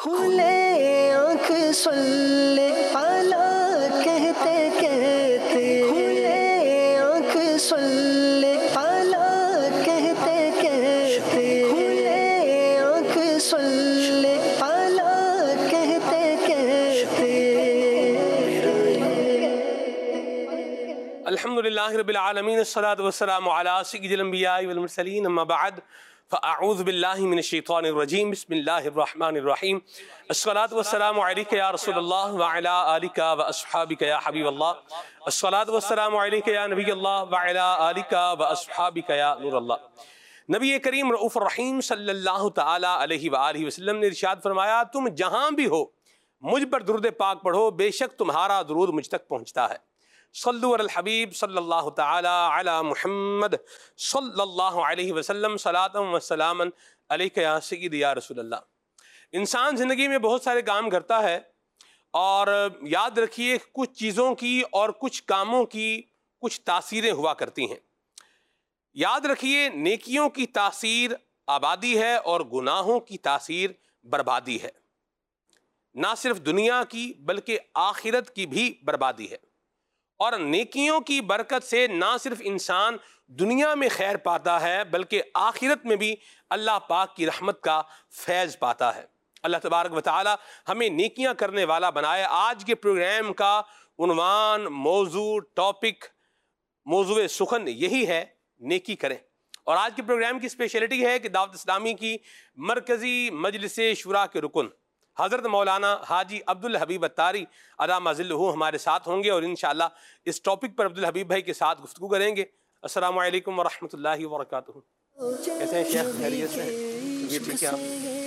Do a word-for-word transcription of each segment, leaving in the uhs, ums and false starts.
खुले आँख सुन ले पाला कहते कहते, खुले आँख सुन ले पाला कहते कहते, खुले आँख सुन ले पाला कहते कहते। अल्हम्दुलिल्लाहि रब्बिल आलमीन, अस्सलातु वस्सलामु अला सय्यिदिल अंबियाइ वल मुरसलीन, अम्मा बअद, फ़अऊज़ु बिल्लाहि मिनश शैतानिर रजीम, बिस्मिल्लाहिर रहमानिर रहीम। अस्सलातु वस्सलामु अलैका या रसूलल्लाह व अला आलिका व अस्हाबिका या हबीबल्लाह। अस्सलातु वस्सलामु अलैका या नबियल्लाह व अला आलिका व अस्हाबिका या नूरल्लाह। नबी करीम रऊफ़ुर रहीम सल्लल्लाहु तआला अलैहि व आलिहि वसल्लम ने इरशाद फरमाया, तुम जहाँ भी हो मुझ पर दुरूद पाक पढ़ो, बेशक तुम्हारा दुरूद मुझ तक पहुँचता है। सल्लु अलल हबीब सल्लल्लाहु तआला अला मुहम्मद सल्लल्लाहु अलैहि वसल्लम, सलातम व सलामन अलैका या सय्यदी या रसूलल्लाह। इंसान ज़िंदगी में बहुत सारे काम करता है और याद रखिए कुछ चीज़ों की और कुछ कामों की कुछ तासीरें हुआ करती हैं। याद रखिए नेकियों की तासीर आबादी है और गुनाहों की तासीर बर्बादी है। ना सिर्फ दुनिया की बल्कि आखिरत की भी बर्बादी है। और नेकियों की बरकत से ना सिर्फ इंसान दुनिया में खैर पाता है बल्कि आखिरत में भी अल्लाह पाक की रहमत का फैज़ पाता है। अल्लाह तबारक व तआला हमें नेकियां करने वाला बनाए। आज के प्रोग्राम का उन्वान, मौजू, टॉपिक, मौजूए सुखन यही है, नेकी करें। और आज के प्रोग्राम की स्पेशलिटी है कि दावत इस्लामी की मरकज़ी मजलिस शुरा के रुकन हज़रत मौलाना हाजी अब्दुल हबीब अत्तारी अदामा ज़िल्लुहु हमारे साथ होंगे और इंशाअल्लाह इस टॉपिक पर अब्दुल हबीब भाई के साथ गुफ्तगू करेंगे। अस्सलामु अलैकुम व रहमतुल्लाहि व बरकातुहू। कैसे हैं शेख? खैरियत से? ये ठीक है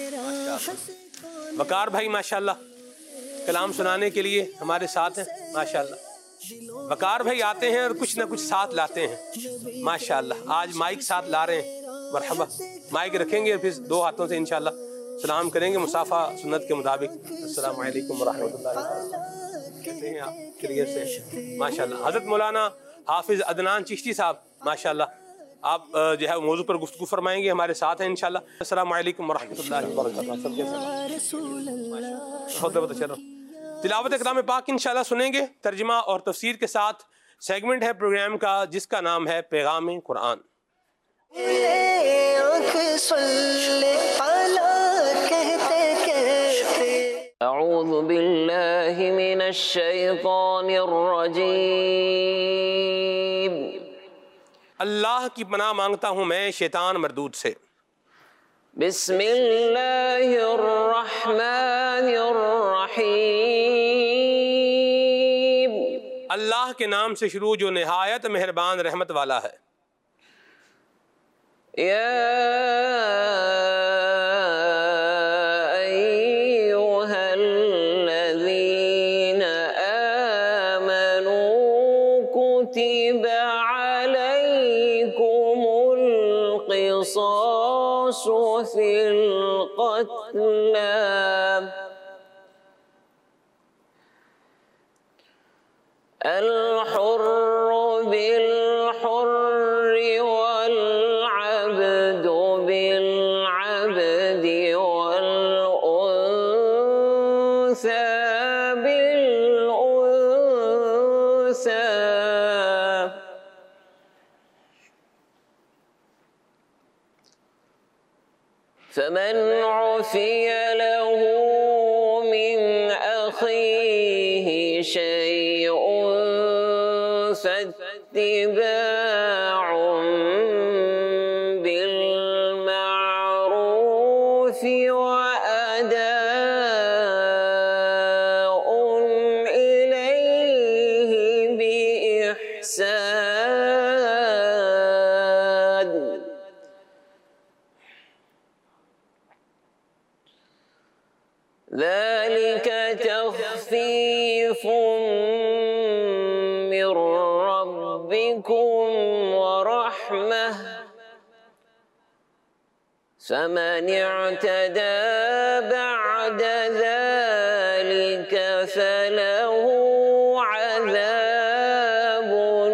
आप? वकार भाई माशाअल्लाह कलाम सुनाने के लिए हमारे साथ हैं माशाअल्लाह। वकार भाई आते हैं और कुछ ना कुछ साथ लाते हैं माशाअल्लाह। आज माइक साथ ला रहे हैं, मरहबा। माइक रखेंगे फिर दो हाथों से इंशाअल्लाह सलाम करेंगे मुसाफा सुन्नत के मुताबिक। अस्सलामु अलैकुम वरहमतुल्लाहि। कैसे हैं आप? खैरियत से माशाअल्लाह। हज़रत मौलाना हाफिज़ अदनान चिश्ती साहब माशाअल्लाह, आप जो है मौजू पर गुफ्तगू फरमाएंगे, हमारे साथ हैं इंशाअल्लाह। अस्सलामु अलैकुम वरहमतुल्लाहि वबरकातुहू। चलो तिलावत कलाम पाक इंशाअल्लाह सुनेंगे, तर्जुमा और तफसीर के साथ। सेगमेंट है प्रोग्राम का जिसका नाम है पैगाम कुरान। अऊज़ु बिल्लाहि मिनश शैतानिर रजीम। अल्लाह की पनाह मांगता हूँ मैं शैतान मरदूद से। बिस्मिल्लाहिर रहमानिर रहीम। अल्लाह के नाम से शुरू जो निहायत मेहरबान रहमत वाला है। या अय्युहल्लज़ीना आमनू कुतिबा अलैकुमुल क़िसासु फ़िल क़त्ला अल हुर्रु बिल हुर्रि वल अब्दु बिल अब्दि वल उन्सा बिल उन्सा फमन उफ़िय लहू मिन अख़ीहि शैउन फत्तिबाउन बिलमारूफ़ि व अदाउन इलैहि बिइहसान। ज़ालिक तख़फ़ीफ़ुम मिर रब्बिकुम व रहमह फमन इअ्तदा बअद ज़ालिक फलहु अज़ाबुन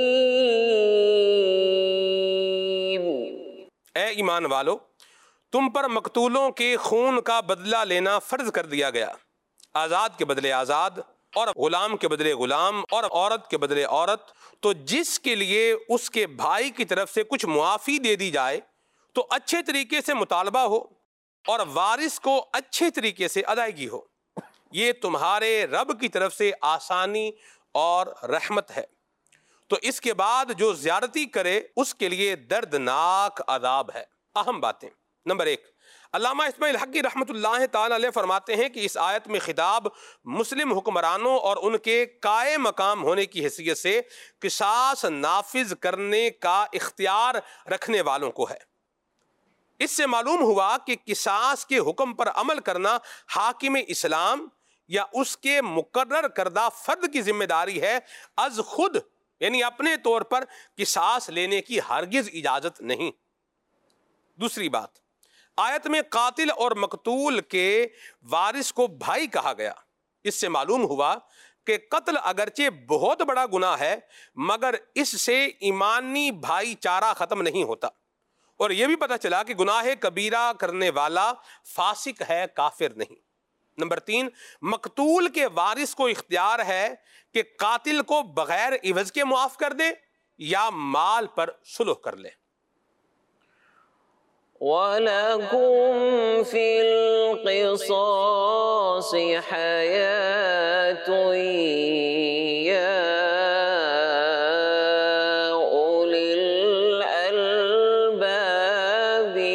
अलीम। ए ईमान वालो, तुम पर मकतूलों के खून का बदला लेना फ़र्ज कर दिया गया, आज़ाद के बदले आज़ाद और ग़ुलाम के बदले ग़ुलाम और औरत के बदले औरत, तो जिसके लिए उसके भाई की तरफ से कुछ मुआफ़ी दे दी जाए तो अच्छे तरीके से मुतालबा हो और वारिस को अच्छे तरीके से अदायगी हो। ये तुम्हारे रब की तरफ से आसानी और रहमत है। तो इसके बाद जो ज़्यादती करे उसके लिए दर्दनाक अदाब है। अहम बातें, नंबर एक, अल्लामा इस्माइल हक़ी रहमतुल्लाह ताला अलैह फरमाते हैं कि इस आयत में खिताब मुस्लिम हुक्मरानों और उनके काये मकाम होने की हैसियत से क़िसास नाफिज करने का इख्तियार रखने वालों को है। इससे मालूम हुआ कि क़िसास के हुक्म पर अमल करना हाकिम इस्लाम या उसके मुकर्रर करदा फ़र्द की जिम्मेदारी है, अज खुद यानी अपने तौर पर क़िसास लेने की हरगिज़ इजाज़त नहीं। दूसरी बात, आयत में कातिल और मकतूल के वारिस को भाई कहा गया। इससे मालूम हुआ कि कत्ल अगरचे बहुत बड़ा गुनाह है मगर इससे ईमानी भाईचारा ख़त्म नहीं होता। और यह भी पता चला कि गुनाह कबीरा करने वाला फासिक है, काफिर नहीं। नंबर तीन, मकतूल के वारिस को इख्तियार है कि कातिल को बगैर इवज के मुआफ कर दे या माल पर सुलह कर ले। वलकुम फिल क़िसासि हयातुन या उलिल अलबाबि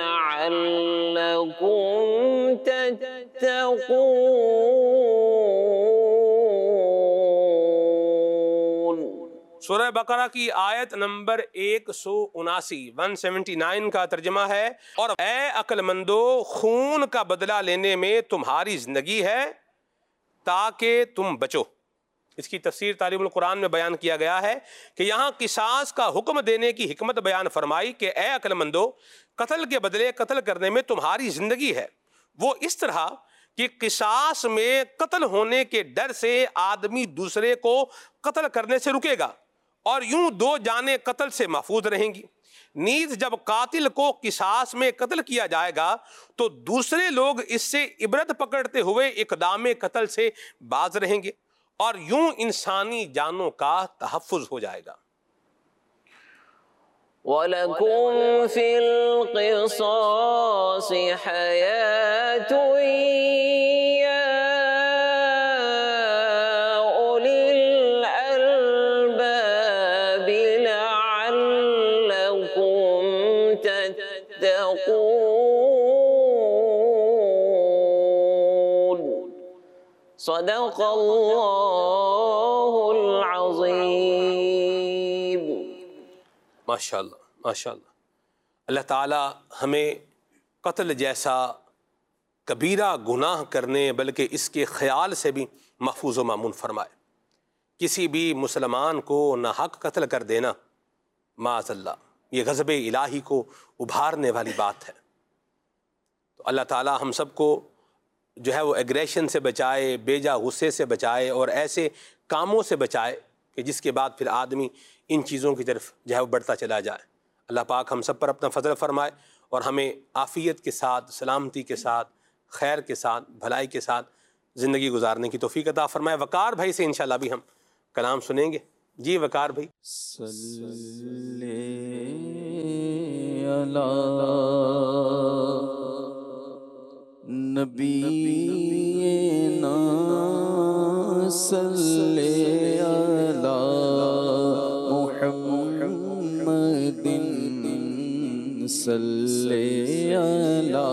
लअल्लकुम तत्तक़ून। सूरह बकरा की आयत नंबर एक सौ उनासी वन सेवेंटी नाइन का तर्जमा है, और ए अक्लमंदो, खून का बदला लेने में तुम्हारी जिंदगी है ताकि तुम बचो। इसकी तफसीर तालीमुल कुरान में बयान किया गया है कि यहाँ किसास का हुक्म देने की हिकमत बयान फरमाई कि ए अक्लमंदो, कत्ल के बदले कत्ल करने में तुम्हारी जिंदगी है। वो इस तरह कि किसास में कत्ल होने के डर से आदमी दूसरे को कत्ल करने से रुकेगा और यूं दो जाने कत्ल से महफूज रहेंगी। नीज जब कातिल को किसास में कत्ल किया जाएगा तो दूसरे लोग इससे इबरत पकड़ते हुए इक़दाम कत्ल से बाज रहेंगे और यूं इंसानी जानों का तहफ़्फ़ुज़ हो जाएगा। वलकुम फिल क़िसासि हयातुन या उलिल अलबाबि लअल्लकुम तत्तक़ून। सदक़ल्लाहुल अज़ीम। माशाअल्लाह माशाअल्लाह। अल्लाह ताला हमें कत्ल जैसा कबीरा गुनाह करने बल्कि इसके ख्याल से भी महफूज व मामून फरमाए। किसी भी मुसलमान को नाहक कत्ल कर देना माअज़ल्लाह ये गज़ब इलाही को उभारने वाली बात है। तो अल्लाह ताला हम सबको जो है वो एग्रेशन से बचाए, बेजा गुस्से से बचाए और ऐसे कामों से बचाए कि जिसके बाद फिर आदमी इन चीज़ों की तरफ जो है वो बढ़ता चला जाए। अल्लाह पाक हम सब पर अपना फजल फरमाए और हमें आफ़ियत के साथ, सलामती के साथ, खैर के साथ, भलाई के साथ ज़िंदगी गुजारने की तौफ़ीक अता फरमाए। वकार भाई से इंशाअल्लाह भी हम कलाम सुनेंगे। जी वकार भाई। सल्ले अला नबीना सल्ले अला मुहम्मदिन सल्ले अला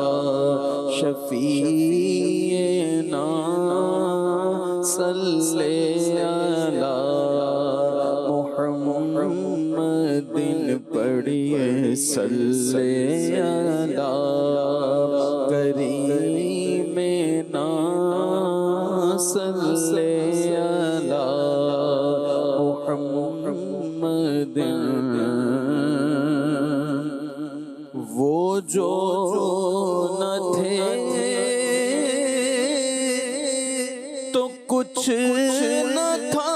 शफीना सल्ले अला मुहम्मदिन पढ़िए सल्ले अला करीमेना सल्ले अला मुहम्मदिन। वो जो न थे तो कुछ न था,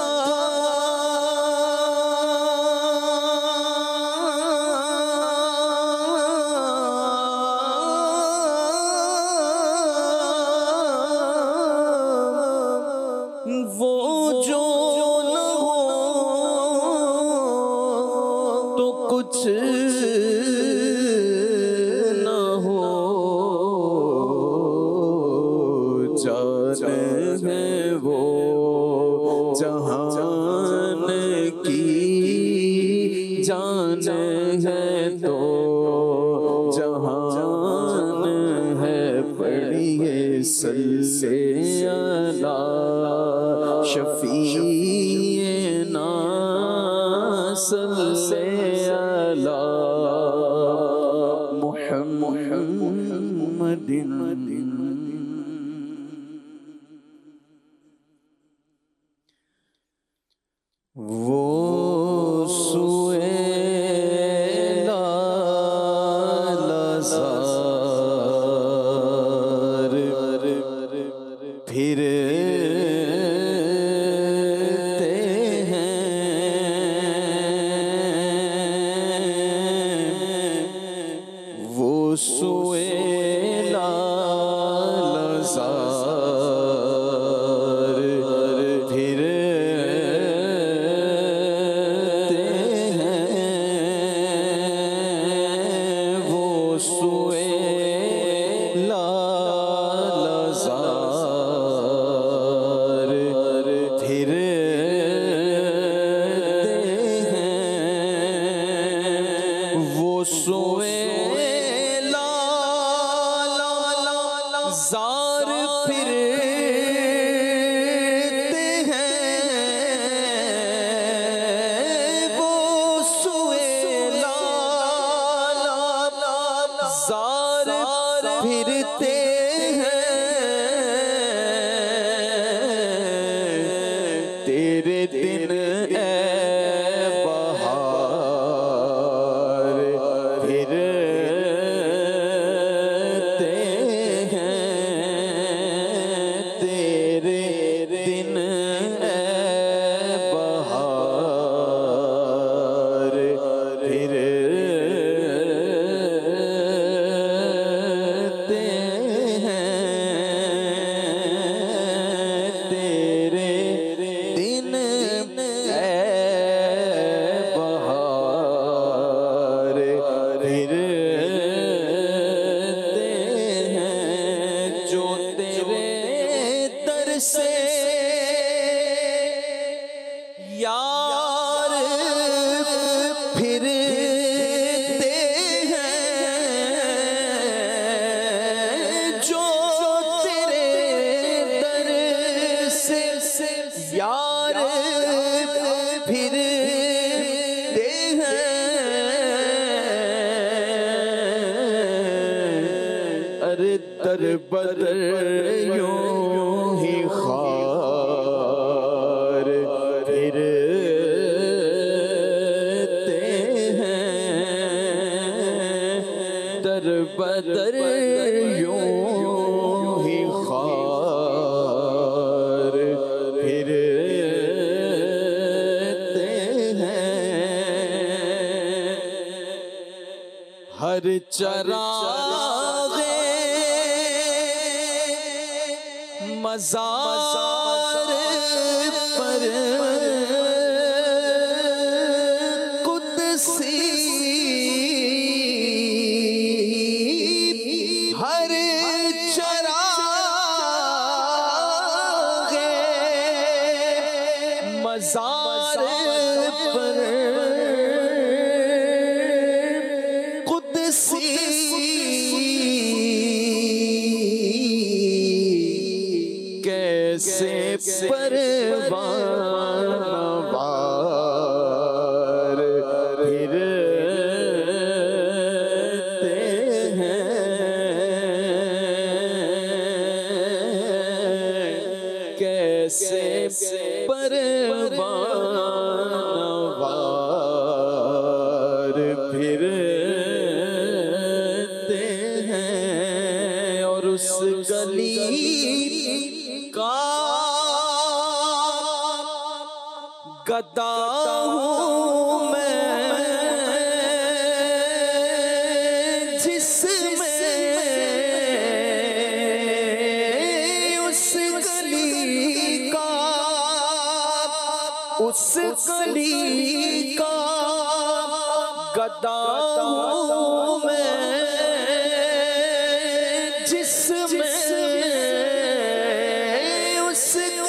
सल्ले अला शफीना सल्ले अला मुहम्मदिन। वो सुएला लज़ार फिरते हैं, वो सुएला लज़ार फिरते हैं, वो सुएला लज़ार फिरते हैं, वो सुएला लज़ार फिरते हैं, वो सुएला लज़ार फिरते हैं, तेरे दिन ए बहार फिरते हैं, तेरे दिन ए बहार फिरते हैं, तेरे दिन ए बहार फिरते हैं, जो तेरे दर से यार फिरते हैं, जो तेरे दर से यार फिरते हैं, अरे दर बदर यूं ही खार फिरते हैं, दर बदर यूं ही खार फिरते हैं, हर चरागे मज़ार पर कुदसी हर चरागे मज़ार पर कुदसी कैसे परवानवार फिरते हैं, कैसे परवानवार फिरते हैं, और उस गली का गदा हूँ मैं जिसमें उस गली का उस गली का गदा हूँ मैं जिसमें उस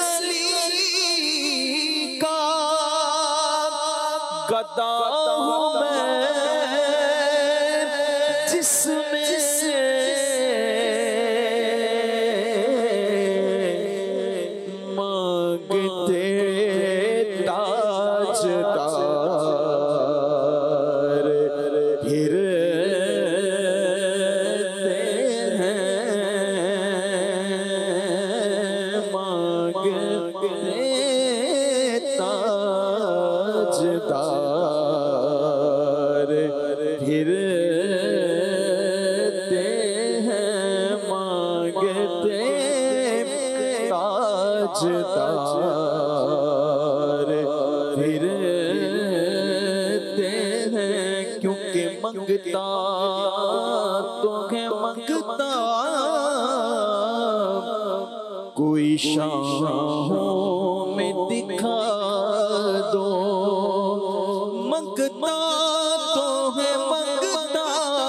गली का गदा हूँ मैं जिसमें ताजदार फिरते हैं, क्योंकि मंगता तो है मंगता कोई शाहों में दिखा दो। मंगता तो है मंगता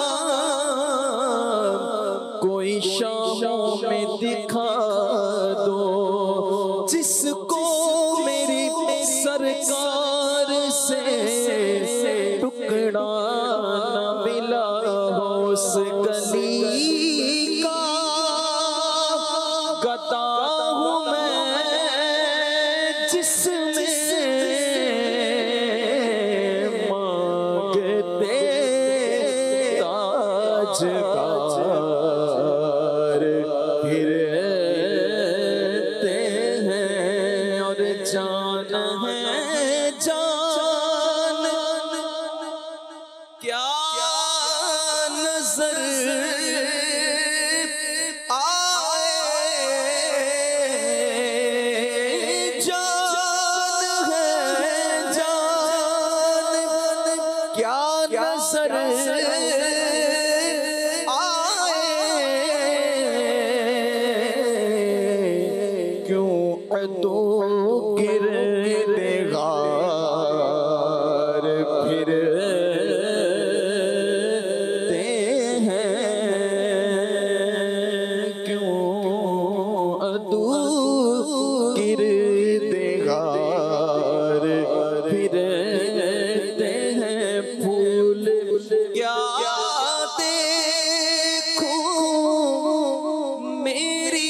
कोई शाहों में दिखा दो, जिसको मेरी सरकार से टुकड़ा न मिला हो उस गली का। गदा हूँ मैं जिसमें मांगते ताजदार फिरते हैं, और जान है जान क्या नजर आए, जान है जान क्या नजर तो गिरते गार फिरते हैं, क्यों अदू गिरते गार फिरते हैं। फूल क्या देखूं मेरी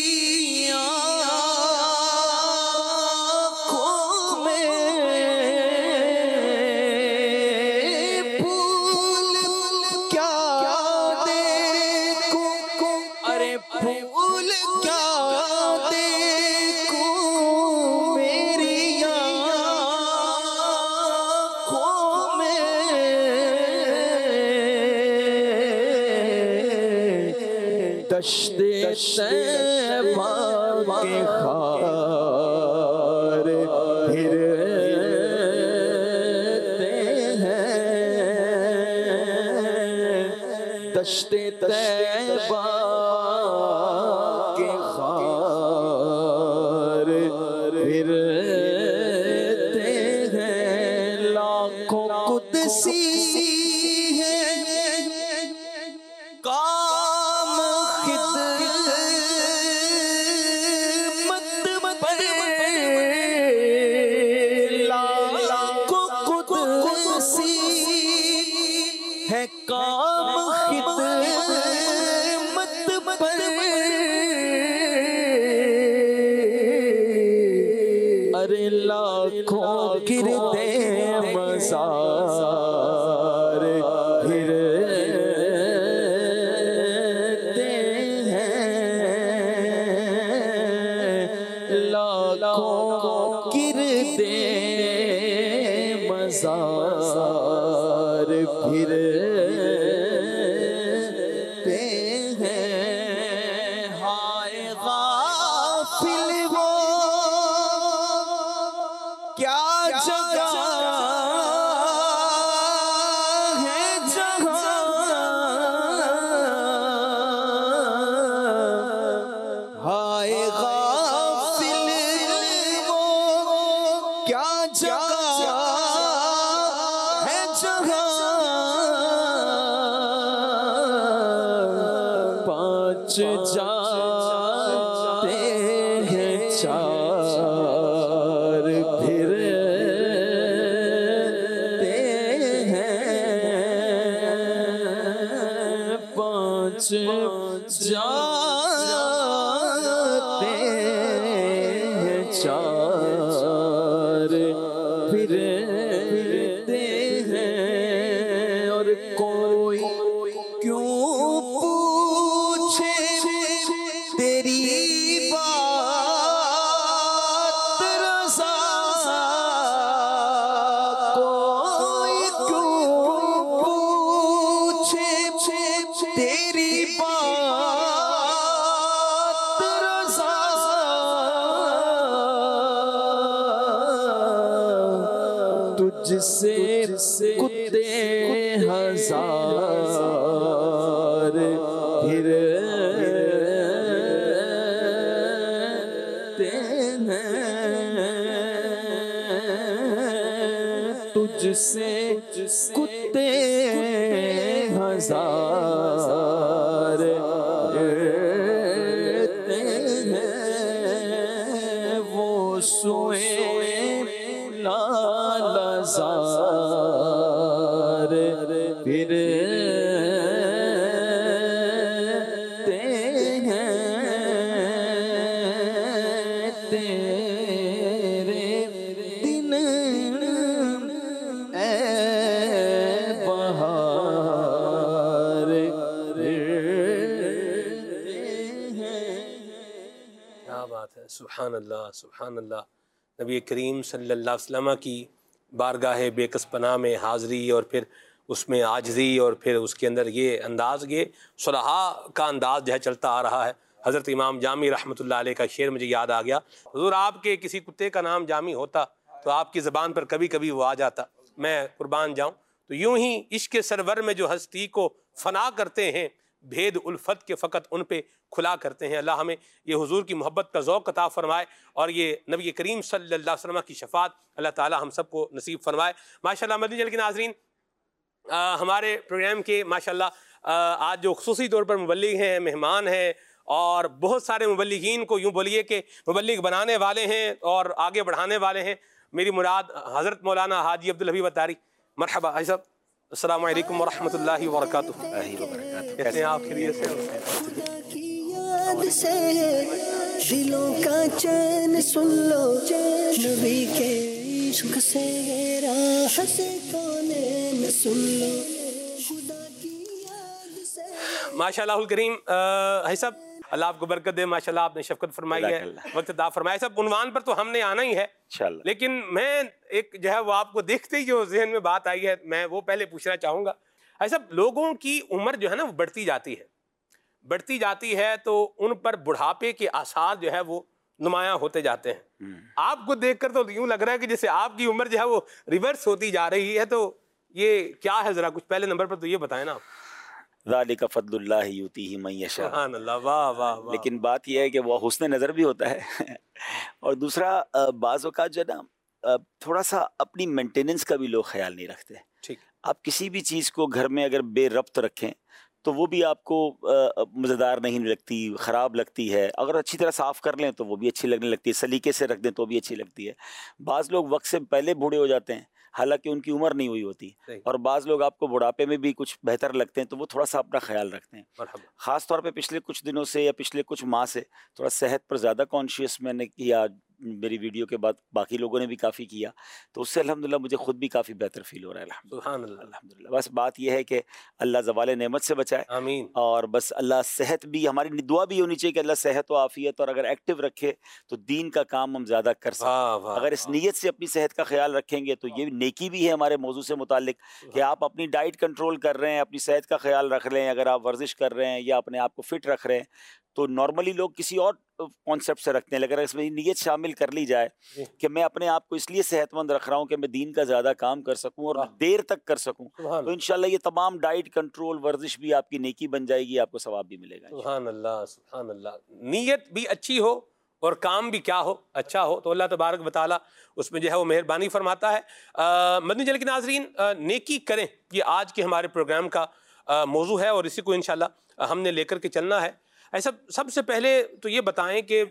फूल क्या देखूं मेरी आँखों में, दश्ते तैबा के खार फिरते हैं, दश्ते तैबा के खार फिरते हैं। लाखों कुदसी है काम खिदमत पर, लाखों कुदसी है काम खिदमत पर, अरे लाखों गिरते मज़ार फिरते हैं, लाखों गिरते मज़ार फिरते हैं। हाय गाफिल वो क्या जगह है जहाँ, हाय गाफिल वो क्या जगह है जहाँ, पाँच जाते हैं चार फिरते हैं, पाँच जाते हैं चार फिरते हैं। और कोई क्यों पूछे तेरी बात रज़ा, कोई क्यों पूछे तेरी बात रज़ा, तुझसे कुत्ते हजार फिरते हैं, तुझसे कुत्ते हजार फिरते हैं, वो सोए लालजार फिरते हैं, तेरे दिन ए बहार फिरते हैं। क्या बात है, सुभान अल्लाह सुभान अल्लाह। नबी करीम सल्लल्लाहु अलैहि वसल्लम की बारगाह बेकस पनाह में हाज़री और फिर उसमें आजज़ी और फिर उसके अंदर ये अंदाज़, ये सुलहा का अंदाज़ जो है चलता आ रहा है। हज़रत इमाम जामी रहमतुल्लाह अलैह का शेर मुझे याद आ गया, हुज़ूर आपके किसी कुत्ते का नाम जामी होता तो आपकी ज़बान पर कभी कभी वो आ जाता, मैं कुर्बान जाऊँ। तो यूँ ही इश्क़ सरवर में जो हस्ती को फ़ना करते हैं, भेद उल्फत के फ़कत उन पे खुला करते हैं। अल्लाह हमें ये हुजूर की मोहब्बत का ज़ौक़ अता फ़रमाए और ये नबी करीम सल्लल्लाहु अलैहि वसल्लम की शफ़ाअत अल्लाह ताला हम सबको नसीब फ़रमाए। माशाअल्लाह मदनी चैनल के नाज़रीन, हमारे प्रोग्राम के माशाअल्लाह आज जो ख़ुसूसी तौर पर मुबल्लिग हैं, मेहमान हैं और बहुत सारे मुबल्लिगीन को यूँ बोलिए कि मुबल्लिग बनाने वाले हैं और आगे बढ़ाने वाले हैं। मेरी मुराद हज़रत मौलाना हाजी अब्दुल हबीब अत्तारी। मरहबा भाई साहब, अस्सलामु अलैकुम वरहमतुल्लाहि वबरकातुहू। कैसे हैं आप? खैरियत से? याद से दिलों का चैन सुन लो, नबी के इश्क से राह से कौन सुन लो, खुदा की याद से। माशाअल्लाहुल करीम है सब, अल्लाह आपको बरकत दे। माशाअल्लाह आपने शफ़क़त फरमाई है, वक्त अता फरमाया। सब उन्वान पर तो हमने आना ही है इंशाअल्लाह, लेकिन मैं एक जो है वो आपको देखते ही जो जहन में बात आई है, मैं वो पहले पूछना चाहूँगा। ऐसा लोगों की उम्र जो है ना वो बढ़ती जाती है, बढ़ती जाती है तो उन पर बुढ़ापे के आसार जो है वो नुमायाँ होते जाते हैं। आपको देखकर तो यूँ लग रहा है कि जैसे आपकी उम्र जो है वो रिवर्स होती जा रही है, तो ये क्या है, ज़रा कुछ पहले नंबर पर तो ये बताएं ना आप। ज़ालिका फ़ज़्लुल्लाहि युतीही मन यशा। सुभान अल्लाह, वाह वाह वाह। लेकिन बात यह है कि वह हुस्न नज़र भी होता है और दूसरा बाज़ औक़ात जो है ना थोड़ा सा अपनी मेंटेनेंस का भी लोग ख्याल नहीं रखते। ठीक, आप किसी भी चीज़ को घर में अगर बेरब्त रखें तो वो भी आपको मज़ेदार नहीं लगती, ख़राब लगती है। अगर अच्छी तरह साफ़ कर लें तो वो भी अच्छी लगने लगती है, सलीके से रख दें तो भी अच्छी लगती है। बाज़ लोग वक्त से पहले बूढ़े हो जाते हैं हालांकि उनकी उम्र नहीं हुई होती, और बाज़ लोग आपको बुढ़ापे में भी कुछ बेहतर लगते हैं, तो वो थोड़ा सा अपना ख्याल रखते हैं। ख़ास तौर पे पिछले कुछ दिनों से या पिछले कुछ माह से थोड़ा सेहत पर ज़्यादा कॉन्शियस मैंने किया, मेरी वीडियो के बाद बाकी लोगों ने भी काफ़ी किया, तो उससे अल्हम्दुलिल्लाह मुझे खुद भी काफ़ी बेहतर फील हो रहा है। अल्हम्दुलिल्लाह अल्हम्दुलिल्लाह। बस बात यह है कि अल्लाह ज़वाल नेमत से बचाए, आमीन। और बस अल्लाह सेहत भी, हमारी दुआ भी होनी चाहिए कि अल्लाह सेहत और आफ़ियत, और अगर एक्टिव रखे तो दीन का काम हम ज़्यादा कर सकते। अगर इस नीयत से अपनी सेहत का ख्याल रखेंगे तो ये नेकी भी है हमारे मौजू से मुतालिक कि आप अपनी डाइट कंट्रोल कर रहे हैं, अपनी सेहत का ख्याल रख रहे हैं। अगर आप वर्जिश कर रहे हैं या अपने आप को फिट रख रहे हैं तो नॉर्मली लोग किसी और कॉन्सेप्ट से रखते हैं, लेकिन इसमें नीयत शामिल कर ली जाए कि मैं अपने आप को इसलिए सेहतमंद रख रहा हूँ कि मैं दीन का ज़्यादा काम कर सकूँ और देर तक कर सकूँ, तो इंशाल्लाह ये तमाम डाइट कंट्रोल वर्जिश भी आपकी नेकी बन जाएगी, आपको सवाब भी मिलेगा। सुभान अल्लाह सुभान अल्लाह। नीयत भी अच्छी हो और काम भी क्या हो, अच्छा हो, तो अल्लाह तबारक व तआला उसमें जो है वो मेहरबानी फरमाता है। मदनी चैनल के नाज़रीन, नेकी करें, ये आज के हमारे प्रोग्राम का मौजू है और इसी को इंशाल्लाह हमने लेकर के चलना है। ऐसा सबसे पहले तो ये बताएं कि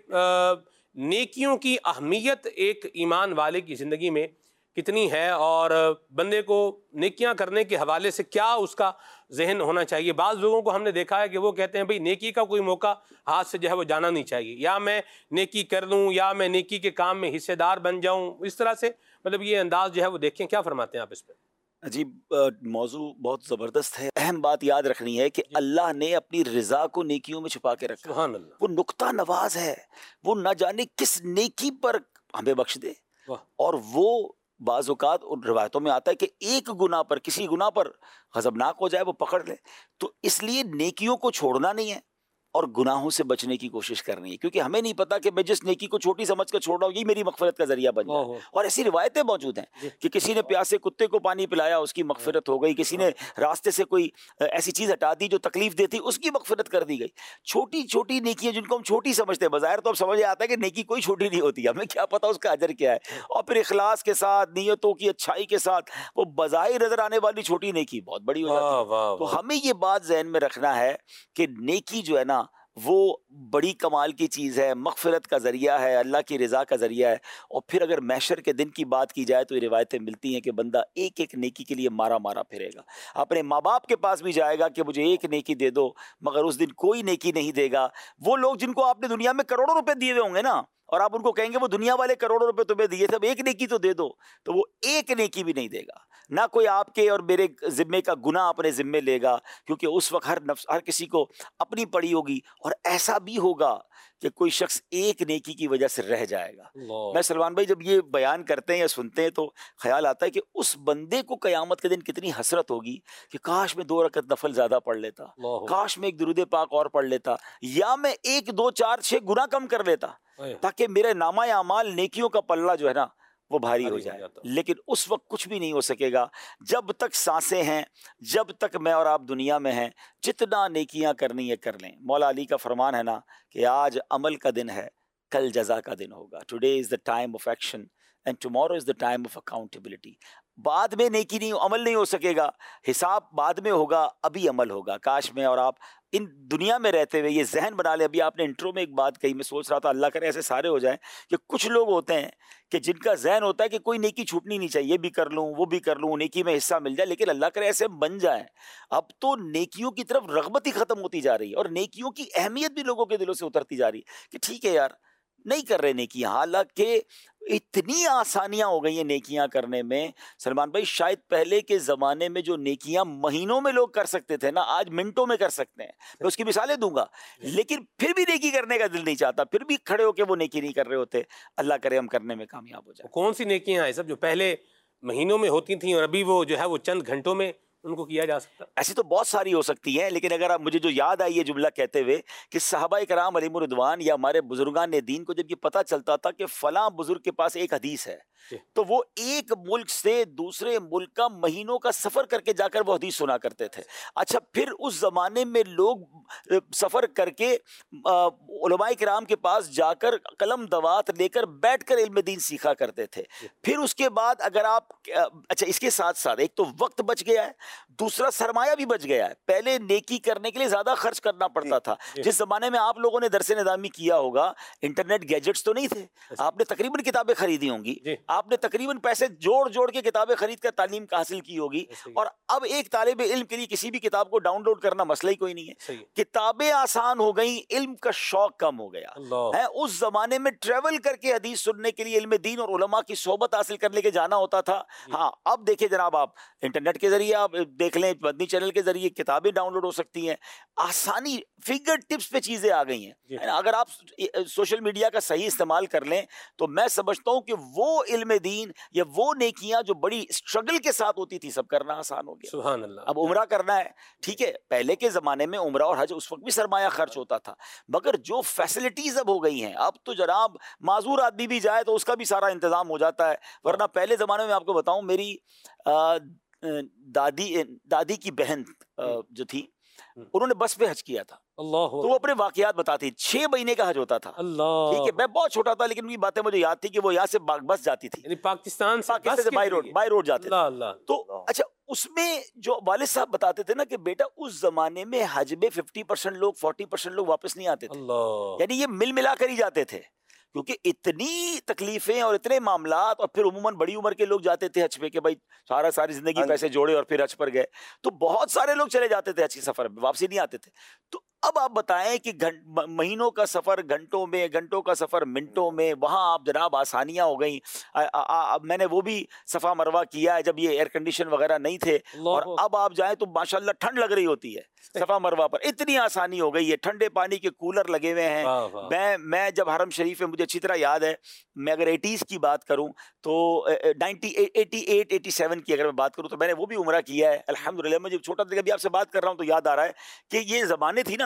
नेकियों की अहमियत एक ईमान वाले की ज़िंदगी में कितनी है और बंदे को नेकियां करने के हवाले से क्या उसका जहन होना चाहिए। बाज़ लोगों को हमने देखा है कि वो कहते हैं भाई नेकी का कोई मौका हाथ से जो है वो जाना नहीं चाहिए, या मैं नेकी कर लूँ या मैं नेकी के काम में हिस्सेदार बन जाऊँ, इस तरह से मतलब ये अंदाज़ जो है वो देखें, क्या फरमाते हैं आप इस पर? अजीब मौजू बहुत ज़बरदस्त है। अहम बात याद रखनी है कि अल्लाह ने अपनी रज़ा को नेकियों में छुपा के रखा। सुभान अल्लाह। वो नुक्ता नवाज है, वो न जाने किस नेकी पर हमें बख्श दे, और वो बाज़ औक़ात उन रिवायतों में आता है कि एक गुनाह पर, किसी गुनाह पर गज़बनाक हो जाए, वो पकड़ ले। तो इसलिए नेकियों को छोड़ना नहीं है, और गुनाहों से बचने की कोशिश करनी है, क्योंकि हमें नहीं पता कि मैं जिस नेकी को छोटी समझ कर छोड़ रहा हूँ यही मेरी मगफिरत का जरिया बन जाए। और ऐसी रिवायतें मौजूद हैं कि किसी ने प्यासे कुत्ते को पानी पिलाया उसकी मगफिरत हो गई, किसी ने रास्ते से कोई ऐसी चीज हटा दी जो तकलीफ देती उसकी मगफिरत कर दी गई। छोटी छोटी नेकियां जिनको हम छोटी समझते हैं, बज़ाहिर तो अब समझ आता है कि नेकी कोई छोटी नहीं होती, हमें क्या पता उसका अजर क्या है, और फिर इखलास के साथ नियतों की अच्छाई के साथ वो बज़ाहिर नजर आने वाली छोटी नेकी बहुत बड़ी हो जाती है। तो हमें ये बात ज़हन में रखना है कि नेकी जो है ना वो बड़ी कमाल की चीज़ है, मग़फ़िरत का ज़रिया है, अल्लाह की रज़ा का ज़रिया है। और फिर अगर महशर के दिन की बात की जाए तो ये रिवायतें मिलती हैं कि बंदा एक एक नेकी के लिए मारा मारा फिरेगा, अपने माँ बाप के पास भी जाएगा कि मुझे एक नेकी दे दो, मगर उस दिन कोई नेकी नहीं देगा। वो लोग जिनको आपने दुनिया में करोड़ों रुपए दिए हुए होंगे ना, और आप उनको कहेंगे वो दुनिया वाले करोड़ों रुपए तुम्हें दिए थे, अब एक नेकी तो दे दो, तो वो एक नेकी भी नहीं देगा। ना कोई आपके और मेरे जिम्मे का गुनाह अपने जिम्मे लेगा, क्योंकि उस वक्त हर नफ्स हर किसी को अपनी पड़ी होगी। और ऐसा भी होगा कि कोई शख्स एक नेकी की वजह से रह जाएगा। मैं सलमान भाई जब ये बयान करते हैं या सुनते हैं तो ख्याल आता है कि उस बंदे को क़यामत के दिन कितनी हसरत होगी कि काश मैं दो रकत नफल ज़्यादा पढ़ लेता, काश मैं एक दुरूद पाक और पढ़ लेता, या मैं एक दो चार छः गुनाह कम कर लेता, ताकि मेरे नामा अमाल नेकियों का पल्ला जो है ना वो भारी हो जाए। लेकिन उस वक्त कुछ भी नहीं हो सकेगा। जब तक सांसें हैं, जब तक मैं और आप दुनिया में हैं, जितना नेकियां करनी है कर लें। मौला अली का फरमान है ना कि आज अमल का दिन है, कल जज़ा का दिन होगा। Today is the time of action and tomorrow is the time of accountability. बाद में नेकी नहीं, अमल नहीं हो सकेगा, हिसाब बाद में होगा, अभी अमल होगा। काश मैं और आप इन दुनिया में रहते हुए ये जहन बना ले। अभी आपने इंट्रो में एक बात कही, मैं सोच रहा था अल्लाह करे ऐसे सारे हो जाएं कि कुछ लोग होते हैं कि जिनका जहन होता है कि कोई नेकी छूटनी नहीं चाहिए, ये भी कर लूँ वो भी कर लूँ, नेकी में हिस्सा मिल जाए, लेकिन अल्लाह करे ऐसे बन जाए। अब तो नेकियों की तरफ रग़बत ही ख़त्म होती जा रही है और नेकियों की अहमियत भी लोगों के दिलों से उतरती जा रही है कि ठीक है यार नहीं कर रहे नेकियां। हालांकि इतनी आसानियां हो गई हैं नेकियां करने में सलमान भाई, शायद पहले के ज़माने में जो नेकियां महीनों में लोग कर सकते थे ना, आज मिनटों में कर सकते हैं। मैं उसकी मिसालें दूंगा, लेकिन फिर भी नेकी करने का दिल नहीं चाहता, फिर भी खड़े होकर वो नेकी नहीं कर रहे होते। अल्लाह करे हम करने में कामयाब हो जाए। कौन सी नेकियां हैं सब जो पहले महीनों में होती थी और अभी वो जो है वो चंद घंटों में उनको किया जा सकता? ऐसी तो बहुत सारी हो सकती हैं, लेकिन अगर आप मुझे जो याद आई ये जुमला कहते हुए कि सहाबा कराम अलैहिमुर रिदवान या हमारे बुजुर्गान ने दीन को जब ये पता चलता था कि फलां बुजुर्ग के पास एक हदीस है, तो वो एक मुल्क से दूसरे मुल्क का महीनों का सफर करके जाकर वो हदीस सुना करते थे। अच्छा, फिर उस जमाने में लोग सफर करके उलमाए किराम के पास जाकर कलम दवात लेकर बैठकर इल्म दीन सीखा करते थे। फिर उसके बाद अगर आप अच्छा, इसके साथ साथ एक तो वक्त बच गया है, दूसरा सरमाया भी बच गया है। पहले नेकी करने के लिए ज्यादा खर्च करना पड़ता था। जिस जमाने में आप लोगों ने दरसे निज़ामी किया होगा, इंटरनेट गैजेट्स तो नहीं थे, आपने तकरीबन किताबें खरीदी होंगी, आपने तकरीबन पैसे जोड़ जोड़ के किताबें खरीद कर तालीम हासिल की होगी। और अब एक तालिब इल्म के लिए किसी भी किताब को डाउनलोड करना मसला ही कोई नहीं है। किताबें आसान हो गई, इल्म का शौक कम हो गया है। उस जमाने में ट्रेवल करके हदीस सुनने के लिए इल्म दीन और उलमा की सोबत हासिल करने के जाना होता था। हाँ, अब देखिए जनाब, आप इंटरनेट के जरिए आप देख लें, मदनी चैनल के जरिए किताबें डाउनलोड हो सकती हैं, आसानी फिंगर टिप्स पे चीजें आ गई हैं। अगर आप सोशल मीडिया का सही इस्तेमाल कर लें तो मैं समझता हूं कि वो इल्म दीन या वो नेकियां जो बड़ी स्ट्रगल के साथ होती थी सब करना आसान हो गया। सुभान अल्लाह। अब उम्रा करना है, ठीक है, पहले के जमाने में उम्रा और हज उस वक्त भी सरमाया खर्च होता था, मगर जो फैसिलिटीज अब हो गई हैं, अब तो जनाब माजूर आदमी भी जाए तो उसका भी सारा इंतजाम हो जाता है। वरना पहले जमाने में आपको बताऊं, मेरी आ, दादी दादी की बहन जो थी उन्होंने बस पे हज किया था। अल्लाह। तो वो अपने वाकयात बताती, छह महीने का हज होता था। अल्लाह। ठीक है, मैं बहुत छोटा था लेकिन उनकी बातें मुझे याद थी कि वो यहाँ से बस जाती थी, यानी पाकिस्तान से पाकिस्तान से बाई रोड बाई रोड जाते थे। अल्लाह। तो अच्छा, उसमें जो वालिद साहब बताते थे ना कि बेटा उस जमाने में हज में फिफ्टी परसेंट लोग फोर्टी परसेंट लोग वापस नहीं आते थे, यानी ये मिल मिला कर ही जाते थे, क्योंकि इतनी तकलीफें और इतने मामलात। और फिर उमूमन बड़ी उम्र के लोग जाते थे हज पे कि भाई सारा सारी जिंदगी पैसे जोड़े और फिर हज पर गए। तो बहुत सारे लोग चले जाते थे हज के सफर में, वापसी नहीं आते थे। तो अब आप बताएं कि महीनों का सफर घंटों में, घंटों का सफर मिनटों में, वहां आप जनाब आसानियां हो गई। मैंने वो भी सफा मरवा किया है जब ये एयर कंडीशन वगैरह नहीं थे, और अब आप जाएं तो माशाल्लाह ठंड लग रही होती है सफा मरवा पर, इतनी आसानी हो गई है। ठंडे पानी के कूलर लगे हुए हैं। मैं मैं जब हरम शरीफ में, मुझे अच्छी तरह याद है, मैं अगर एटीज़ की बात करूं तो ninety eighty eight eighty seven की अगर मैं बात करूं तो मैंने वो भी उम्रा किया है अल्हम्दुलिल्लाह। मैं जब छोटा था, अभी आपसे बात कर रहा हूं तो याद आ रहा है कि ये ज़माने थी ना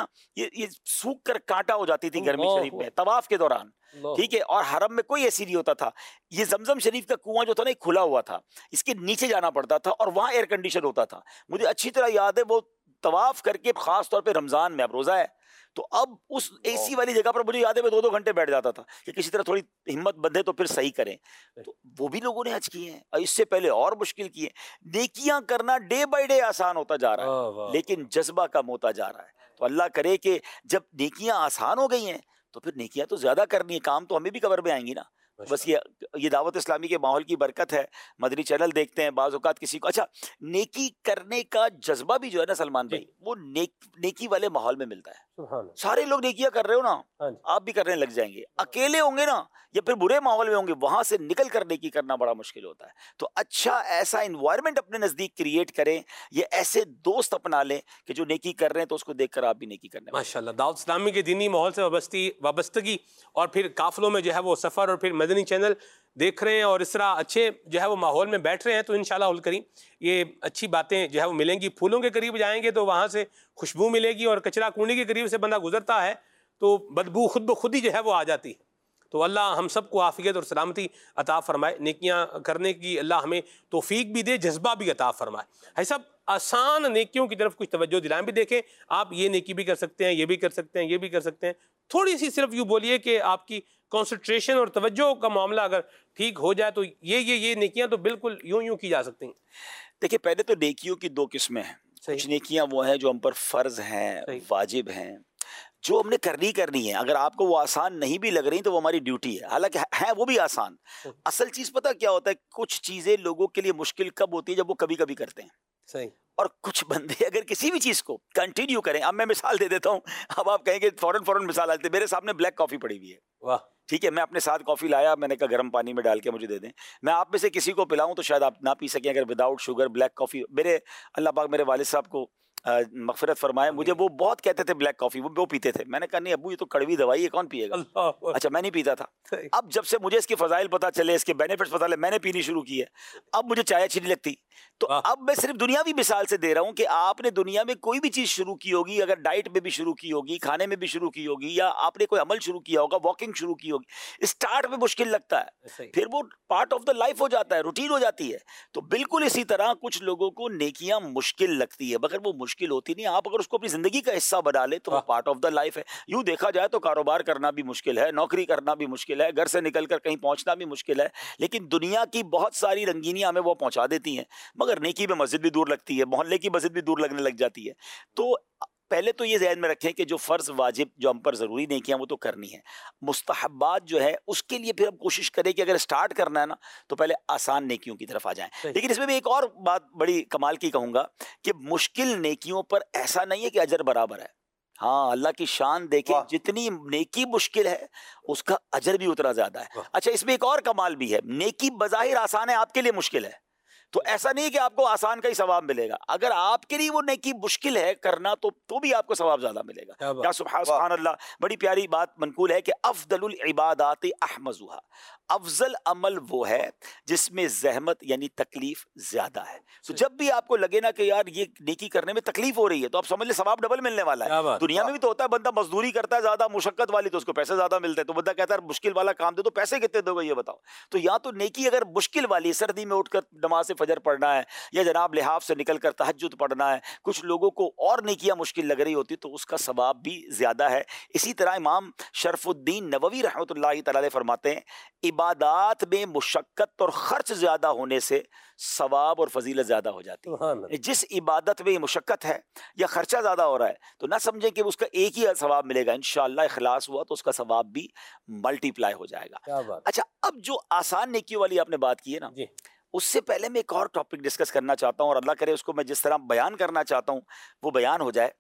ना ये ये सूख कर कांटा हो जाती थी गर्मी अल्लाह शरीफ में तवाफ के दौरान, अल्लाह। ठीक है। और हरम में कोई ऐसी नहीं होता था। ये जमजम शरीफ का कुआं जो था ना एक खुला हुआ था, इसके नीचे जाना पड़ता था और वहां एयर कंडीशन होता था। मुझे अच्छी तरह याद है वो तवाफ करके, खास तौर पे रमजान में, अब रोजा है तो अब उस एसी वाली जगह पर मुझे याद है मैं दो दो घंटे बैठ जाता था कि किसी तरह थोड़ी हिम्मत बंधे तो फिर सही करें। तो वो भी लोगों ने हज किए हैं और इससे पहले और मुश्किल किए। नेकियां करना डे बाय डे आसान होता जा रहा है, लेकिन जज्बा कम होता जा रहा है। तो अल्लाह करे कि जब नेकियां आसान हो गई हैं तो फिर नेकियां तो ज्यादा करनी है, काम तो हमें भी कवर में आएंगी ना। बस ये ये दावत इस्लामी के माहौल की बरकत है। मदनी चैनल देखते हैं, बाज़ औक़ात किसी को अच्छा नेकी करने का जज्बा भी जो है ना सलमान भाई, वो नेक, नेकी वाले माहौल में मिलता है। सारे लोग नेकियां कर रहे हो ना, आप भी करने लग जाएंगे। अकेले होंगे ना या फिर बुरे माहौल में होंगे, वहां से निकल कर नेकी करना बड़ा मुश्किल होता है। तो अच्छा ऐसा इन्वायरमेंट अपने नजदीक क्रिएट करें, ये ऐसे दोस्त अपना लें कि जो नेकी कर रहे हैं तो उसको देखकर आप भी नेकी करने। माशाल्लाह, दावत इस्लामी के दीनी माहौल से वाबस्ती वाबस्तगी और फिर काफिलों में जो है वो सफ़र और फिर मदनी चैनल देख रहे हैं और इस तरह अच्छे जो है वो माहौल में बैठ रहे हैं, तो इंशाअल्लाह उल करीम ये अच्छी बातें जो है वो मिलेंगी। फूलों के करीब जाएंगे तो वहाँ से खुशबू मिलेगी और कचरा कूड़े के करीब से बंदा गुजरता है तो बदबू खुद ब खुद ही जो है वो आ जाती है। तो अल्लाह हम सबको आफियत और सलामती अता फरमाए, नेकियां करने की अल्लाह हमें तौफीक भी दे, जज्बा भी अता फरमाए। है सब आसान नेकियों की तरफ कुछ तवज्जो दिलाएं भी। देखें आप ये नेकी भी कर सकते हैं, ये भी कर सकते हैं, ये भी कर सकते हैं। थोड़ी सी सिर्फ यूँ बोलिए कि आपकी कॉन्सेंट्रेशन और तवज्जो का मामला अगर ठीक हो जाए तो ये ये ये नेकियां तो बिल्कुल यूं यूं की जा सकती हैं। देखिए पहले तो नेकियों की दो किस्में हैं। कुछ नेकियां वो हैं जो हम पर फर्ज हैं, वाजिब हैं, जो हमने करनी करनी है। अगर आपको वो आसान नहीं भी लग रही तो वो हमारी ड्यूटी है, हालांकि है वो भी आसान। असल चीज पता क्या होता है, कुछ चीजें लोगों के लिए मुश्किल कब होती है, जब वो कभी कभी करते हैं। सही। और कुछ बंदे अगर किसी भी चीज को कंटिन्यू करें, अब मैं मिसाल दे देता हूँ, अब आप कहेंगे फौरन फौरन मिसाल आते, मेरे सामने ब्लैक कॉफी पड़ी हुई है, वाह ठीक है, मैं अपने साथ कॉफी लाया, मैंने कहा गर्म पानी में डाल के मुझे दे दें। मैं आप में से किसी को पिलाऊं तो शायद आप ना पी सकें अगर विदाउट शुगर ब्लैक कॉफी। मेरे अल्लाह पाक मेरे वालिद साहब को मगफिरत फरमाए, मुझे वो बहुत कहते थे ब्लैक कॉफी, वो वो पीते थे। मैंने कहा नहीं अब्बू ये तो कड़वी दवाई है, कौन पिएगा। अच्छा मैं नहीं पीता था। अब जब से मुझे इसके फजाइल पता चले, इसके बेनिफिट्स पता चले, मैंने पीनी शुरू की है। अब मुझे चाय अच्छी नहीं लगती। तो अब मैं सिर्फ दुनियावी मिसाल से दे रहा हूँ कि आपने दुनिया में कोई भी चीज शुरू की होगी, अगर डाइट में भी शुरू की होगी, खाने में भी शुरू की होगी, या आपने कोई अमल शुरू किया होगा, वॉकिंग शुरू की होगी, स्टार्ट में मुश्किल लगता है, फिर वो पार्ट ऑफ द लाइफ हो जाता है, रूटीन हो जाती है। तो बिल्कुल इसी तरह कुछ लोगों को नेकियां मुश्किल लगती है, मगर वो मुश्किल होती नहीं। आप अगर उसको अपनी जिंदगी का हिस्सा बना ले तो वो पार्ट ऑफ द लाइफ है। यूं देखा जाए तो कारोबार करना भी मुश्किल है, नौकरी करना भी मुश्किल है, घर से निकलकर कहीं पहुंचना भी मुश्किल है, लेकिन दुनिया की बहुत सारी रंगीनियां हमें वो पहुंचा देती हैं। मगर नेकी में मस्जिद भी दूर लगती है, मोहल्ले की मस्जिद भी दूर लगने लग जाती है। तो पहले तो ये ज़हन में रखें कि जो फ़र्ज़ वाजिब जो हम पर ज़रूरी नेकियां वो तो करनी है। मुस्तहब्बात जो है उसके लिए फिर हम कोशिश करें कि अगर स्टार्ट करना है ना तो पहले आसान नेकियों की तरफ आ जाएं। लेकिन इसमें भी एक और बात बड़ी कमाल की कहूँगा कि मुश्किल नेकियों पर ऐसा नहीं है कि अजर बराबर है। हाँ अल्लाह की शान देखें, जितनी नेकी मुश्किल है उसका अजर भी उतना ज़्यादा है। अच्छा इसमें एक और कमाल भी है, नेकी बज़ाहिर आसान है, आपके लिए मुश्किल है, तो ऐसा नहीं कि आपको आसान का ही सवाब मिलेगा। अगर आपके लिए वो नेकी मुश्किल है करना तो तो भी आपको सवाब ज्यादा मिलेगा। या सुभान अल्लाह, बड़ी प्यारी बात मनकूल है कि अफदलुल इबादात अहमजुहा, अफजल अमल वो है जिसमें जहमत यानी तकलीफ ज्यादा है। तो जब भी आपको लगे ना कि यार ये नेकी करने में तकलीफ हो रही है तो आप समझ ले सवाब डबल मिलने वाला है। दुनिया में भी तो होता है, बंदा मजदूरी करता है ज्यादा मुशक्कत वाली तो उसको पैसे ज्यादा मिलते हैं, तो बंदा कहता है मुश्किल वाला काम दे तो पैसे कितने दोगे ये बताओ। तो या तो नेकी अगर मुश्किल वाली, सर्दी में उठकर नमाज से फजर पढ़ना है या जनाब लिहाफ से निकल कर तहज्जुद पढ़ना है, कुछ लोगों को और नेकियां मुश्किल लग रही होती तो उसका सवाब भी ज्यादा है। इसी तरह इमाम शरफुद्दीन नववी रहमतुल्लाहि तआला फरमाते हैं इबादात में मुशक्कत और खर्च ज्यादा होने से सवाब और फजीलत ज्यादा हो जाती है। जिस इबादत में मुशक्कत है या खर्चा ज्यादा हो रहा है तो ना समझें कि उसका एक ही सवाब मिलेगा, इंशाअल्लाह इखलास हुआ तो उसका सवाब भी मल्टीप्लाई हो जाएगा। अच्छा अब जो आसान नेकी वाली आपने बात की है ना, उससे पहले मैं एक और टॉपिक डिस्कस करना चाहता हूँ और अल्लाह करे उसको मैं जिस तरह बयान करना चाहता हूँ वो बयान हो जाए।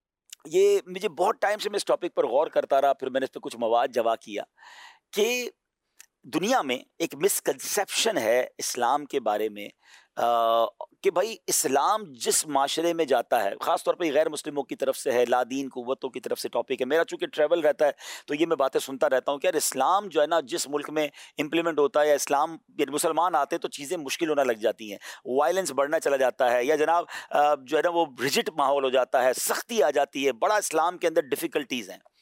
ये मुझे बहुत टाइम से मैं इस टॉपिक पर गौर करता रहा, फिर मैंने इस पर कुछ मवाद जवा किया कि दुनिया में एक मिसकंसेप्शन है इस्लाम के बारे में आ, कि भाई इस्लाम जिस माशरे में जाता है, ख़ास तौर पे गैर मुस्लिमों की तरफ से है, लादीन कुव्वतों की तरफ से टॉपिक है। मेरा चूंकि ट्रैवल रहता है तो ये मैं बातें सुनता रहता हूँ कि यार इस्लाम जो है ना जिस मुल्क में इम्प्लीमेंट होता है या इस्लाम मुसलमान आते हैं तो चीज़ें मुश्किल होना लग जाती हैं, वायलेंस बढ़ना चला जाता है, या जनाब जो है ना वो रिजिड माहौल हो जाता है, सख्ती आ जाती है, बड़ा इस्लाम के अंदर डिफ़िकल्टीज़ हैं।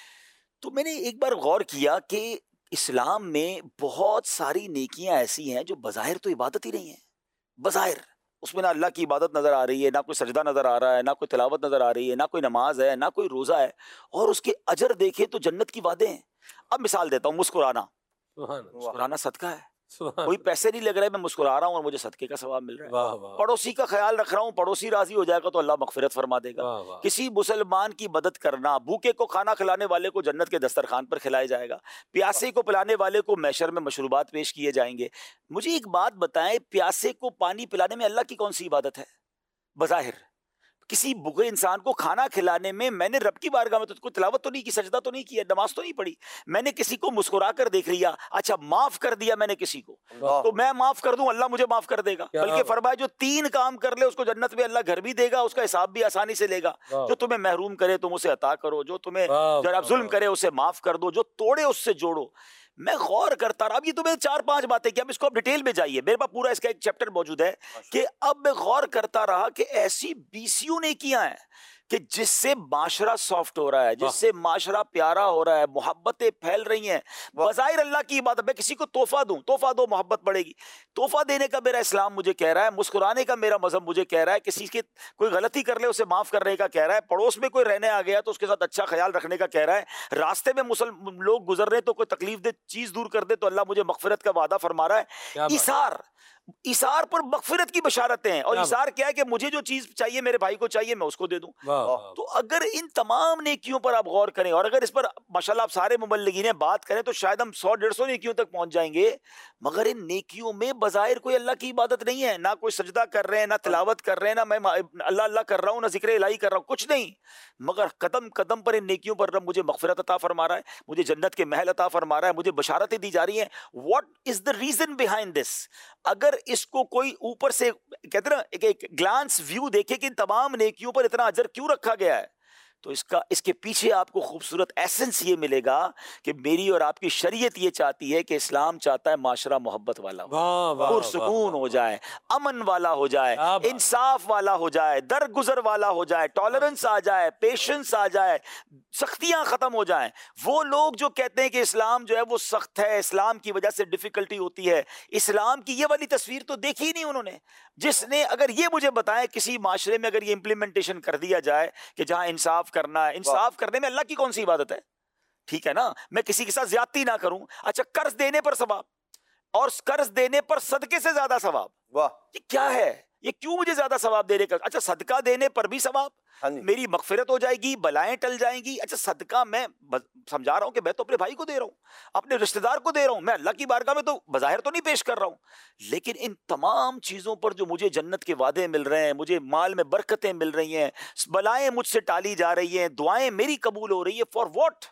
तो मैंने एक बार गौर किया कि इस्लाम में बहुत सारी नेकियां ऐसी हैं जो बज़ाहिर तो इबादत ही नहीं है। बज़ाहिर उसमें ना अल्लाह की इबादत नज़र आ रही है, ना कोई सजदा नज़र आ रहा है, ना कोई तिलावत नज़र आ रही है, ना कोई नमाज है, ना कोई रोज़ा है, और उसके अजर देखे तो जन्नत की वादे हैं। अब मिसाल देता हूँ, मुस्कुराना, मुस्कुराना सदका है, कोई पैसे नहीं लग रहे, मैं मुस्कुरा रहा हूँ और मुझे सदके का सवाब मिल रहा है। वाह वाह। पड़ोसी का ख्याल रख रहा हूँ, पड़ोसी राजी हो जाएगा तो अल्लाह मगफिरत फरमा देगा। वाह वाह। किसी मुसलमान की मदद करना, भूखे को खाना खिलाने वाले को जन्नत के दस्तरखान पर खिलाया जाएगा, प्यासे को पिलाने वाले को मैशर में मशरूबात पेश किए जाएंगे। मुझे एक बात बताएं, प्यासे को पानी पिलाने में अल्लाह की कौन सी इबादत है? बज़ाहिर किसी भूखे इंसान को खाना खिलाने में मैंने रब की बारगाह में तो कोई तिलावत तो नहीं की, सजदा तो नहीं किया, नमाज तो नहीं पढ़ी, मैंने किसी को मुस्कुरा कर देख लिया, अच्छा माफ कर दिया मैंने किसी को, तो मैं माफ कर दूं अल्लाह मुझे माफ कर देगा। बल्कि फरमाया जो तीन काम कर ले उसको जन्नत में अल्लाह घर भी देगा, उसका हिसाब भी आसानी से लेगा। जो तुम्हें महरूम करे तुम उसे अता करो, जो तुम्हें जरा जुल्म करे उसे माफ कर दो, जो तोड़े उससे जोड़ो। मैं गौर करता रहा, अब ये तुम्हें चार पांच बातें कि अब इसको आप डिटेल में जाइए, मेरे पास पूरा इसका एक चैप्टर मौजूद है कि अब मैं गौर करता रहा कि ऐसी बीसियों ने किया है कि जिससे माशरा सॉफ्ट हो रहा है, जिससे माशरा प्यारा हो रहा है, मोहब्बतें फैल रही हैं। बज़ाहिर अल्लाह की इबादत, मैं किसी को तोहफा दूं, तोहफा दो मोहब्बत बढ़ेगी, तोहफा देने का मेरा इस्लाम मुझे कह रहा है, मुस्कुराने का मेरा मजहब मुझे कह रहा है, किसी की कोई गलती कर ले उसे माफ करने का कह रहा है, पड़ोस में कोई रहने आ गया तो उसके साथ अच्छा ख्याल रखने का कह रहा है, रास्ते में मुसलमान लोग गुजर रहे तो कोई तकलीफ दे चीज दूर कर दे तो अल्लाह मुझे मगफिरत का वादा फरमा रहा है। इसार इसार पर मगफिरत की बशारतें हैं, और इसार क्या है कि मुझे जो चीज चाहिए मेरे भाई को चाहिए मैं उसको दे दूं। तो अगर इन तमाम नेकियों पर आप गौर करें और अगर इस पर माशाल्लाह आप सारे मुबल्लिगीन ने बात करें तो शायद हम सौ डेढ़ सौ नेकियों तक पहुंच जाएंगे, मगर इन नेकियों में बज़ाहिर कोई अल्लाह की इबादत नहीं है, ना कोई सजदा कर रहे हैं, ना तिलावत कर रहे हैं, ना मैं अल्लाह अल्लाह कर रहा हूँ, ना जिक्र इलाही कर रहा हूँ, कुछ नहीं, मगर कदम कदम पर इन नेकियों पर रब मुझे मगफिरत अता फरमा रहा है, मुझे जन्नत के महल अता फरमा रहा है, मुझे बशारतें दी जा रही हैं। What is the reason behind this? अगर इसको कोई ऊपर से कहते ना एक, एक ग्लांस व्यू देखे कि इन तमाम नेकियों पर इतना अजर क्यों रखा गया है, तो इसका इसके पीछे आपको खूबसूरत एसेंस ये मिलेगा कि मेरी और आपकी शरीयत ये चाहती है कि इस्लाम चाहता है माशरा मोहब्बत वाला हो, पुरसुकून हो जाए, अमन वाला हो जाए, इंसाफ वाला हो जाए, दरगुजर वाला हो जाए, टॉलरेंस आ जाए, पेशेंस आ जाए, सख्तियां खत्म हो जाएं। वो लोग जो कहते हैं कि इस्लाम जो है वो सख्त है, इस्लाम की वजह से डिफिकल्टी होती है, इस्लाम की ये वाली तस्वीर तो देखी ही नहीं उन्होंने। जिसने अगर ये मुझे बताए किसी माशरे में अगर ये इंप्लीमेंटेशन कर दिया जाए कि जहां इंसाफ करना है, इंसाफ करने में अल्लाह की कौन सी इबादत है? ठीक है ना, मैं किसी के साथ ज्यादती ना करूं, अच्छा कर्ज देने पर सवाब और कर्ज देने पर सदके से ज्यादा सवाब, वाह ये क्या है? ये क्यों मुझे ज्यादा सवाब देने का? अच्छा सदका देने पर भी सवाब, मेरी मगफिरत हो जाएगी, बलाएं टल जाएंगी। अच्छा सदका मैं समझा रहा हूं कि मैं तो अपने भाई को दे रहा हूं, अपने रिश्तेदार को दे रहा हूं, मैं अल्लाह की बारगाह में तो बज़ाहिर तो नहीं पेश कर रहा हूं, लेकिन इन तमाम चीजों पर जो मुझे जन्नत के वादे मिल रहे हैं, मुझे माल में बरकतें मिल रही हैं, बलाएं मुझसे टाली जा रही हैं, दुआएं मेरी कबूल हो रही है, फॉर व्हाट?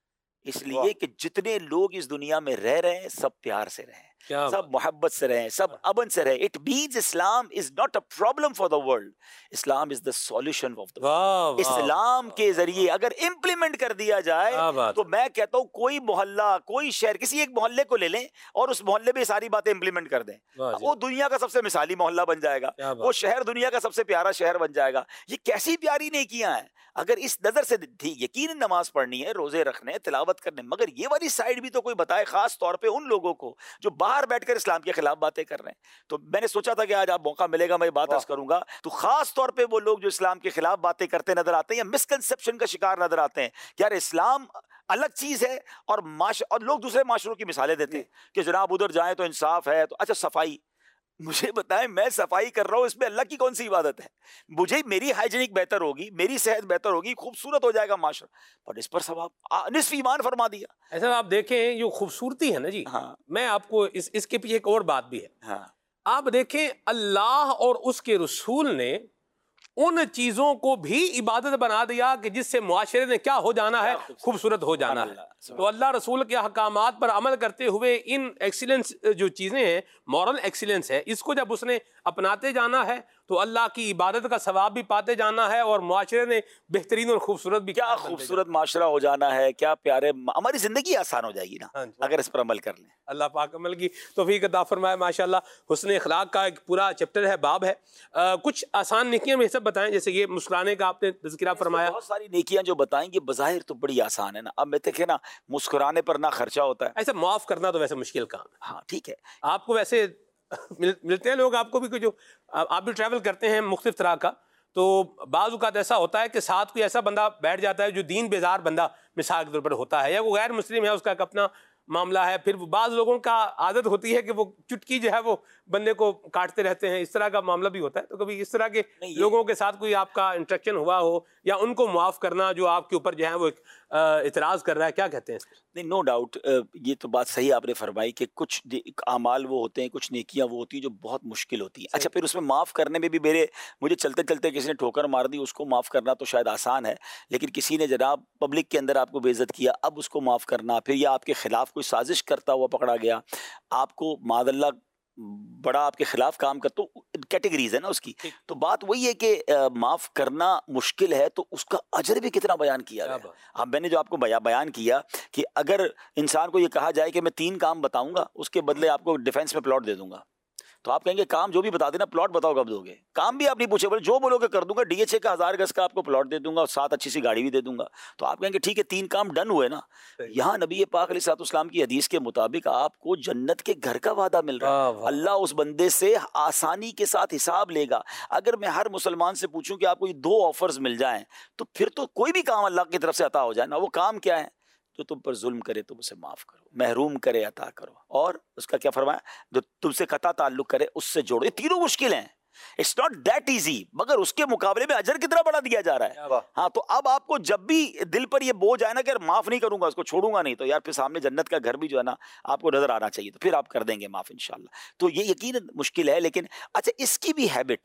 इसलिए कि जितने लोग इस दुनिया में रह रहे हैं सब प्यार से रहें, सब मोहब्बत से रहें, सब अमन से रहें। It means Islam is not a problem for the world, Islam is the solution of the world. इस्लाम के जरिए अगर इंप्लीमेंट कर दिया जाए तो मैं कहता हूं कोई मोहल्ला, कोई शहर, किसी एक मोहल्ले को ले लें और उस मोहल्ले में सारी बातें इंप्लीमेंट कर दें, वो दुनिया का सबसे मिसाली मोहल्ला बन जाएगा, वो शहर दुनिया का सबसे प्यारा शहर बन जाएगा। ये कैसी प्यारी नेकियां हैं। अगर इस नजर से यकीन नमाज पढ़नी है, रोजे रखने, तिलावत करने, मगर ये वाली साइड भी तो कोई बताए, खास तौर पे उन लोगों को जो बाहर बैठकर इस्लाम के खिलाफ बातें कर रहे हैं। तो मैंने सोचा था कि आज आप मौका मिलेगा मैं बात अर्ज करूंगा, तो खास तौर पे वो लोग जो इस्लाम के खिलाफ बातें करते नजर आते हैं या मिसकंसेप्शन का शिकार नजर आते हैं कि यार इस्लाम अलग चीज है और माश और लोग दूसरे माशरों की मिसालें देते हैं कि जनाब उधर जाए तो इंसाफ है, तो अच्छा सफाई, मुझे बताएं मैं सफाई कर रहा हूं, इसमें अल्लाह की कौन सी इबादत है? मुझे मेरी हाइजीनिक बेहतर होगी, मेरी सेहत बेहतर होगी, खूबसूरत हो जाएगा माशरा, पर इस पर सवाब निस्फ ईमान फरमा दिया। ऐसा आप देखें जो खूबसूरती है ना जी, हाँ। मैं आपको इस इसके पीछे एक और बात भी है, हाँ। आप देखें अल्लाह और उसके रसूल ने उन चीज़ों को भी इबादत बना दिया कि जिससे मुआशरे ने क्या हो जाना है, खूबसूरत हो जाना है। तो अल्लाह रसूल के अहकामात पर अमल करते हुए इन एक्सीलेंस जो चीज़ें हैं, मॉरल एक्सीलेंस है, इसको जब उसने अपनाते जाना है तो अल्लाह की इबादत का सवाब भी पाते जाना है और मुआशरे ने बेहतरीन और खूबसूरत भी, क्या खूबसूरत माशरा हो जाना है, क्या प्यारे, हमारी जिंदगी आसान हो जाएगी ना अगर इस पर अमल कर लें। अल्लाह पाक अमल की तौफीक अता फरमाए। माशाल्लाह हुस्न अखलाक का एक पूरा चैप्टर है, बाब है। आ, कुछ आसान नेकियां में सब बताएं, जैसे ये मुस्कुराने का आपने तज़किरा फरमाया। बहुत सारी नेकियां जो बताएंगे बज़ाहिर तो बड़ी आसान है ना। अब मैं देखे ना, मुस्कुराने पर ना खर्चा होता है, ऐसे माफ़ करना तो वैसे मुश्किल काम है। हाँ ठीक है। आपको वैसे मिल, मिलते हैं लोग, आपको भी कुछ जो आप भी ट्रैवल करते हैं मुख्तलिफ तरह का, तो बाज़ औक़ात ऐसा होता है कि साथ कोई ऐसा बंदा बैठ जाता है जो दीन बेजार बंदा मिसाल के तौर पर होता है, या वो गैर मुस्लिम है, उसका एक अपना मामला है। फिर बाज़ लोगों का आदत होती है कि वो चुटकी जो है वो बंदे को काटते रहते हैं, इस तरह का मामला भी होता है। तो कभी इस तरह के लोगों के साथ कोई आपका इंटरेक्शन हुआ हो, या उनको माफ़ करना जो आपके ऊपर जो है वो इतराज़ कर रहा है, क्या कहते हैं? नहीं, नो डाउट, ये तो बात सही आपने फरमाई कि कुछ अमाल वो होते हैं, कुछ नेकियां वो होती हैं जो बहुत मुश्किल होती हैं। अच्छा, फिर उसमें माफ़ करने में भी मेरे मुझे चलते चलते किसी ने ठोकर मार दी, उसको माफ़ करना तो शायद आसान है, लेकिन किसी ने जनाब पब्लिक के अंदर आपको बेइज्जत किया, अब उसको माफ़ करना, फिर यह आपके ख़िलाफ़ कोई साजिश करता हुआ पकड़ा गया, आपको मादल्ला बड़ा आपके खिलाफ काम कर, तो कैटेगरीज है ना उसकी। तो बात वही है कि माफ़ करना मुश्किल है, तो उसका अजर भी कितना बयान किया गया। अब मैंने जो आपको बया, बयान किया कि अगर इंसान को ये कहा जाए कि मैं तीन काम बताऊंगा, उसके बदले आपको डिफेंस में प्लॉट दे दूंगा, तो आप कहेंगे काम जो भी बता देना, प्लॉट बताओ कब दोगे। काम भी आप नहीं पूछे, बोले जो बोलोगे कर दूंगा, डीएचए का हजार गज का आपको प्लॉट दे दूंगा और साथ अच्छी सी गाड़ी भी दे दूंगा। तो आप कहेंगे ठीक है, तीन काम डन हुए ना। यहाँ नबी पाक अलैहिस्सलाम की हदीस के मुताबिक आपको जन्नत के घर का वादा मिल रहा है। अल्लाह उस बंदे से आसानी के साथ हिसाब लेगा। अगर मैं हर मुसलमान से पूछूं कि आपको ये दो ऑफर्स मिल जाएं, तो फिर तो कोई भी काम अल्लाह की तरफ से अता हो जाए ना। वो काम क्या है? जो तुम पर जुल्म करे तुम उसे माफ करो, महरूम करे अता करो, और उसका क्या फरमाया, जो तुमसे कता ताल्लुक करे उससे जोड़ो। ये तीनों मुश्किल हैं, इट्स नॉट दैट इजी, मगर उसके मुकाबले में अजर कितना बड़ा दिया जा रहा है। हाँ, तो अब आपको जब भी दिल पर ये बोझ आए ना कि यार माफ नहीं करूंगा, उसको छोड़ूंगा नहीं, तो यार फिर सामने जन्नत का घर भी जो है ना आपको नजर आना चाहिए, तो फिर आप कर देंगे माफ इंशाल्लाह। तो ये यकीन मुश्किल है, लेकिन अच्छा इसकी भी हैबिट,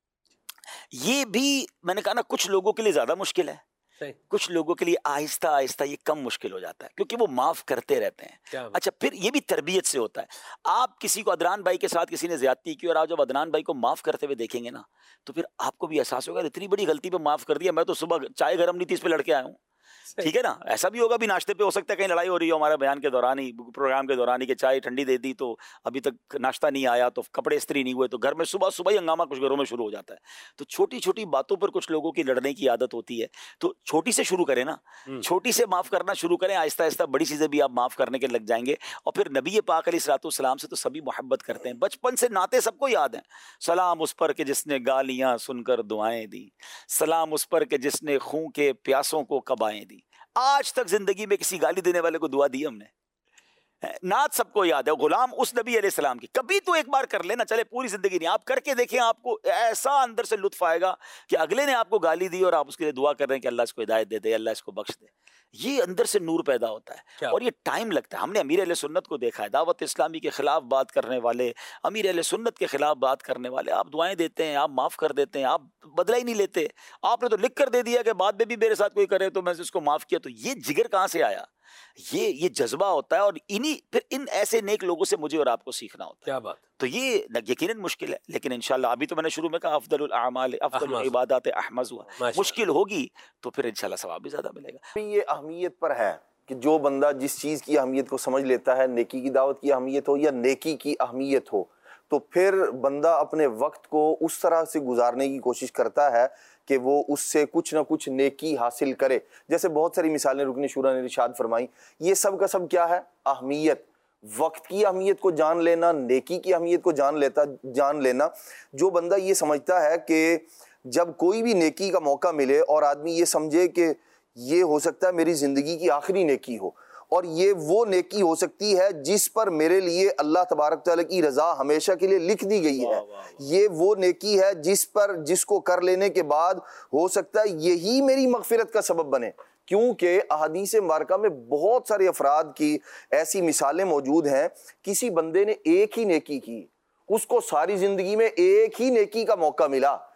ये भी मैंने कहा ना कुछ लोगों के लिए ज्यादा मुश्किल है, कुछ लोगों के लिए आहिस्ता आहिस्ता ये कम मुश्किल हो जाता है, क्योंकि वो माफ करते रहते हैं। अच्छा, फिर ये भी तरबियत से होता है। आप किसी को, अदनान भाई के साथ किसी ने ज्यादती की, और आप जब अदनान भाई को माफ करते हुए देखेंगे ना, तो फिर आपको भी एहसास होगा इतनी बड़ी गलती पे माफ कर दिया, मैं तो सुबह चाय गर्म नहीं थी, इस पे लड़के आया हूँ। ठीक है ना, ऐसा भी होगा, भी नाश्ते पे हो सकता है कहीं लड़ाई हो रही हो, हमारे बयान के दौरान ही, प्रोग्राम के दौरान ही, कि चाय ठंडी दे दी तो अभी तक नाश्ता नहीं आया, तो कपड़े इस्त्री नहीं हुए, तो घर में सुबह सुबह ही हंगामा कुछ घरों में शुरू हो जाता है। तो छोटी छोटी बातों पर कुछ लोगों की लड़ने की आदत होती है, तो छोटी से शुरू करें ना, छोटी से माफ करना शुरू करें, आहिस्ता आहिस्ता बड़ी चीजें भी आप माफ करने के लग जाएंगे। और फिर नबी पाक अलैहिस्सलाम से तो सभी मोहब्बत करते हैं, बचपन से नाते सबको याद है। सलाम उस पर के जिसने गालियां सुनकर दुआएं दी, सलाम उस पर के जिसने खून के प्यासों को कबाएं दी। आज तक जिंदगी में किसी गाली देने वाले को दुआ दी हमने? नात सबको याद है, गुलाम उस नबी अलैहिस्सलाम की। कभी तो एक बार कर लेना, चले पूरी जिंदगी नहीं, आप करके देखें, आपको ऐसा अंदर से लुत्फ आएगा कि अगले ने आपको गाली दी और आप उसके लिए दुआ कर रहे हैं कि अल्लाह इसको हिदायत दे दे, अल्लाह इसको बख्श दे। ये अंदर से नूर पैदा होता है, और ये टाइम लगता है। हमने अमीर अहले सुन्नत को देखा है, दावत इस्लामी के खिलाफ बात करने वाले, अमीर अहले सुन्नत के खिलाफ बात करने वाले, आप दुआएं देते हैं, आप माफ कर देते हैं, आप बदला ही नहीं लेते। आपने तो लिख कर दे दिया कि बाद में भी मेरे साथ कोई करे तो मैं इसको माफ किया। तो ये जिगर कहाँ से आया? ये ये जज्बा होता है, और इन्हीं फिर इन ऐसे नेक लोगों से मुझे और आपको सीखना होता है। क्या बात। तो ये यकीनन मुश्किल है, लेकिन इंशाल्लाह, अभी तो मैंने शुरू में कहा अफदलुल अमाल अफदलुल इबादत अहमज हुआ, मुश्किल होगी तो फिर इंशाल्लाह सवाब भी ज्यादा मिलेगा। ये अहमियत पर है कि जो बंदा जिस चीज़ की अहमियत को समझ लेता है, नेकी की दावत की अहमियत हो या नेकी की अहमियत हो, तो फिर बंदा अपने वक्त को उस तरह से गुजारने की कोशिश करता है कि वो उससे कुछ ना कुछ नेकी हासिल करे। जैसे बहुत सारी मिसालें रुकनी शूरा ने इरशाद फरमाई, ये सब का सब क्या है? अहमियत, वक्त की अहमियत को जान लेना, नेकी की अहमियत को जान लेता जान लेना। जो बंदा ये समझता है कि जब कोई भी नेकी का मौका मिले और आदमी ये समझे कि ये हो सकता है मेरी ज़िंदगी की आखिरी नेकी हो, और ये वो नेकी हो सकती है जिस पर मेरे लिए अल्लाह तबारक तआला की रज़ा हमेशा के लिए लिख दी गई है, ये वो नेकी है जिस पर जिसको कर लेने के बाद हो सकता है यही मेरी मग़फ़िरत का सबब बने। क्योंकि अहादीस मुबारका में बहुत सारे अफराद की ऐसी मिसालें मौजूद हैं, किसी बंदे ने एक ही नेकी की, उसको सारी ज़िंदगी में एक ही नेकी का मौका मिला,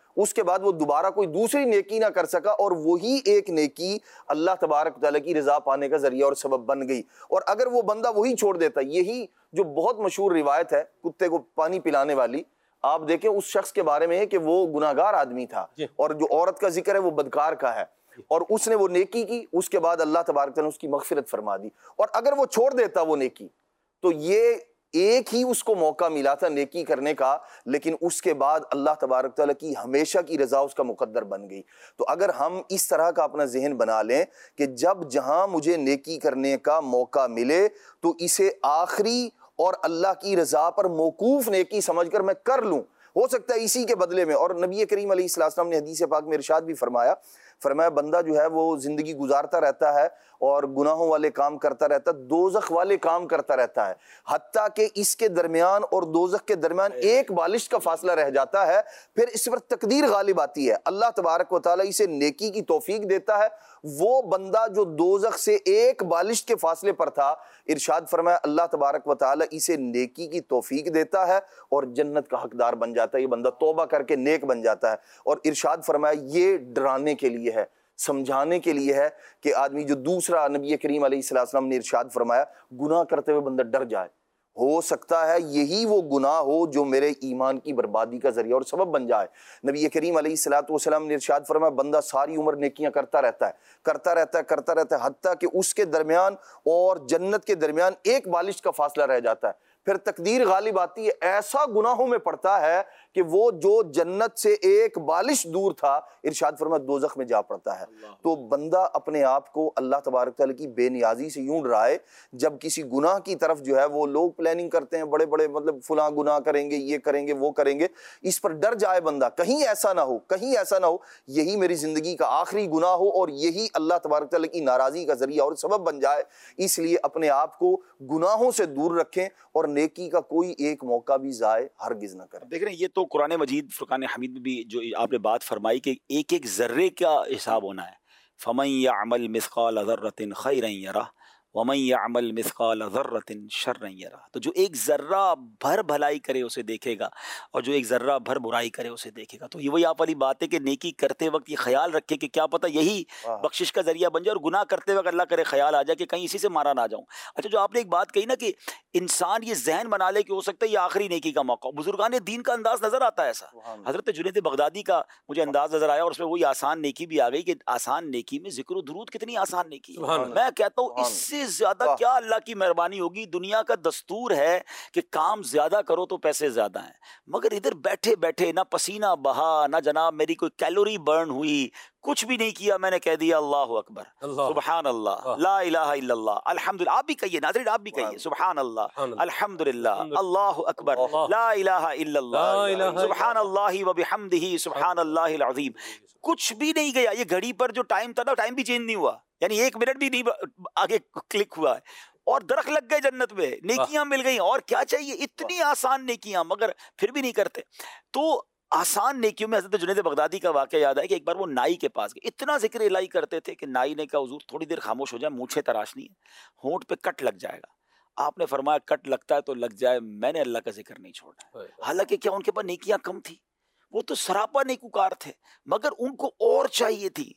उसके बाद वो दोबारा कोई दूसरी नेकी ना कर सका, और वही एक नेकी अल्लाह तबारक व तआला की रजा पाने का जरिया और सबब बन गई। और अगर वो बंदा वही छोड़ देता, यही जो बहुत मशहूर रिवायत है कुत्ते को पानी पिलाने वाली, आप देखें उस शख्स के बारे में है कि वो गुनाहगार आदमी था और जो औरत का जिक्र है वो बदकार का है, और उसने वो नेकी की, उसके बाद अल्लाह तबारक तआला ने उसकी मगफिरत फरमा दी। और अगर वो छोड़ देता वो नेकी, तो ये एक ही उसको मौका मिला था नेकी करने का, लेकिन उसके बाद अल्लाह तबारक तआला की हमेशा की रजा उसका मुकद्दर बन गई। तो अगर हम इस तरह का अपना जहन बना लें कि जब जहां मुझे नेकी करने का मौका मिले तो इसे आखिरी और अल्लाह की रजा पर मौकूफ नेकी समझकर मैं कर लूं, हो सकता है इसी के बदले में। और नबी करीम अलैहिस्सलाम ने हदीस पाक में इरशाद भी फरमाया फरमाया बंदा जो है वो जिंदगी गुजारता रहता है और गुनाहों वाले काम करता रहता है, दोजख वाले काम करता रहता है, हत्ता कि इसके दरमियान और दोजख के दरमियान एक बालिश का फासला रह जाता है। फिर इस पर तकदीर गालिब आती है, अल्लाह तबारक व तआला इसे नेकी की तौफीक देता है। वो बंदा जो दोजख से एक बालिश के फासले पर था, इरशाद फरमाया अल्लाह तबारक व तआला इसे नेकी की तौफीक देता है और जन्नत का हकदार बन जाता है। ये बंदा तौबा करके नेक बन जाता है। और इरशाद फरमाया ये डराने के लिए है, समझाने के लिए है कि आदमी जो दूसरा नबी करीम अलैहिस्सलाम ने इरशाद फरमाया गुनाह करते हुए बंदा डर जाए, हो सकता है यही वो गुनाह हो जो मेरे ईमान की बर्बादी का जरिया और सबब बन जाए। नबी करीम अलैहिस्सलाम ने इरशाद फरमाया बंदा सारी उम्र नेकियां करता रहता है करता रहता है करता रहता है हत्ता कि उसके दरमियान और जन्नत के दरमियान एक बालिश का फासला रह जाता है। फिर तकदीर गालिब आती है, ऐसा गुनाहों में पड़ता है कि वो जो जन्नत से एक बालिश दूर था, इरशाद फरमाया दोज़ख में जा पड़ता है। तो बंदा अपने आप को अल्लाह तबारक तआला की बेनियाजी से यूं डराए, जब किसी गुनाह की तरफ जो है वो लोग प्लानिंग करते हैं बड़े बड़े, मतलब फुला गुनाह करेंगे, ये करेंगे, वो करेंगे, इस पर डर जाए बंदा, कहीं ऐसा ना हो, कहीं ऐसा ना हो यही मेरी जिंदगी का आखिरी गुनाह हो और यही अल्लाह तबारक तआला की नाराजगी का जरिया और सबब बन जाए। इसलिए अपने आप को गुनाहों से दूर रखें और नेकी का कोई एक मौका भी जाए हरगिज ना करें। देख रहे हैं, ये तो कुरान मजीद फुरकान हमीद में भी जो आपने बात फरमाई कि एक एक जर्रे का हिसाब होना है। फमन यअमल मिस्काल ज़र्रतिन खैरन यरा वमन यअमल मिस्काल ज़र्रतिन शर्रन यरा। तो जो एक जर्रा भर भलाई करे उसे देखेगा और जो एक जर्रा भर बुराई करे उसे देखेगा। तो ये वही आप वाली बात है कि नेकी करते वक्त ये ख्याल रखे कि क्या पता यही बख्शिश का जरिया बन जाए, और गुनाह करते वक्त अल्लाह करे ख्याल आ जाए कि कहीं इसी से मारा ना जाऊं। अच्छा, जो आपने एक बात कही ना कि इंसान ये जहन बना ले कि हो सकता है ये आखिरी नेकी का मौका, बुजुर्गान दीन का अंदाज नजर आता है ऐसा। हजरत जुनैद बगदादी का मुझे अंदाज नजर आया और उसमें वही आसान नेकी भी आ गई कि आसान नेकी में जिक्र दुरूद कितनी आसान नेकी है। मैं कहता हूँ इससे ज्यादा क्या अल्लाह की मेहरबानी होगी। दुनिया का दस्तूर है कि काम ज्यादा करो तो पैसे ज्यादा हैं, मगर इधर बैठे बैठे ना पसीना बहा, ना जनाब मेरी कोई कैलोरी बर्न हुई, कुछ भी नहीं किया, मैंने कह दिया अल्लाह अकबर, सुबहान अल्लाह, ला इलाहा इल्लल्लाह, अल्हम्दुलिल्लाह। आप भी कहिए नाज़रीन, आप भी कहिए सुबहान अल्लाह, अल्हम्दुलिल्लाह, अल्लाह अकबर, ला इलाहा इल्लल्लाह, सुबहान अल्लाह व बिहम्दिही, सुबहान अल्लाहिल अज़ीम। कुछ भी नहीं गया, ये घड़ी पर जो टाइम था ना, टाइम भी चेंज नहीं हुआ, यानी एक मिनट भी नहीं आगे क्लिक हुआ है, और दरख्त लग गए जन्नत में, नेकियां मिल गई, और क्या चाहिए। इतनी आसान नेकियां, मगर फिर भी नहीं करते। तो आसान नेकियों में हज़रत जुनैद बगदादी का वाक़या याद है कि एक बार वो नाई के पास गए, इतना जिक्र इलाही करते थे कि नाई ने कहा हुज़ूर थोड़ी देर खामोश हो जाए, मूछें तराशनी है, होंठ पे कट लग जाएगा। आपने फरमाया कट लगता है तो लग जाए, मैंने अल्लाह का जिक्र नहीं छोड़ा। हालांकि क्या उनके पास नेकियां कम थी, वो तो सरापा नेकूकार थे, मगर उनको और चाहिए थी।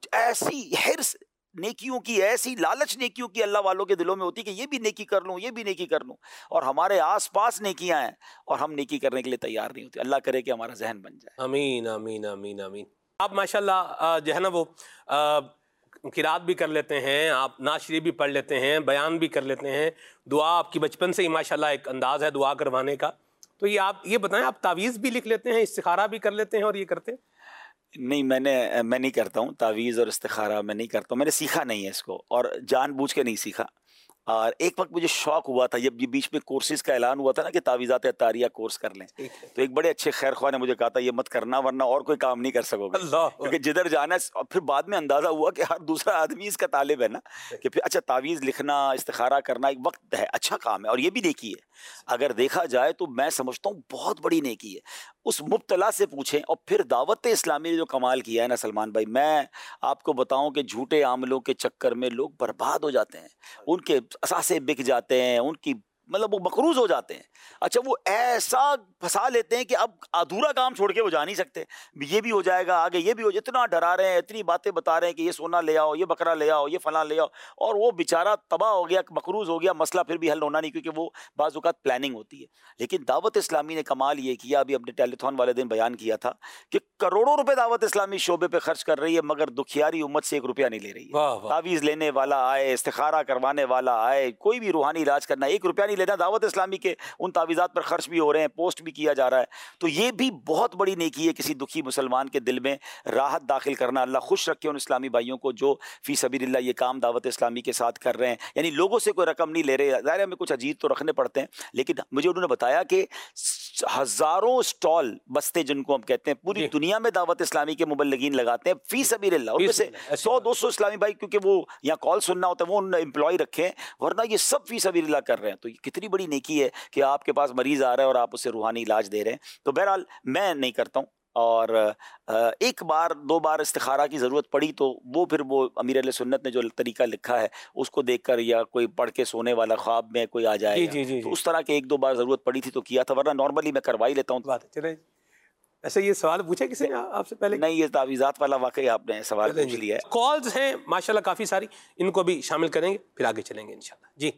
ऐसी हिर्स नेकियों की, ऐसी लालच नेकियों की अल्लाह वालों के दिलों में होती कि ये भी नेकी कर लूं, ये भी नेकी कर लूं, और हमारे आसपास नेकियां हैं और हम नेकी करने के लिए तैयार नहीं होते। अल्लाह करे कि हमारा जहन बन जाए। आमीन आमीन आमीन आमीन। आप माशाल्लाह जो है ना वो किरात भी कर लेते हैं, आप नाशरी भी पढ़ लेते हैं, बयान भी कर लेते हैं, दुआ आपकी बचपन से ही माशाल्लाह एक अंदाज़ है दुआ करवाने का। तो ये आप ये बताएं, आप तावीज़ भी लिख लेते हैं, इस्तिखारा भी कर लेते हैं और ये करते हैं? नहीं, मैंने मैं नहीं करता हूँ तावीज़ और इस्तिखारा, मैं नहीं करता हूँ, मैंने सीखा नहीं है इसको और जानबूझ के नहीं सीखा। और एक वक्त मुझे शौक हुआ था, जब ये बीच में कोर्सेज का ऐलान हुआ था ना कि तावीज़ात अत्तारिया कोर्स कर लें, तो एक बड़े अच्छे खैर ख्वाह ने मुझे कहा था ये मत करना वरना और कोई काम नहीं कर सकोगे, क्योंकि जिधर जाना है। और फिर बाद में अंदाज़ा हुआ कि हर दूसरा आदमी इसका तालिब है ना, कि फिर अच्छा तावीज़ लिखना, इस्तिखारा करना एक वक्त है, अच्छा काम है और ये भी नेकी है। अगर देखा जाए तो मैं समझता हूँ बहुत बड़ी नेकी है। उस मुब्तला से पूछें, और फिर दावत इस्लामी ने जो कमाल किया है ना सलमान भाई, मैं आपको बताऊं कि झूठे आमलों के चक्कर में लोग बर्बाद हो जाते हैं, उनके असासे बिक जाते हैं, उनकी मतलब वो मकरूज हो जाते हैं। अच्छा, वो ऐसा फंसा लेते हैं कि अब अधूरा काम छोड़ के वो जा नहीं सकते, ये भी हो जाएगा आगे, ये भी हो, इतना डरा रहे हैं, इतनी बातें बता रहे हैं कि ये सोना ले आओ, ये बकरा ले आओ, ये फला ले आओ, और वो बेचारा तबाह हो गया, मकरूज हो गया, मसला फिर भी हल होना नहीं, क्योंकि वो बाज़ औक़ात प्लानिंग होती है। लेकिन दावत इस्लामी ने कमाल ये किया, अभी अपने टेलीथॉन वाले दिन बयान किया था कि करोड़ों रुपए दावत इस्लामी शोबे पे खर्च कर रही है, मगर दुखियारी उम्मत से एक रुपया नहीं ले रही है। तावीज़ लेने वाला आए, इस्तिखारा करवाने वाला आए, कोई भी रूहानी इलाज करना, एक रुपया नहीं लेना। दावत इस्लामी के उन तावीज़ात पर खर्च भी हो रहे हैं, पोस्ट भी किया जा रहा है। तो ये भी बहुत बड़ी नेकी है, किसी दुखी मुसलमान के दिल में राहत दाखिल करना। अल्लाह खुश रखे उन इस्लामी भाइयों को जो फ़ी सबीलिल्लाह ये काम दावत इस्लामी के साथ कर रहे हैं, यानी लोगों से कोई रकम नहीं ले रहे। ज़ाहिर है हमें कुछ अजीज तो रखने पड़ते हैं, लेकिन मुझे उन्होंने बताया कि हज़ारों स्टॉल बस्ते जिनको हम कहते हैं पूरी दुनिया में दावत इस्लामी के मुबल्लिगीन लगाते हैं फ़ी सबीलिल्लाह। उनमें से सौ दो सौ इस्लामी भाई, क्योंकि वो यहाँ कॉल सुनना होता है, वो उन एम्प्लॉय रखे हैं, वरना ये सब फ़ी सबीलिल्लाह कर रहे हैं। तो ये कितनी बड़ी नेकी है कि आपके पास मरीज़ आ रहा है और आप उसे रूहानी इलाज दे रहे हैं। तो बहरहाल मैं नहीं करता हूँ, और एक बार दो बार इस्तिखारा की ज़रूरत पड़ी तो वो फिर वो अमीर अहले सुन्नत ने जो तरीका लिखा है उसको देखकर, या कोई पढ़ के सोने वाला ख्वाब में कोई आ जाए, तो उस तरह के एक दो बार ज़रूरत पड़ी थी तो किया था, वरना नॉर्मली मैं करवा ही लेता हूँ। बात चले ऐसे ये सवाल पूछा किसी ने आपसे पहले? नहीं, ये तावीज़ात वाला वाकई आपने सवाल पूछ लिया है। कॉल्स हैं माशाल्लाह काफ़ी सारी, इनको भी शामिल करेंगे, फिर आगे चलेंगे इंशाल्लाह। जी,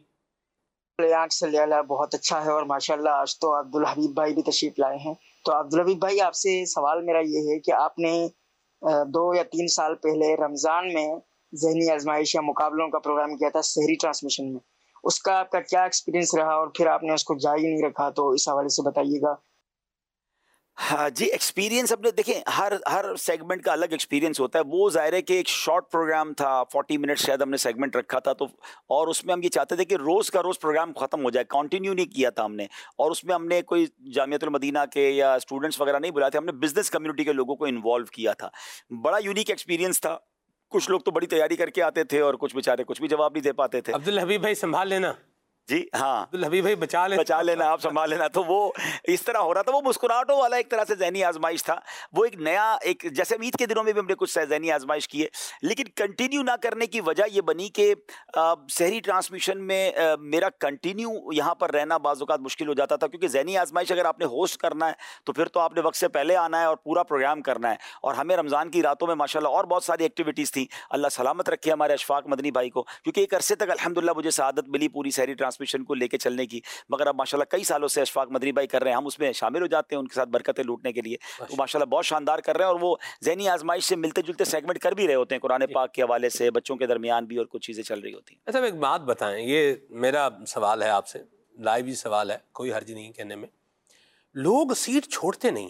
बहुत अच्छा है, और माशाल्लाह आज तो अब्दुल हबीब भाई भी तशरीफ लाए हैं। तो अब्दुल हबीब भाई, आपसे सवाल मेरा ये है कि आपने दो या तीन साल पहले रमज़ान में ज़हनी आजमाइश या मुकाबलों का प्रोग्राम किया था सहरी ट्रांसमिशन में, उसका आपका क्या एक्सपीरियंस रहा, और फिर आपने उसको जारी नहीं रखा, तो इस हवाले से बताइएगा। हाँ जी, एक्सपीरियंस अपने देखें, हर हर सेगमेंट का अलग एक्सपीरियंस होता है। वो ज़ाहिर है कि एक शॉर्ट प्रोग्राम था, चालीस मिनट शायद हमने सेगमेंट रखा था, तो और उसमें हम ये चाहते थे कि रोज़ का रोज़ प्रोग्राम ख़त्म हो जाए, कंटिन्यू नहीं किया था हमने। और उसमें हमने कोई जामियतुल मदीना के या स्टूडेंट्स वगैरह नहीं बुलाए थे, हमने बिज़नेस कम्युनिटी के लोगों को इन्वॉल्व किया था। बड़ा यूनिक एक्सपीरियंस था। कुछ लोग तो बड़ी तैयारी करके आते थे और कुछ बेचारे कुछ भी जवाब नहीं दे पाते थे। अब्दुल हबीब भाई संभाल लेना जी, हाँ अब्दुल हबीब भाई बचा लेना, बचा लेना, आप संभाल लेना। तो वो इस तरह हो रहा था, वो मुस्कुराहटों वाला एक तरह से ज़हनी आजमाइश था। वो एक नया, एक जैसे ईद के दिनों में भी हमने कुछ ज़हनी आजमाइश किए, लेकिन कंटिन्यू ना करने की वजह ये बनी कि शहरी ट्रांसमिशन में आ, मेरा कंटिन्यू यहाँ पर रहना बाज़ औक़ात मुश्किल हो जाता था, क्योंकि ज़हनी आजमाइश अगर आपने होस्ट करना है तो फिर तो आपने वक्त से पहले आना है और पूरा प्रोग्राम करना है। और हमें रमज़ान की रातों में माशाल्लाह और बहुत सारी एक्टिविटीज़ थी। अल्लाह सलामत रखे हमारे अशफाक मदनी भाई को, क्योंकि एक अरसे तक अल्हम्दुलिल्लाह मुझे सआदत मिली पूरी शहरी ट्रांसमिशन को लेकर की, मगर अब माशाल्लाह कई सालों से अशफाक मदनी भाई कर रहे हैं, हम उसमें शामिल हो जाते हैं उनके साथ बरकतें लूटने के लिए। तो माशाल्लाह बहुत शानदार कर रहे हैं, और वो ज़हनी आजमाइश से मिलते जुलते सेगमेंट कर भी रहे होते हैं, कुरान पाक के हवाले से बच्चों के दरमियान भी और कुछ चीज़ें चल रही होती हैं। अच्छा, एक बात बताएं, ये मेरा सवाल है आपसे, लाइव ही सवाल है, कोई हर्ज नहीं कहने में। लोग सीट छोड़ते नहीं,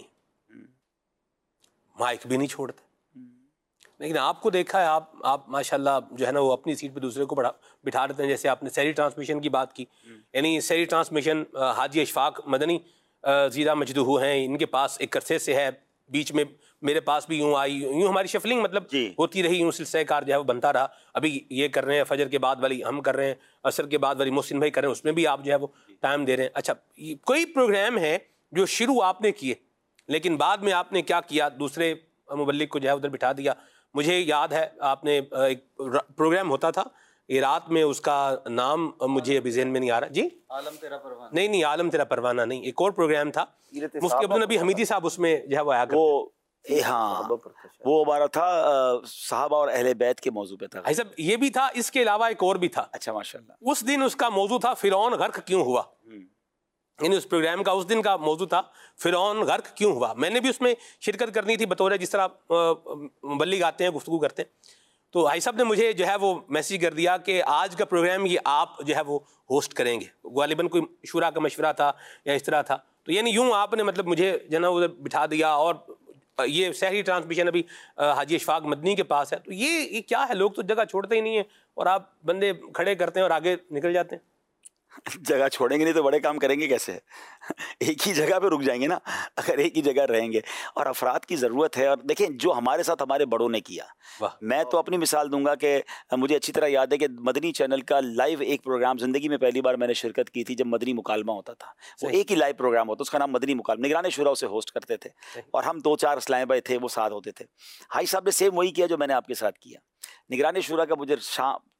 माइक भी नहीं छोड़ते, लेकिन आपको देखा है, आप आप माशाल्लाह जो है ना वो अपनी सीट पे दूसरे को बढ़ा बिठा देते हैं। जैसे आपने सहरी ट्रांसमिशन की बात की, यानी सहरी ट्रांसमिशन हाजी अशफाक मदनी ज़ीरा मजदूह हैं, इनके पास एक अरसे से है, बीच में मेरे पास भी यूँ आई, यूँ हमारी शफलिंग मतलब होती रही, यूँ सिलसिला कार जो है वो बनता रहा। अभी ये कर रहे हैं, फजर के बाद वाली हम कर रहे हैं, असर के बाद वाली मोहसिन भाई कर रहे हैं, उसमें भी आप जो है वो टाइम दे रहे हैं। अच्छा, कोई प्रोग्राम है जो शुरू आपने किए, लेकिन बाद में आपने क्या किया, दूसरे मुबल्लिग को जो है उधर बिठा दिया। मुझे याद है आपने एक प्रोग्राम होता था, ये रात में, उसका नाम मुझे अभी ज़हन में नहीं आ रहा। जी, आलम तेरा परवाना। नहीं नहीं, आलम तेरा परवाना नहीं, एक और प्रोग्राम था, मुफ्ती अब्दुल नबी हमीदी साहब उसमें जो है वो आया करते। वो ए, हाँ, वो हमारा था सहाबा और अहले बैत के मौजू पे था। भाई साहब, ये भी था, इसके अलावा एक और भी था। अच्छा, माशाल्लाह। उस दिन उसका मौजू था फिरौन गर्क क्यों हुआ, यानी उस प्रोग्राम का उस दिन का मौजू था फिरौन गर्क क्यों हुआ। मैंने भी उसमें शिरकत करनी थी, बतौर जिस तरह मुबल्लिग आते हैं, गुफ्तगू करते हैं। तो भाई साहब ने मुझे जो है वो मैसेज कर दिया कि आज का प्रोग्राम ये आप जो है वो होस्ट करेंगे। गालिबन कोई शुरा का मशवरा था या इस तरह था, तो यानी यूँ आपने मतलब मुझे जो ना उधर बिठा दिया। और ये शहरी ट्रांसमिशन अभी हाजी अशफाक मदनी के पास है, तो ये ये क्या है, लोग तो जगह छोड़ते ही नहीं है और आप बंदे खड़े करते हैं और आगे निकल जाते हैं। जगह छोड़ेंगे नहीं तो बड़े काम करेंगे कैसे? एक ही जगह पे रुक जाएंगे ना अगर एक ही जगह रहेंगे। और अफराद की ज़रूरत है। और देखें, जो हमारे साथ हमारे बड़ों ने किया, मैं तो अपनी मिसाल दूंगा कि मुझे अच्छी तरह याद है कि मदनी चैनल का लाइव एक प्रोग्राम ज़िंदगी में पहली बार मैंने शिरकत की थी, जब मदनी मुकालमा होता था। वो एक ही लाइव प्रोग्राम होता, उसका नाम मदनी मुकालमा, निगरान शुरा उसे होस्ट करते थे, और हम दो चार इस्लामी भाई थे, वो साथ होते थे। हाई साहब ने सेम वही किया जो मैंने आपके साथ किया। निगरान शुरा का मुझे शाम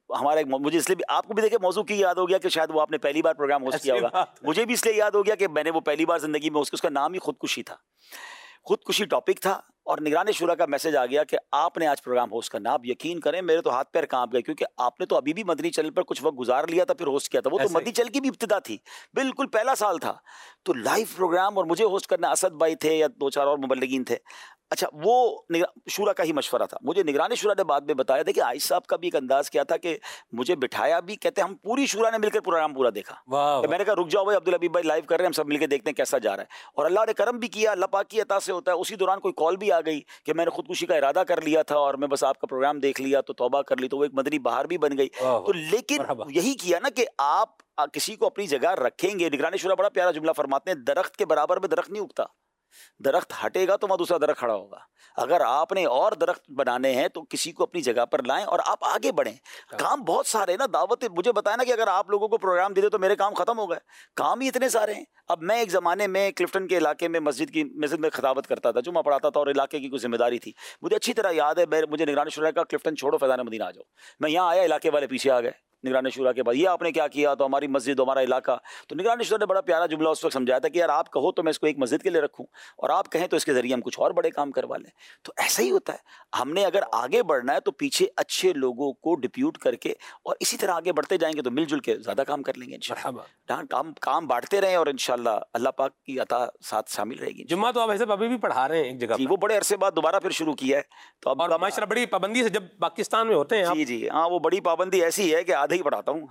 हमारा एक, मुझे इसलिए भी आपको भी देखे मौजू की याद हो गया कि शायद वो आपने पहली बार प्रोग्राम होस्ट किया होगा, मुझे भी इसलिए याद हो गया कि मैंने वो पहली बार जिंदगी में उसका नाम ही खुदकुशी था, खुदकुशी टॉपिक था और निगरान शुरा का मैसेज आ गया कि आपने आज प्रोग्राम होस्ट करना। आप यकीन करें मेरे तो हाथ पैर कांप गए, क्योंकि आपने तो अभी भी मदनी चैनल पर कुछ वक्त गुजार लिया था फिर होस्ट किया था, वो तो मदनी चैनल की भी इब्तिदा थी, बिल्कुल पहला साल था, तो लाइव प्रोग्राम और मुझे होस्ट करना, असद भाई थे या दो चार और मुबल्लिगीन थे। अच्छा, वो शुरा का ही मशवरा था। मुझे निगरान शुरा ने बाद में बताया था कि आइश साहब का भी एक अंदाज क्या था कि मुझे बिठाया भी, कहते हम पूरी शुरा ने मिलकर प्रोग्राम पूरा देखा। तो मैंने कहा रुक जाओ भाई, अब्दुल हबीब भाई लाइव कर रहे हैं, हम सब मिलकर देखते हैं कैसा जा रहा है। और अल्लाह ने करम भी किया, अल्लाह पाक की अता से होता है। उसी दौरान कोई कॉल भी आ गई कि मैंने खुदकुशी का इरादा कर लिया था और मैं बस आपका प्रोग्राम देख लिया तो तौबा कर ली, तो वो एक मदनी बहार भी बन गई। तो लेकिन यही किया ना कि आप किसी को अपनी जगह रखेंगे। निगरान शुरा बड़ा प्यारा जुमला फरमाते हैं, दरख्त के बराबर में दरख्त नहीं उगता, दरख्त हटेगा तो वहां दूसरा दरख्त खड़ा होगा। अगर आपने और दरख्त बनाने हैं तो किसी को अपनी जगह पर लाएं और आप आगे बढ़ें। काम बहुत सारे ना, दावत मुझे बताया ना कि अगर आप लोगों को प्रोग्राम दे दे तो मेरे काम खत्म हो गए, काम ही इतने सारे हैं। अब मैं एक ज़माने में क्लिफ्टन के इलाके में मस्जिद की मस्जिद में खिताबत करता था, जुम्मा पढ़ाता था और इलाके की कुछ जिम्मेदारी थी, मुझे अच्छी तरह याद है। मुझे निगरान शुरा का क्लिफ्टन छोड़ो फैज़ान मदीना आ जाओ, मैं यहाँ आया, इलाके वाले पीछे आ गए निगरान शुरा के बाद, ये आपने क्या किया, तो हमारी मस्जिद हमारा इलाका। तो निगरान शुरा ने बड़ा प्यारा जुमला उस वक्त समझाया था कि यार आप कहो तो मैं इसको एक मस्जिद के लिए रखूं और आप कहें तो इसके जरिए हम कुछ और बड़े काम करवा लें। तो ऐसा ही होता है, हमने अगर आगे बढ़ना है तो पीछे अच्छे लोगों को डिप्यूट करके और इसी तरह आगे बढ़ते जाएंगे तो मिलजुल के ज्यादा काम कर लेंगे इंशाल्लाह। काम काम बांटते रहें और इंशाल्लाह अल्लाह पाक की अता साथ शामिल रहेगी। जुम्मा तो आप ऐसे अभी भी पढ़ा रहे हैं एक जगह, वो बड़े अरसे बाद दोबारा फिर शुरू किया है। तो अब माशाल्लाह बड़ी पाबंदी से जब पाकिस्तान में होते हैं। जी जी हाँ, वो बड़ी पाबंदी ऐसी है कि आधा ही पढ़ाता हूँ।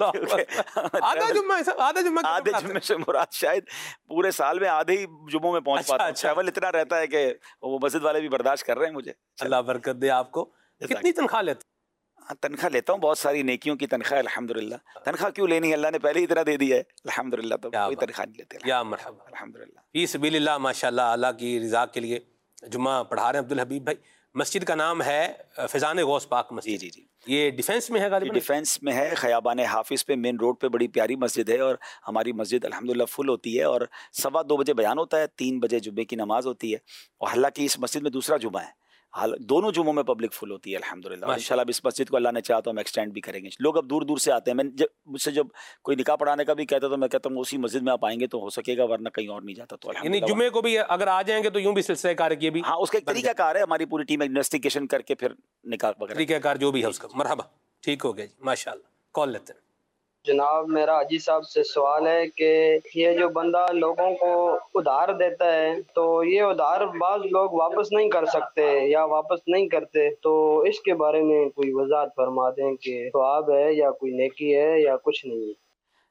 आधा जुम्मा आधा जुम्मा आधे जुम्मे से मुराद शायद पूरे साल में आधे ही जुम्मों में पहुंच पाता हूं। ट्रैवल इतना रहता है कि वो मस्जिद वाले भी बर्दाश्त कर रहे हैं मुझे। अल्लाह बरकत दे आपको। कितनी तनख्वाह लेते? तनख्वाह लेता हूँ बहुत सारी नेकियों की तनख्वाह अल्हम्दुलिल्लाह। तनख्वाह क्यों लेनी है, अल्लाह ने पहले ही इतना दे दिया है अल्हम्दुलिल्लाह, तो कोई तनख्वाह नहीं लेते। या मरहबा अल्हम्दुलिल्लाह, फी सबीलिल्लाह, माशाल्लाह, अल्लाह की रिज़ा के लिए जुम्मा पढ़ा रहे हैं अब्दुल हबीब भाई। मस्जिद का नाम है फैज़ान गौस पाक मस्जिद। जी जी, ये डिफेंस में है, गालिबन डिफेंस में है, खयाबान हाफिज़ पे मेन रोड पे बड़ी प्यारी मस्जिद है और हमारी मस्जिद अल्हम्दुलिल्लाह फुल होती है और सवा दो बजे बयान होता है, तीन बजे जुम्मे की नमाज होती है और हालांकि इस मस्जिद में दूसरा जुम्मा है, हाल दोनों जुम्मों में पब्लिक फुल होती है अल्हम्दुलिल्लाह। इंशाल्लाह इस मस्जिद को अल्लाह ने चाहा तो हम एक्सटेंड भी करेंगे। लोग अब दूर दूर से आते हैं, मैं जब मुझसे जब कोई निकाह पढ़ाने का भी कहता तो मैं कहता हूँ उसी मस्जिद में आप आएंगे तो हो सकेगा, वरना कहीं और नहीं जाता। तो यानी जुम्मे को भी अगर आ जाएंगे तो यूं भी सिलसिले कार्य किए भी, हाँ उसका एक तरीका कार है, हमारी पूरी टीम इन्वेस्टिगेशन करके फिर निकाह वगैरह तरीका कार जो भी है उसका। मरहबा, ठीक हो गया जी, माशाल्लाह। कॉल लेते हैं। जनाब मेरा हाजी साहब से सवाल है कि ये जो बंदा लोगों को उधार देता है तो ये उधार बाज लोग वापस नहीं कर सकते या वापस नहीं करते, तो इसके बारे में कोई वजाहत फरमा दें कि सवाब है या कोई नेकी है या कुछ नहीं है।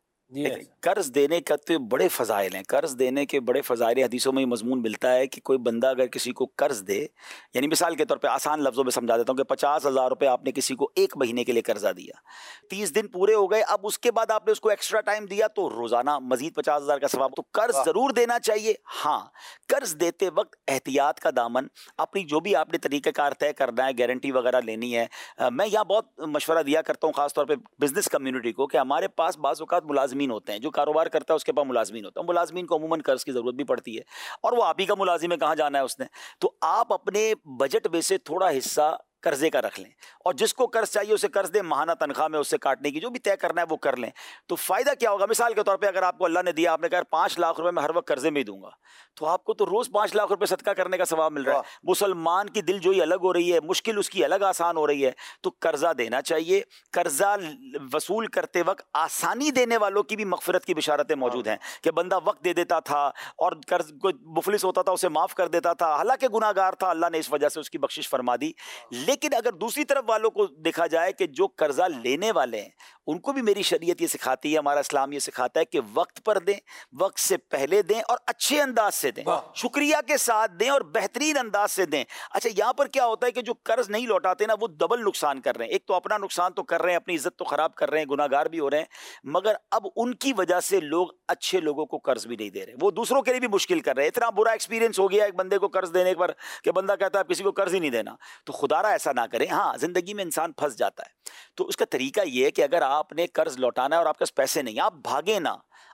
कर्ज देने का तो बड़े फ़ज़ाइल हैं, कर्ज देने के बड़े फ़ज़ाइल हदीसों में मजमून मिलता है कि कोई बंदा अगर किसी को कर्ज दे, यानी मिसाल के तौर पे आसान लफ्ज़ों में समझा देता हूँ कि पचास हज़ार रुपये आपने किसी को एक महीने के लिए कर्जा दिया, तीस दिन पूरे हो गए, अब उसके बाद आपने उसको एक्स्ट्रा टाइम दिया तो रोज़ाना मजीद पचास हज़ार का सवाब। तो कर्ज ज़रूर देना चाहिए। हाँ, कर्ज देते वक्त एहतियात का दामन, अपनी जो भी आपने तरीक़ाकार तय करना है, गारंटी वगैरह लेनी है। आ, मैं यहाँ बहुत मशवरा दिया करता हूँ ख़ासतौर पर बिज़नेस कम्यूनिटी को कि हमारे पास बाज़ औक़ात मुलाज़मीन होते हैं, जो कारोबार करता है उसके पास मुलाजमीन होता है, मुलाजमीन को अमूमन कर्ज की जरूरत भी पड़ती है और वो आप ही का मुलाजिम है, कहाँ जाना है उसने। तो आप अपने बजट में से थोड़ा हिस्सा कर्जे का रख लें और जिसको कर्ज चाहिए उसे कर्ज दें, माहाना तनख्वाह में उससे काटने की जो भी तय करना है वो कर लें। तो फायदा क्या होगा, मिसाल के तौर पे अगर आपको अल्लाह ने दिया, आपने कहा पाँच लाख रुपए मैं हर वक्त कर्जे में ही दूंगा, तो आपको तो रोज पाँच लाख रुपए सदका करने का सवाब मिल रहा है। मुसलमान की दिल जोई अलग हो रही है, मुश्किल उसकी अलग आसान हो रही है, तो कर्जा देना चाहिए। कर्जा वसूल करते वक्त आसानी देने वालों की भी मगफिरत की बिशारतें मौजूद हैं कि बंदा वक्त दे देता था और कर्ज को मुफलिस होता था उसे माफ कर देता था, हालांकि गुनाहगार था, अल्लाह ने इस वजह से उसकी बख्शिश फरमा दी। लेकिन अगर दूसरी तरफ वालों को देखा जाए कि जो कर्जा लेने वाले हैं उनको भी मेरी शरीयत ये सिखाती है, हमारा इस्लाम ये सिखाता है कि वक्त पर दें, वक्त से पहले दें और अच्छे अंदाज से दें, शुक्रिया के साथ दें और बेहतरीन अंदाज से दें। अच्छा, यहां पर क्या होता है कि जो कर्ज नहीं लौटाते ना वो डबल नुकसान कर रहे हैं। एक तो अपना नुकसान तो कर रहे हैं, अपनी इज्जत तो खराब कर रहे हैं, गुनाहगार भी हो रहे हैं, मगर अब उनकी वजह से लोग अच्छे लोगों को कर्ज भी नहीं दे रहे, वो दूसरों के लिए भी मुश्किल कर रहे हैं। इतना बुरा एक्सपीरियंस हो गया एक बंदे को कर्ज देने पर कि बंदा कहता है किसी को कर्ज ही नहीं देना। तो खुदारा ऐसा ना करें। हाँ, जिंदगी में इंसान फंस जाता है, तो उसका तरीका यह है कि अगर आपने कर्ज लौटाना है और आपके पास पैसे नहीं, आप भागे ना,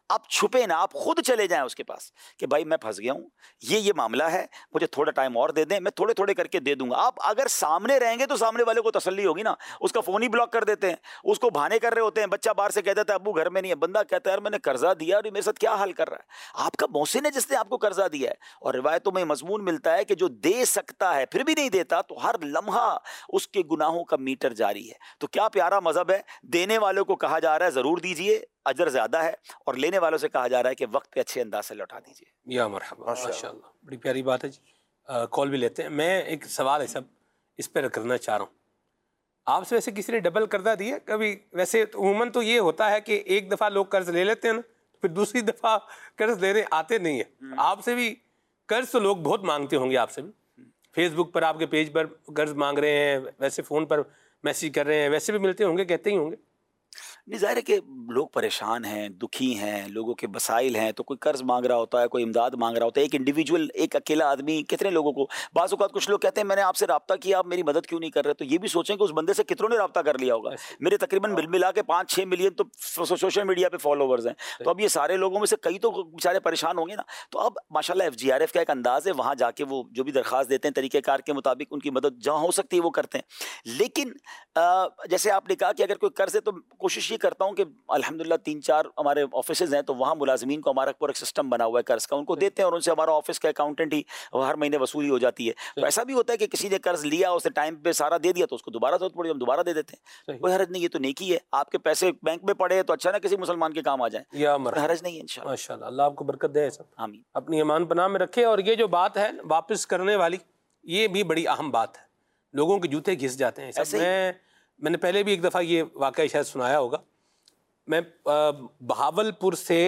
आप छुपे ना, आप खुद चले जाएं उसके पास कि भाई मैं फंस गया हूँ, ये ये मामला है, मुझे थोड़ा टाइम और दे दें, मैं थोड़े थोड़े करके दे दूंगा। आप अगर सामने रहेंगे तो सामने वाले को तसल्ली होगी ना। उसका फ़ोन ही ब्लॉक कर देते हैं, उसको बहाने कर रहे होते हैं। बच्चा बाहर से कह देता है अब्बू घर में नहीं है, बंदा कहता है यार मैंने कर्जा दिया और ये मेरे साथ क्या हाल कर रहा है। आपका मोहसिन है जिसने आपको कर्जा दिया है। और रिवायतों में मजमून मिलता है कि जो दे सकता है फिर भी नहीं देता तो हर लम्हा उसके गुनाहों का मीटर जारी है। तो क्या प्यारा मजहब है, देने वालों को कहा जा रहा है ज़रूर दीजिए, अजर ज़्यादा है, और लेने वालों से कहा जा रहा है कि वक्त पे अच्छे अंदाज से लौटा दीजिए। या मरहबा, माशाअल्लाह, बड़ी प्यारी बात है जी। कॉल भी लेते हैं। मैं एक सवाल है सब इस पर करना चाह रहा हूँ आपसे। वैसे किसी ने डबल कर्जा दिया कभी? वैसे तो उमूमन तो ये होता है कि एक दफ़ा लोग कर्ज ले लेते हैं ना, फिर दूसरी दफ़ा कर्ज लेने आते नहीं है। आपसे भी कर्ज तो लोग बहुत मांगते होंगे, आपसे भी फेसबुक पर आपके पेज पर कर्ज मांग रहे हैं, वैसे फ़ोन पर मैसेज कर रहे हैं, वैसे भी मिलते होंगे, कहते ही होंगे। नहीं, ज़ाहिर है कि लोग परेशान हैं, दुखी हैं, लोगों के मसाइल हैं, तो कोई कर्ज मांग रहा होता है, कोई इमदाद मांग रहा होता है। एक इंडिविजुअल, एक अकेला आदमी कितने लोगों को, बाज़ औक़ात कुछ लोग कहते हैं मैंने आपसे रब्ता किया, आप मेरी मदद क्यों नहीं कर रहे? तो ये भी सोचें कि उस बंदे से कितनों ने रब्ता कर लिया होगा। मेरे तकरीबन मिल मिला के पाँच छः मिलियन तो सोशल मीडिया पर फॉलोवर्स हैं, तो अब ये सारे लोगों में से कई तो बेचारे परेशान होंगे ना। तो अब माशाल्लाह एफ जी आर एफ का एक अंदाज़ है, वहाँ जाके वो जो भी दरख्वास्त देते हैं तरीक़ेकार के मुताबिक उनकी मदद जहाँ हो सकती है वो करते हैं। लेकिन जैसे आपने कहा कि अगर कोई कर्ज है तो कोशिश ये करता हूँ कि अल्हम्दुलिल्लाह तीन चार हमारे ऑफिसेज हैं, तो वहाँ मुलाजमीन को हमारा पूरा सिस्टम बना हुआ है कर्ज का, उनको देते हैं और उनसे हमारा ऑफिस का अकाउंटेंट ही हर महीने वसूली हो जाती है। तो ऐसा भी होता है कि किसी ने कर्ज लिया, उसने टाइम पे सारा दे दिया तो उसको दोबारा जरूरत पड़ी हम दोबारा दे देते हैं, कोई हरज नहीं। ये तो नेकी है, आपके पैसे बैंक में पड़े तो अच्छा ना किसी मुसलमान के काम आ जाए, हरज नहीं है इंशाल्लाह। माशाल्लाह, अल्लाह आपको बरकत दे सब, आमीन, अपनी ईमान पनाह में रखे। और ये जो बात है वापस करने वाली, ये भी बड़ी अहम बात है, लोगों के जूते घिस जाते हैं। ऐसे मैं मैंने पहले भी एक दफ़ा ये वाक़या शायद सुनाया होगा। मैं बहावलपुर से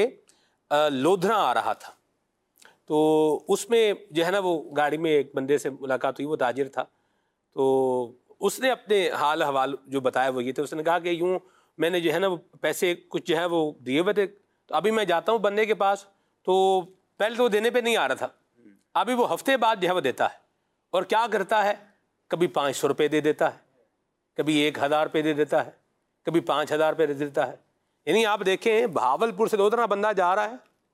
लोधरा आ रहा था, तो उसमें जो है ना वो गाड़ी में एक बंदे से मुलाकात हुई, वो ताजिर था। तो उसने अपने हाल हवाल जो बताया वो ये थे, उसने कहा कि यूँ मैंने जो है ना वो पैसे कुछ जो है वो दिए हुए थे, तो अभी मैं जाता हूँ बंदे के पास, तो पहले तो वो देने पे नहीं आ रहा था, अभी वो हफ्ते बाद जो है वो देता है। और क्या करता है, कभी पाँच सौ रुपये दे देता है, कभी एक हज़ार रुपये दे देता है, कभी पाँच हज़ार रुपये दे देता है। यानी आप देखें भावलपुर से लोधरा बंदा जा रहा है,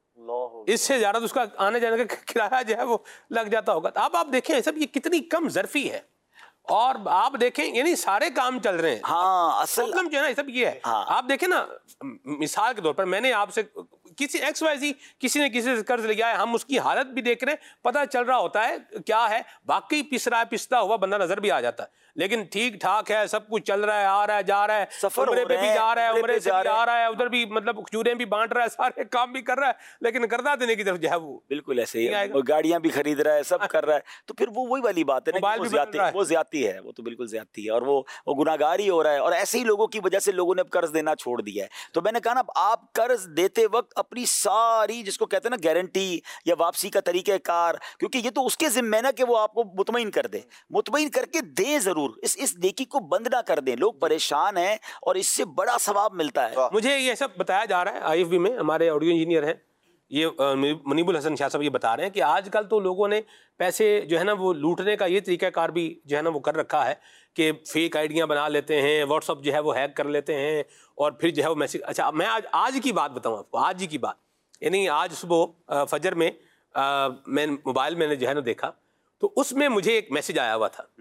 इससे ज़्यादा तो उसका आने जाने का किराया जो है वो लग जाता होगा। तो अब आप देखें सब ये कितनी कम ज़र्फ़ी है, और आप देखें यानी सारे काम चल रहे हैं। हाँ, असल प्रॉब्लम जो है ना सब ये है। हाँ। आप देखें ना, मिसाल के तौर पर मैंने आपसे किसी एक्स वाई जी किसी ने किसी से कर्ज लिया है, हम उसकी हालत भी देख रहे हैं, पता चल रहा होता है क्या है, वाकई पिस रहा है, पिसता हुआ बंदा नजर भी आ जाता है, लेकिन ठीक ठाक है, सब कुछ चल रहा है, आ रहा है, जा रहा है, सफर उम्रे पे भी जा रहा है, उम्रे से भी आ रहा है, उधर भी मतलब खजूरें भी बांट रहा है, सारे काम भी कर रहा है, लेकिन कर्जा देने की तरफ जो है वो बिल्कुल ऐसे ही है, गाड़ियां भी खरीद रहा है, सब कर रहा है। तो फिर वो वही वाली बात है ना, वो ज्यादती वो ज्यादती है, वो तो बिल्कुल ज्यादती है, और वो वो गुनाहगार ही हो रहा है। और ऐसे ही लोगों की वजह से लोगों ने अब कर्ज देना छोड़ दिया है। तो मैंने कहा ना, आप कर्ज देते वक्त अपनी सारी जिसको कहते हैं ना गारंटी या वापसी का तरीक़ेकार, क्योंकि ये तो उसके जिम्मे ना कि वो आपको मुतमईन कर दे, मुतमईन करके दें जरूर, इस इस नेकी को बंद ना कर दें। लोग परेशान हैं और इससे बड़ा सवाब मिलता है। मुझे ये सब बताया जा रहा है, आई एफ बी में हमारे ऑडियो इंजीनियर हैं ये मुनीबुल हसन शाह साहब ये बता रहे हैं कि आजकल तो लोगों ने पैसे जो है ना वो लूटने का ये तरीक़ाकार भी जो है ना वो कर रखा है कि फेक आइडियाँ बना लेते हैं, व्हाट्सअप जो है वो हैक कर लेते हैं, और फिर जो है वो मैसेज। अच्छा, मैं आज आज की बात बताऊँ आपको, आज ही की बात, यानी आज सुबह फजर में आ, मैं मोबाइल मैंने जो है ना देखा, तो उसमें मुझे एक मैसेज आया हुआ था,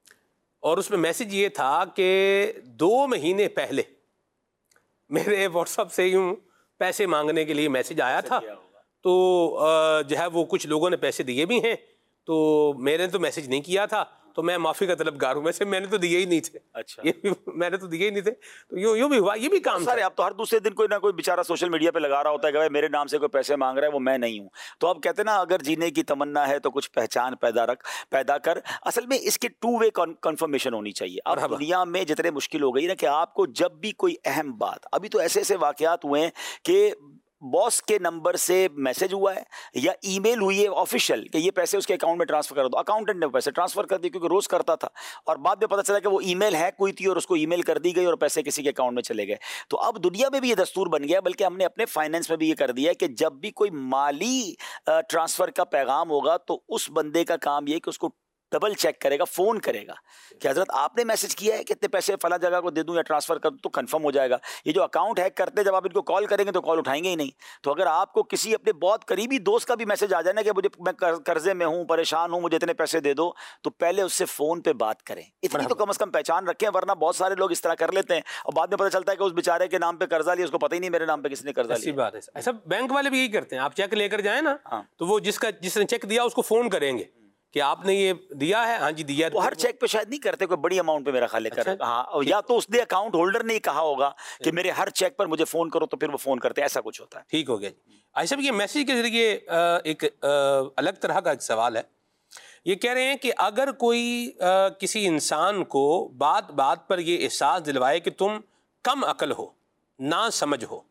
और उसमें मैसेज ये था कि दो महीने पहले मेरे व्हाट्सअप से यूँ पैसे मांगने के लिए मैसेज आया था, तो जो है वो कुछ लोगों ने पैसे दिए भी हैं, तो मैंने तो मैसेज नहीं किया था, तो मैं माफ़ी का तलबगार हूँ, वैसे मैंने तो दिए ही नहीं थे। अच्छा, ये मैंने तो दिए ही नहीं थे, तो यूँ यूँ भी हुआ, ये भी काम सारे। अब तो हर दूसरे दिन कोई ना कोई बेचारा सोशल मीडिया पे लगा रहा होता है कि भाई मेरे नाम से कोई पैसे मांग रहा है, वो मैं नहीं हूँ। तो अब कहते हैं ना, अगर जीने की तमन्ना है तो कुछ पहचान पैदा रख पैदा कर। असल में इसके टू वे कन्फर्मेशन होनी चाहिए। अब दुनिया में जितने मुश्किल हो गई ना कि आपको जब भी कोई अहम बात, अभी तो ऐसे ऐसे वाकयात हुए हैं कि बॉस के नंबर से मैसेज हुआ है या ईमेल हुई है ऑफिशियल कि ये पैसे उसके अकाउंट में ट्रांसफर कर दो, अकाउंटेंट ने पैसे ट्रांसफर कर दिए क्योंकि रोज करता था, और बाद में पता चला कि वो ईमेल हैक हुई थी और उसको ईमेल कर दी गई और पैसे किसी के अकाउंट में चले गए। तो अब दुनिया में भी ये दस्तूर बन गया, बल्कि हमने अपने फाइनेंस में भी ये कर दिया है कि जब भी कोई माली ट्रांसफर का पैगाम होगा तो उस बंदे का काम ये कि उसको डबल चेक करेगा, फ़ोन करेगा कि हज़रत आपने मैसेज किया है, कितने पैसे फला जगह को दे दूं या ट्रांसफ़र कर दूं, तो कंफर्म हो जाएगा। ये जो अकाउंट हैक करते हैं, जब आप इनको कॉल करेंगे तो कॉल उठाएंगे ही नहीं। तो अगर आपको किसी अपने बहुत करीबी दोस्त का भी मैसेज आ जाए ना कि मुझे मैं कर्जे में हूँ, परेशान हूँ, मुझे इतने पैसे दे दो, तो पहले उससे फ़ोन पर बात करें। इतनी तो कम अज़ कम पहचान रखें, वरना बहुत सारे लोग इस तरह कर लेते हैं और बाद में पता चलता है कि उस बेचारे के नाम पे कर्जा लिया, उसको पता ही नहीं मेरे नाम पे किसने कर्जा लिया। बात है, ऐसा बैंक वाले भी यही करते हैं। आप चेक लेकर जाए ना, हाँ। तो वो जिसका जिसने चेक दिया उसको फोन करेंगे कि आपने ये दिया है। हाँ जी दिया। वो हर चेक पे शायद नहीं करते, कोई बड़ी अमाउंट पे मेरा ख्याल है कर। अच्छा? हाँ, या तो उसने अकाउंट होल्डर ने कहा होगा कि मेरे हर चेक पर मुझे फोन करो, तो फिर वो फोन करते हैं, ऐसा कुछ होता है। ठीक हो गया जी। आई साहब, ये मैसेज के जरिए एक अलग तरह का एक सवाल है। ये कह रहे हैं कि अगर कोई किसी इंसान को बात बात पर ये एहसास दिलवाए कि तुम कम अकल हो, ना समझ हो,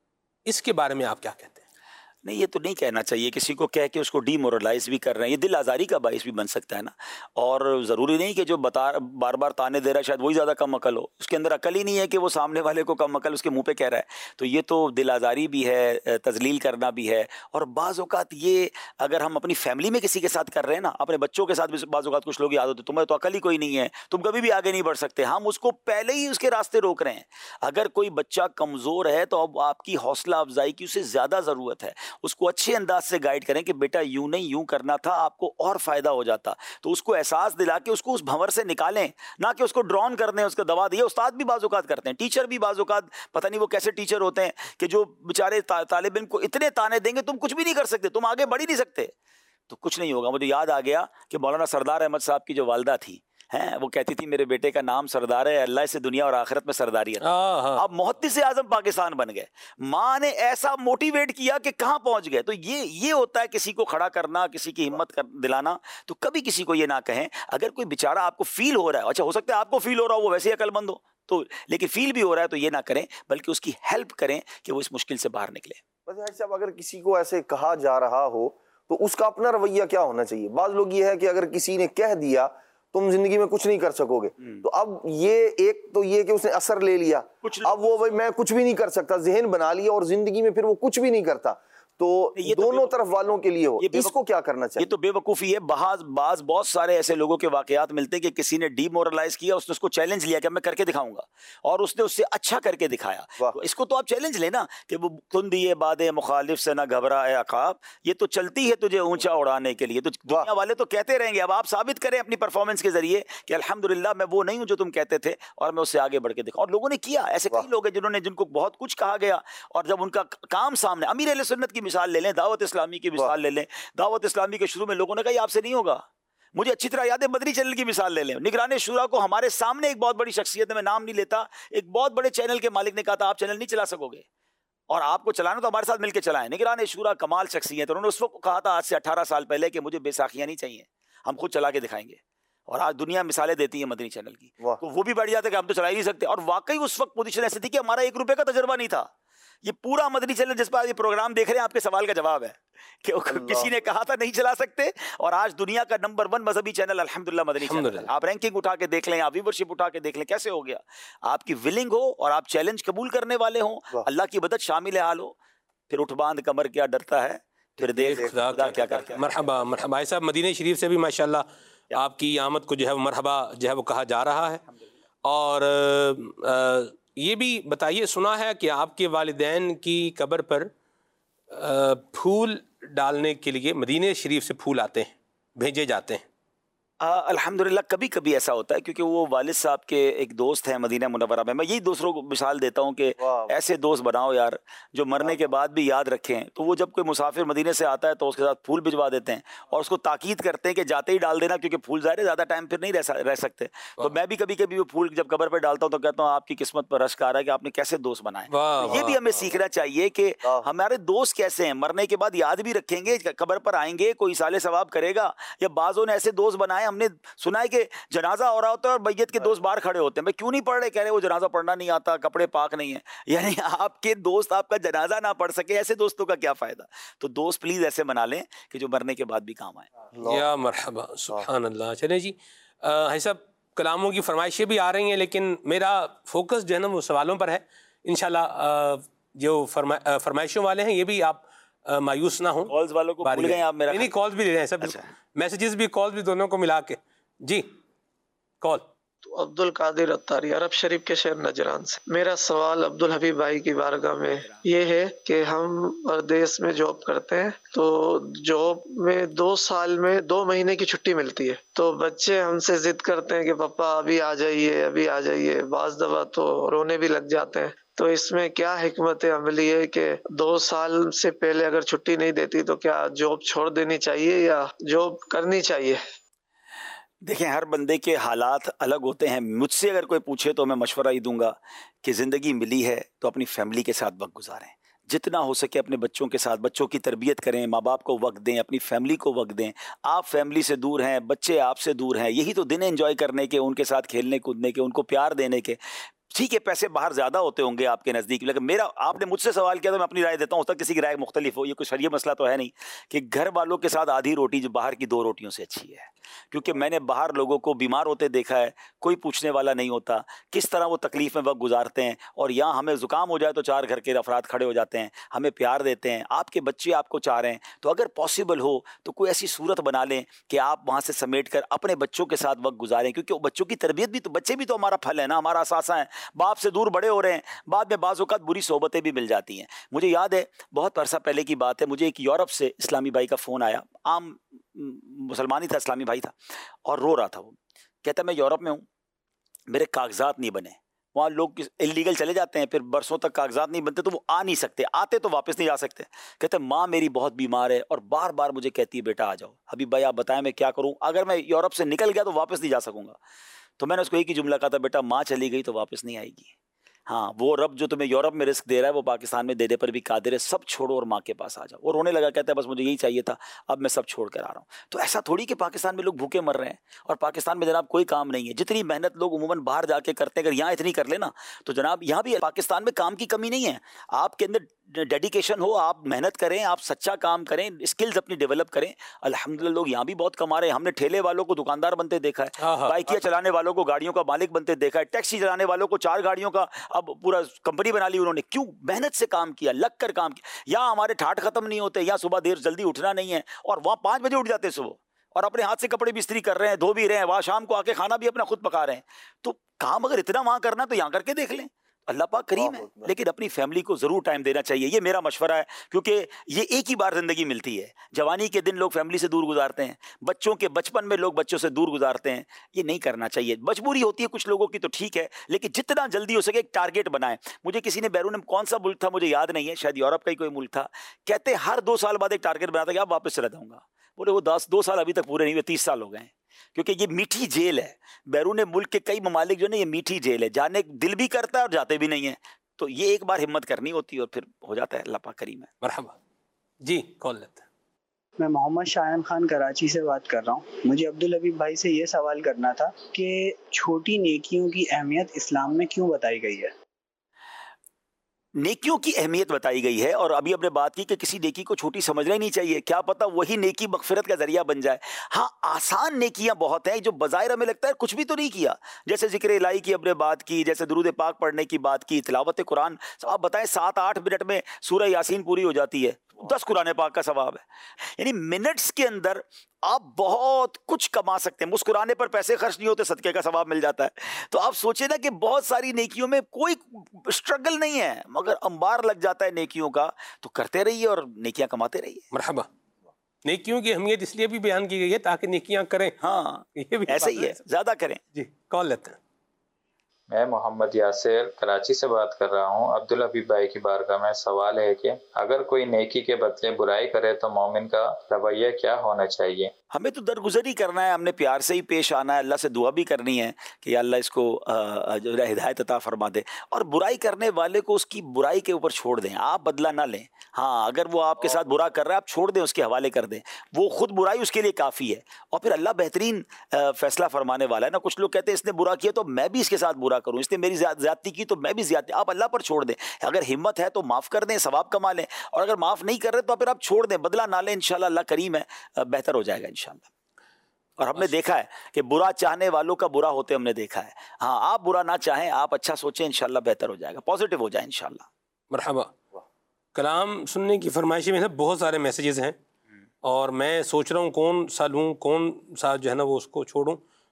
इसके बारे में आप क्या कहते हैं? नहीं, ये तो नहीं कहना चाहिए किसी को, कह के उसको डीमोरलाइज भी कर रहे हैं, ये दिल आज़ारी का बाइस भी बन सकता है ना। और ज़रूरी नहीं कि जो बता बार बार ताने दे रहा है शायद वही ज़्यादा कम अकल हो, उसके अंदर अकल ही नहीं है कि वो सामने वाले को कम अकल उसके मुंह पे कह रहा है। तो ये तो दिल आज़ारी भी है, तजलील करना भी है। और बाज़ औक़ात ये अगर हम अपनी फैमिली में किसी के साथ कर रहे हैं ना, अपने बच्चों के साथ भी बाज़ औक़ात कुछ लोग याद होते, तुम्हें तो अकल ही कोई नहीं है, तुम कभी भी आगे नहीं बढ़ सकते, हम उसको पहले ही उसके रास्ते रोक रहे हैं। अगर कोई बच्चा कमज़ोर है तो अब आपकी हौसला अफजाई की उसे ज़्यादा ज़रूरत है, उसको अच्छे अंदाज से गाइड करें कि बेटा यूं नहीं यूं करना था, आपको और फायदा हो जाता। तो उसको एहसास दिला के उसको उस भंवर से निकालें, ना कि उसको ड्रॉन कर दें, उसको दबा दिए। उस्ताद भी बाज़ औक़ात करते हैं, टीचर भी बाज़ औक़ात, पता नहीं वो कैसे टीचर होते हैं कि जो बेचारे ता, तालिब इल्म को इतने ताने देंगे तुम कुछ भी नहीं कर सकते, तुम आगे बढ़ ही नहीं सकते, तो कुछ नहीं होगा। मुझे याद आ गया कि मौलाना सरदार अहमद साहब की जो वालदा थी, हैं, वो कहती थी मेरे बेटे का नाम सरदार है, अल्लाह से दुनिया और आखिरत में सरदारी है। अब मुहद्दिस आज़म पाकिस्तान बन गए, माँ ने ऐसा मोटिवेट किया कि कहाँ पहुँच गए। तो ये ये होता है किसी को खड़ा करना, किसी की हिम्मत कर दिलाना। तो कभी किसी को ये ना कहें, अगर कोई बेचारा आपको फील हो रहा है, अच्छा हो सकता है आपको फील हो रहा हो वो वैसे ही अकलमंद हो, तो लेकिन फील भी हो रहा है तो ये ना करें, बल्कि उसकी हेल्प करें कि वो इस मुश्किल से बाहर निकले। साहब, अगर किसी को ऐसे कहा जा रहा हो तो उसका अपना रवैया क्या होना चाहिए? बाज़ लोग ये है कि अगर किसी ने कह दिया तुम जिंदगी में कुछ नहीं कर सकोगे, तो अब ये एक तो ये कि उसने असर ले लिया, अब वो भाई मैं कुछ भी नहीं कर सकता ज़हन बना लिया और जिंदगी में फिर वो कुछ भी नहीं करता। तो ये दोनों तो तरफ वालों के लिए हो, इसको क्या करना चाहिए? ये तो बेवकूफ़ी है। बाज बाज बहुत सारे ऐसे लोगों के वाकयात मिलते हैं कि किसी ने डीमोरलाइज किया, उसने उसको चैलेंज लिया कि मैं करके दिखाऊंगा, और उसने उससे अच्छा करके दिखाया। तो इसको तो आप चैलेंज लेना कि वो तुम दिए बादे मुखालिफ से ना घबराए अकाब, ये तो चलती है तुझे ऊंचा उड़ाने के लिए। तो दुनिया वाले तो कहते रहेंगे, अब आप साबित करें अपनी परफॉर्मेंस के जरिए कि अल्हम्दुलिल्लाह मैं वो नहीं हूं जो तुम कहते थे और मैं उससे आगे बढ़ के दिखाऊं। और लोगों ने किया, ऐसे कई लोग हैं जिन्होंने जिनको बहुत कुछ कहा गया और जब उनका काम सामने, अमीर अहले सुन्नत की मिसाल ले लें, दावत इस्लामी की मिसाल ले लें। दावत इस्लामी के शुरू में लोगों ने कहा आपसे नहीं होगा। मुझे अच्छी तरह याद है, मदनी चैनल की मिसाल ले लें। निगरान शुरा को हमारे सामने एक बहुत बड़ी शख्सियत है, मैं नाम नहीं लेता, एक बहुत बड़े चैनल के मालिक ने कहा था आप चैनल नहीं चला सकोगे और आपको चलाना तो हमारे साथ मिलकर चलाएं। निगरान शुरा कमाल शख्सियत, उन्होंने उस वक्त कहा था आज से अठारह साल पहले कि मुझे बेसाखियां नहीं चाहिए, हम खुद चला के दिखाएंगे। और आज दुनिया मिसालें देती है मदनी चैनल की, तो वो भी बैठ जाते कि हम तो चला ही नहीं सकते। और वाकई उस वक्त पोजीशन ऐसी थी कि हमारा एक रुपए का तजर्बा नहीं था। ये पूरा मदनी चैनल जिस पर ये प्रोग्राम देख रहे हैं, आपके सवाल का जवाब है कि किसी ने कहा था नहीं चला सकते, और आज दुनिया का नंबर वन मजहबी चैनल अल्हम्दुलिल्लाह मदनी चैनल। आप रैंकिंग उठा के देख लें, आप व्यूवरशिप उठा के देख लें, कैसे हो गया। आपकी विलिंग हो और आप चैलेंज कबूल करने वाले हो, अल्लाह की मदद शामिल हाल हो, फिर उठ बांध कमर क्या डरता है, फिर देख खुदा क्या करता है। मरहबा मरहबा। साहब, मदीने शरीफ से भी माशाल्लाह आपकी आमद को जो है मरहबा जो है वो कहा जा रहा है। और आ, ये भी बताइए, सुना है कि आपके वालिदैन की कब्र पर फूल डालने के लिए मदीने शरीफ से फूल आते हैं, भेजे जाते हैं। अल्हम्दुलिल्लाह कभी कभी ऐसा होता है, क्योंकि वो वालिद साहब के एक दोस्त हैं मदीना मुनव्वरा में। मैं यही दूसरों को मिसाल देता हूँ कि ऐसे दोस्त बनाओ यार जो मरने के बाद भी याद रखें। तो वो जब कोई मुसाफिर मदीने से आता है तो उसके साथ फूल भिजवा देते हैं और उसको ताकीद करते हैं कि जाते ही डाल देना, क्योंकि फूल ज़ाहिर है ज़्यादा टाइम फिर नहीं रह, रह सकते। तो मैं भी कभी कभी वो फूल जब कब्र पर डालता हूँ तो कहता हूँ आपकी किस्मत पर रश्क आ रहा है कि आपने कैसे दोस्त बनाए। ये भी हमें सीखना चाहिए कि हमारे दोस्त कैसे हैं, मरने के बाद याद भी रखेंगे, कब्र पर आएंगे, कोई साले सवाब करेगा। या बाज़ों ने ऐसे दोस्त बनाए, हमने सुना कि जनाजा हो रहा होता है और मैयत के दोस्त बाहर खड़े होते हैं, मैं क्यों नहीं पढ़ रहे, कह रहे वो जनाजा पढ़ना नहीं आता, कपड़े पाक नहीं है। यानी आपके दोस्त आपका जनाजा ना पढ़ सके, ऐसे दोस्तों का क्या फायदा। तो दोस्त प्लीज ऐसे बना लें कि जो मरने के बाद भी काम आए। या मरहबा, सुभान अल्लाह। चले जी, है सब कलामों की फरमाइशें भी आ रही हैं, लेकिन मेरा फोकस जो है ना वो सवालों पर है। इंशाल्लाह जो फरमा फरमाइशों वाले हैं ये भी आप मायूस ना हो। कॉल्स वालों को भूल गए आप? मेरा नहीं, कॉल्स भी ले रहे हैं सब, मैसेजेस भी कॉल्स भी, दोनों को मिला के। जी कॉल। तो अब्दुल कादिर अत्तारी, अरब शरीफ के शहर नजरान से। मेरा सवाल अब्दुल हबीब भाई की बारगाह में ये है कि हम परदेश में जॉब करते हैं, तो जॉब में दो साल में दो महीने की छुट्टी मिलती है, तो बच्चे हमसे जिद करते हैं कि पापा अभी आ जाइए अभी आ जाइए, बाज दफा तो रोने भी लग जाते हैं। तो इसमें क्या हिकमत अमली है कि दो साल से पहले अगर छुट्टी नहीं देती तो क्या जॉब छोड़ देनी चाहिए या जॉब करनी चाहिए? देखें, हर बंदे के हालात अलग होते हैं। मुझसे अगर कोई पूछे तो मैं मशवरा ही दूंगा कि ज़िंदगी मिली है तो अपनी फैमिली के साथ वक्त गुजारें, जितना हो सके अपने बच्चों के साथ, बच्चों की तरबियत करें, माँ बाप को वक्त दें, अपनी फैमिली को वक्त दें। आप फैमिली से दूर हैं, बच्चे आपसे दूर हैं, यही तो दिन है एंजॉय करने के, उनके साथ खेलने कूदने के, उनको प्यार देने के। ठीक है, पैसे बाहर ज़्यादा होते होंगे आपके नज़दीक, लेकिन मेरा, आपने मुझसे सवाल किया तो मैं अपनी राय देता हूँ, होता किसी की राय मुख्तलिफ हो, ये कोई शरीय मसला तो है नहीं कि घर वालों के साथ आधी रोटी जो बाहर की दो रोटियों से अच्छी है। क्योंकि मैंने बाहर लोगों को बीमार होते देखा है, कोई पूछने वाला नहीं होता, किस तरह वो तकलीफ में वक्त गुजारते हैं, और यहाँ हमें ज़ुकाम हो जाए तो चार घर के अफराद खड़े हो जाते हैं, हमें प्यार देते हैं। आपके बच्चे आपको चाह रहे हैं तो अगर पॉसिबल हो तो कोई ऐसी सूरत बना लें कि आप वहाँ से समेट कर अपने बच्चों के साथ वक्त गुजारें, क्योंकि वो बच्चों की तरबियत भी तो, बच्चे भी तो हमारा फल है ना, हमारा असासा है। बाप से दूर बड़े हो रहे हैं, बाद में बाज़ औक़ात बुरी सोबतें भी मिल जाती हैं। मुझे याद है बहुत अरसा पहले की बात है, मुझे एक यूरोप से इस्लामी भाई का फ़ोन आया, आम मुसलमान ही था, इस्लामी भाई था, और रो रहा था। वो कहता मैं यूरोप में हूँ, मेरे कागजात नहीं बने। वहाँ लोग इलीगल चले जाते हैं, फिर बरसों तक कागजात नहीं बनते तो वो आ नहीं सकते, आते तो वापस नहीं जा सकते। कहते माँ मेरी बहुत बीमार है और बार बार मुझे कहती है बेटा आ जाओ। हबीब भाई आप बताएं मैं क्या करूँ, अगर मैं यूरोप से निकल गया तो वापस नहीं जा सकूँगा। तो मैंने उसको एक ही जुमला कहा था, बेटा माँ चली गई तो वापस नहीं आएगी। हाँ, वो रब जो तुम्हें यूरोप में रिस्क दे रहा है वो पाकिस्तान में देने पर भी कादिर है। सब छोड़ो और माँ के पास आ जाओ। वो रोने लगा, कहता है बस मुझे यही चाहिए था, अब मैं सब छोड़ कर आ रहा हूँ। तो ऐसा थोड़ी कि पाकिस्तान में लोग भूखे मर रहे हैं और पाकिस्तान में जनाब कोई काम नहीं है। जितनी मेहनत लोग उमूमन बाहर जाके करते हैं, अगर यहाँ इतनी कर लेना तो जनाब यहाँ भी पाकिस्तान में काम की कमी नहीं है। आपके अंदर डेडिकेशन हो, आप मेहनत करें, आप सच्चा काम करें, स्किल्स अपनी डेवलप करें, अल्हम्दुलिल्लाह लोग यहाँ भी बहुत कमा रहे हैं। हमने ठेले वालों को दुकानदार बनते देखा है, बाइकियाँ चलाने वालों को गाड़ियों का मालिक बनते देखा है, टैक्सी चलाने वालों को चार गाड़ियों का अब पूरा कंपनी बना ली उन्होंने। क्यों? मेहनत से काम किया, लग कर काम किया। यहाँ हमारे ठाठ खत्म नहीं होते, यहाँ सुबह देर जल्दी उठना नहीं है और वहाँ पाँच बजे उठ जाते सुबह और अपने हाथ से कपड़े भी इस्त्री कर रहे हैं, धो भी रहे हैं, वहाँ शाम को आके खाना भी अपना खुद पका रहे हैं। तो काम अगर इतना वहाँ करना तो यहाँ करके देख लें। अल्लाह पाक करीम है, लेकिन अपनी फैमिली को ज़रूर टाइम देना चाहिए। ये मेरा मशवरा है, क्योंकि ये एक ही बार ज़िंदगी मिलती है। जवानी के दिन लोग फैमिली से दूर गुजारते हैं, बच्चों के बचपन में लोग बच्चों से दूर गुजारते हैं। ये नहीं करना चाहिए। मजबूरी होती है कुछ लोगों की तो ठीक है, लेकिन जितना जल्दी हो सके एक टारगेट बनाएं। मुझे किसी ने बैरून में, कौन सा मुल्क था मुझे याद नहीं है, शायद यूरोप का ही कोई मुल्क था, कहते हर दो साल बाद एक टारगेट बनाता कि आप वापस चला जाऊँगा। बोले वो दस दो साल अभी तक पूरे नहीं हुए, तीस साल हो गए हैं। क्योंकि ये मीठी जेल है, बैरून मुल्क के कई ममालिक जो है ये मीठी जेल है, जाने दिल भी करता है और जाते भी नहीं है। तो ये एक बार हिम्मत करनी होती है और फिर हो जाता है। अल्लाह पाक करीम है। मरहबा जी, कॉल लेते हैं। मैं मोहम्मद शायन खान कराची से बात कर रहा हूँ। मुझे अब्दुल हबीब भाई से ये सवाल करना था कि छोटी नेकियों की अहमियत इस्लाम में क्यों बताई गई है? नेकियों की अहमियत बताई गई है और अभी हमने बात की कि किसी नेकी को छोटी समझना ही नहीं चाहिए, क्या पता वही नेकी मगफिरत का जरिया बन जाए। हाँ, आसान नेकियां बहुत हैं जो बज़ाहिर हमें लगता है कुछ भी तो नहीं किया, जैसे जिक्र इलाही की हमने बात की, जैसे दुरूद पाक पढ़ने की बात की, तिलावत कुरान। आप बताएं सात आठ मिनट में सूरह यासीन पूरी हो जाती है, दस कुरान पाक का सवाब है। यानी मिनट्स के अंदर आप बहुत कुछ कमा सकते हैं। मुस्कुराने पर पैसे खर्च नहीं होते, सदके का सवाब मिल जाता है। तो आप सोचें ना कि बहुत सारी नेकियों में कोई स्ट्रगल नहीं है, मगर अंबार लग जाता है नेकियों का, तो करते रहिए और नेकियां कमाते रहिए। मरहबा। नेकियों की अहमियत इसलिए भी बयान की गई है ताकि नेकियां करें। हाँ, ये भी ऐसा ही है, ज्यादा करें। जी, कॉल लेते हैं। मैं मोहम्मद यासिर कराची से बात कर रहा हूँ। अब्दुल हबीब भाई की बारगाह में सवाल है कि अगर कोई नेकी के बदले बुराई करे तो मोमिन का रवैया क्या होना चाहिए? हमें तो दरगुजर ही करना है, हमने प्यार से ही पेश आना है, अल्लाह से दुआ भी करनी है कि अल्लाह इसको जो है हिदायत अता फरमा दे, और बुराई करने वाले को उसकी बुराई के ऊपर छोड़ दें, आप बदला ना लें। हाँ, अगर वो आपके साथ बुरा कर रहा है आप छोड़ दें, उसके हवाले कर दें, वो खुद बुराई उसके लिए काफ़ी है और फिर अल्लाह बेहतरीन फैसला फरमाने वाला है ना। कुछ लोग कहते हैं इसने बुरा किया तो मैं भी इसके साथ बुरा करूँ, इसने मेरी ज्यादती की तो मैं भी ज्यादती। आप अल्लाह पर छोड़ दें, अगर हिम्मत है तो माफ़ कर दें, सवाब कमा लें, और अगर माफ़ नहीं कर रहे तो फिर आप छोड़ दें, बदला ना लें। इंशाल्लाह अल्लाह करीम है, बेहतर हो जाएगा इंशाल्लाह। और हमने देखा है कि बुरा चाहने वालों का बुरा होते हमने देखा है। हाँ, आप बुरा ना चाहें, आप अच्छा सोचें, इंशाल्लाह बेहतर हो जाएगा, पॉजिटिव हो जाए इंशाल्लाह। मरहबा। कलाम सुनने की फरमाइशी में बहुत सारे मैसेजेस हैं और मैं सोच रहा हूँ कौन सा लूँ, कौन सा जो है ना वो उसको छोड़ूँ।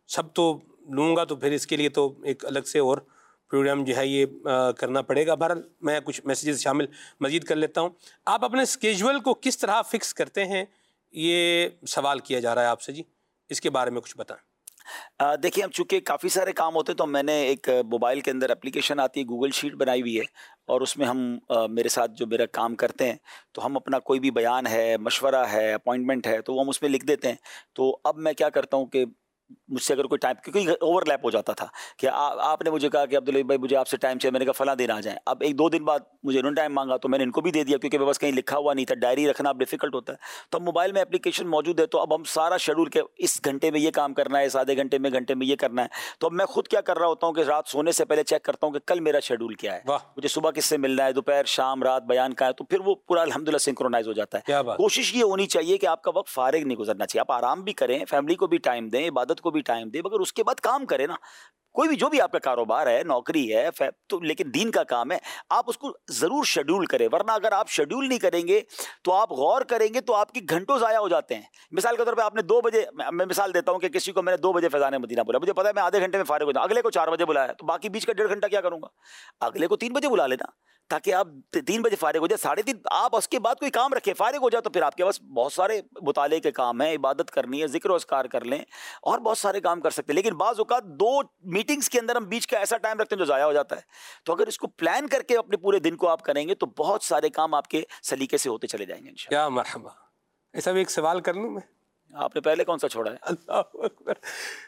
सब तो लूँगा तो फिर इसके लिए तो एक अलग से और प्रोग्राम जो है ये आ, करना पड़ेगा। बहरहाल मैं कुछ मैसेजेस शामिल मज़ीद कर लेता हूँ। आप अपने स्केजुअल को किस तरह फिक्स करते हैं, ये सवाल किया जा रहा है आपसे जी, इसके बारे में कुछ बताएं। देखिए, हम चूँकि काफ़ी सारे काम होते हैं तो मैंने एक मोबाइल के अंदर एप्लीकेशन आती है, गूगल शीट बनाई हुई है, और उसमें हम आ, मेरे साथ जो मेरा काम करते हैं तो हम अपना कोई भी बयान है, मशवरा है, अपॉइंटमेंट है, तो वो हम उसमें लिख देते हैं। तो अब मैं क्या करता हूँ कि मुझसे अगर कोई टाइम, क्योंकि ओवरलैप हो जाता था कि आ, आपने मुझे कहा कि अब्दुल भाई मुझे आपसे टाइम चाहिए, मैंने कहा फला दिन आ जाए। अब एक दो दिन बाद मुझे इन्होंने टाइम मांगा तो मैंने इनको भी दे दिया, क्योंकि मेरे पास कहीं लिखा हुआ नहीं था, डायरी रखना अब डिफिकल्ट होता है। तो अब मोबाइल में एप्लीकेशन मौजूद है, तो अब हम सारा शेड्यूल के इस घंटे में ये काम करना है, इस आधे घंटे में घंटे में ये करना है। तो अब मैं खुद क्या कर रहा होता हूँ कि रात सोने से पहले चेक करता हूँ कि कल मेरा शेड्यूल क्या है, मुझे सुबह किससे मिलना है, दोपहर शाम रात बयान का है, तो फिर वो पूरा अल्हम्दुलिल्लाह सिंक्रोनाइज हो जाता है। कोशिश ये होनी चाहिए कि आपका वक्त फारिग नहीं गुजरना चाहिए, आप आराम भी करें, फैमिली को भी टाइम दें, इबादत को भी टाइम दें, मगर उसके बाद काम करें ना। कोई भी जो भी आपका कारोबार है, नौकरी है, तो लेकिन दीन का काम है, आप उसको ज़रूर शेड्यूल करें, वरना अगर आप शेड्यूल नहीं करेंगे तो आप गौर करेंगे तो आपकी घंटों ज़ाया हो जाते हैं। मिसाल के तौर पे आपने दो बजे, मैं मिसाल देता हूँ कि किसी को मैंने दो बजे फैज़ान मदीना बोला, मुझे पता है मैं आधे घंटे में फारिग हो जाऊँ, अगले को चार बजे बुलाया तो बाकी बीच का डेढ़ घंटा क्या करूँगा, अगले को तीन बजे बुला लेना ताकि आप तीन बजे फारिग हो जाए, साढ़े तीन आप उसके बाद कोई काम रखें, फारिग हो जाए तो फिर आपके पास बहुत सारे मुताले के काम हैं, इबादत करनी है, जिक्र अस्कार कर लें और बहुत सारे काम कर सकते हैं। लेकिन बाज़ औक़ात दो मीटिंग्स के अंदर हम बीच का ऐसा टाइम रखते हैं जो ज़ाया हो जाता है। तो अगर इसको प्लान करके अपने पूरे दिन को आप करेंगे तो बहुत सारे काम आपके सलीके से होते चले जाएंगे इंशाअल्लाह। क्या मरहबा। ऐसा भी एक सवाल कर लूँ मैं, आपने पहले कौन सा छोड़ा है? अल्लाह अकबर।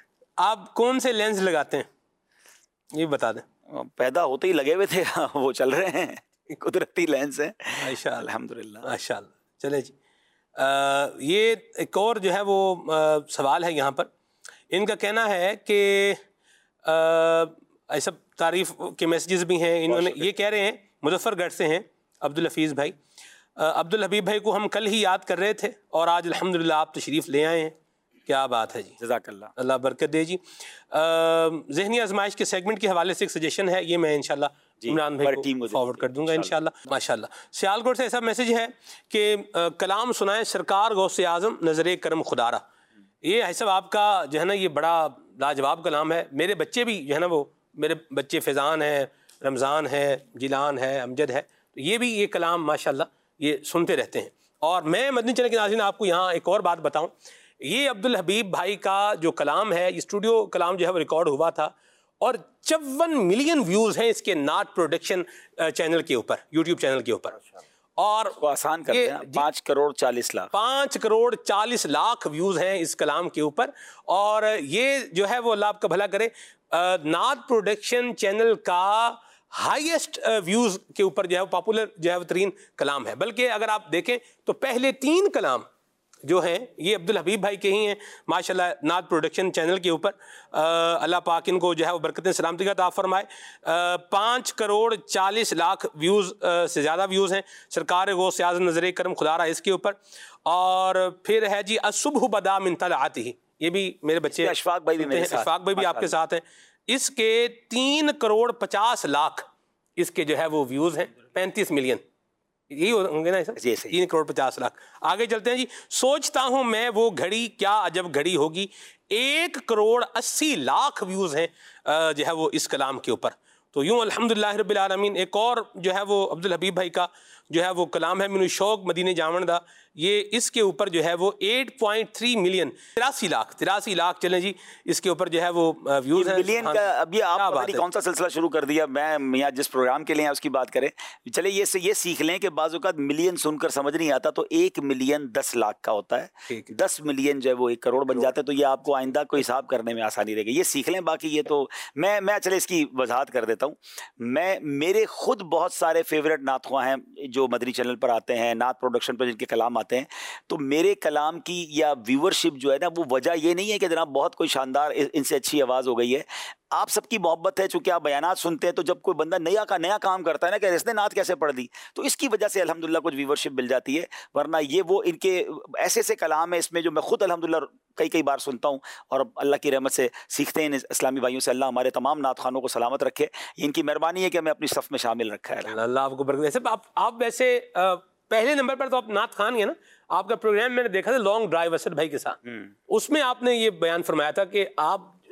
आप कौन से लेंस लगाते हैं ये बता दें। पैदा होते ही लगे हुए थे, वो चल रहे हैं, कुदरती लेंस है माशाअल्लाह अल्हम्दुलिल्लाह माशाअल्लाह। चले जी, आ, ये एक और जो है वो आ, सवाल है यहाँ पर। इनका कहना है कि ऐसा तारीफ़ के मैसेजेस भी हैं, इन्होंने ये कह रहे हैं, मुजफ्फरगढ़ से हैं अब्दुल हफीज़ भाई। अब्दुल हबीब भाई को हम कल ही याद कर रहे थे और आज अल्हम्दुलिल्लाह आप तशरीफ़ ले आए हैं, क्या बात है जी, जज़ाकल्लाह, अल्लाह बरकत दे जी। ज़हनी आजमाइश के सेगमेंट के हवाले से एक सजेशन है, ये मैं इंशाल्लाह इमरान भाई को फॉरवर्ड कर दूंगा इंशाल्लाह। माशाल्लाह। सियालकोट से ऐसा मैसेज है कि कलाम सुनाए सरकार गौसे आज़म नज़र करम खुदारा। ये है सब आपका जो है ना, ये बड़ा लाजवाब कलाम है। मेरे बच्चे भी जो है ना, वो मेरे बच्चे फैज़ान है, रमज़ान है, जिलान है, अमजद है, तो ये भी ये कलाम माशाल्लाह ये सुनते रहते हैं। और मैं मदनी चैनल के नाज़रीन आपको यहाँ एक और बात बताऊँ, ये अब्दुल हबीब भाई का जो कलाम है, ये स्टूडियो कलाम जो है वो रिकॉर्ड हुआ था और चौवन मिलियन व्यूज़ हैं इसके नाट प्रोडक्शन चैनल के ऊपर, यूट्यूब चैनल के ऊपर। और आसान करते हैं, पाँच करोड़ चालीस लाख पाँच करोड़ चालीस लाख व्यूज़ हैं इस कलाम के ऊपर। और ये जो है वो अल्लाह आपका भला करे, नाट प्रोडक्शन चैनल का हाईएस्ट व्यूज़ के ऊपर जो है वो पॉपुलर जो है वो तरीन कलाम है। बल्कि अगर आप देखें तो पहले तीन कलाम जो हैं ये अब्दुल हबीब भाई के ही हैं माशाल्लाह, नात प्रोडक्शन चैनल के ऊपर। अल्लाह पाक इनको जो है वो बरकतें सलामती का अता फरमाए। पाँच करोड़ चालीस लाख व्यूज़ से ज़्यादा व्यूज़ हैं सरकार गौसे आज़म नज़र करम खुदारा इसके ऊपर। और फिर है जी असुबह बदा मिन तलअती ही, ये भी मेरे बच्चे अशफाक भाई भी मेरे साथ, अशफाक भाई भी आपके साथ हैं। इसके तीन करोड़ पचास लाख इसके जो है वो व्यूज़ हैं, पैंतीस मिलियन यही होंगे ना, तीन करोड़ पचास लाख। आगे चलते हैं जी। सोचता हूँ मैं वो घड़ी क्या अजब घड़ी होगी, एक करोड़ अस्सी लाख व्यूज़ हैं जो है वो इस कलाम के ऊपर। तो यूँ अल्हम्दुलिल्लाह रब्बिल आलमीन। एक और जो है वो अब्दुल हबीब भाई का जो है वो कलाम है मिनु शौक मदीने जावनदा, ये इसके ऊपर जो है वो आठ पॉइंट तीन मिलियन तिरासी लाख तिरासी लाख चलें जी इसके ऊपर जो है वो व्यूज़ हैं। मिलियन का अभी आप पता नहीं कौन सा सिलसिला शुरू कर दिया, मैं यहाँ जिस प्रोग्राम के लिए उसकी बात करें, चले ये से ये सीख लें कि बाज़ औक़ात मिलियन सुनकर समझ नहीं आता, तो एक मिलियन दस लाख का होता है, दस मिलियन जो है वो एक करोड़ बन जाते हैं। तो ये आपको आइंदा को हिसाब करने में आसानी रहेगी, ये सीख लें। बाकी ये तो मैं मैं चले इसकी वजाहत कर देता हूँ। मैं मेरे खुद बहुत सारे फेवरेट नातख़्वां हैं जो मदनी चैनल पर आते हैं, नात प्रोडक्शन पर जिनके कलाम आते हैं, तो मेरे कलाम की या व्यूवरशिप जो है ना, वो वजह ये नहीं है कि जनाब बहुत कोई शानदार इनसे अच्छी आवाज़ हो गई है। आप सबकी मोहब्बत है, चूँकि आप बयानात सुनते हैं, तो जब कोई बंदा नया का नया काम करता है ना कि इसने नात कैसे पढ़ दी, तो इसकी वजह से अल्हम्दुलिल्लाह कुछ व्यूवरशिप मिल जाती है। वरना ये वो इनके ऐसे ऐसे कलाम है इसमें जो मैं खुद अल्हम्दुलिल्लाह कई कई बार सुनता हूँ और अल्लाह की रहमत से सीखते हैं इन इस्लामी भाइयों से। अल्लाह हमारे तमाम नात खानों को सलामत रखे, इनकी मेहरबानी है कि हमें अपनी सफ़ में शामिल रखा है। अल्लाह आपको बरकत। वैसे आप आप वैसे पहले नंबर पर तो आप नात खान ही है ना। आपका प्रोग्राम मैंने देखा था लॉन्ग ड्राइव असद भाई के साथ, उसमें आपने ये बयान फरमाया था कि आप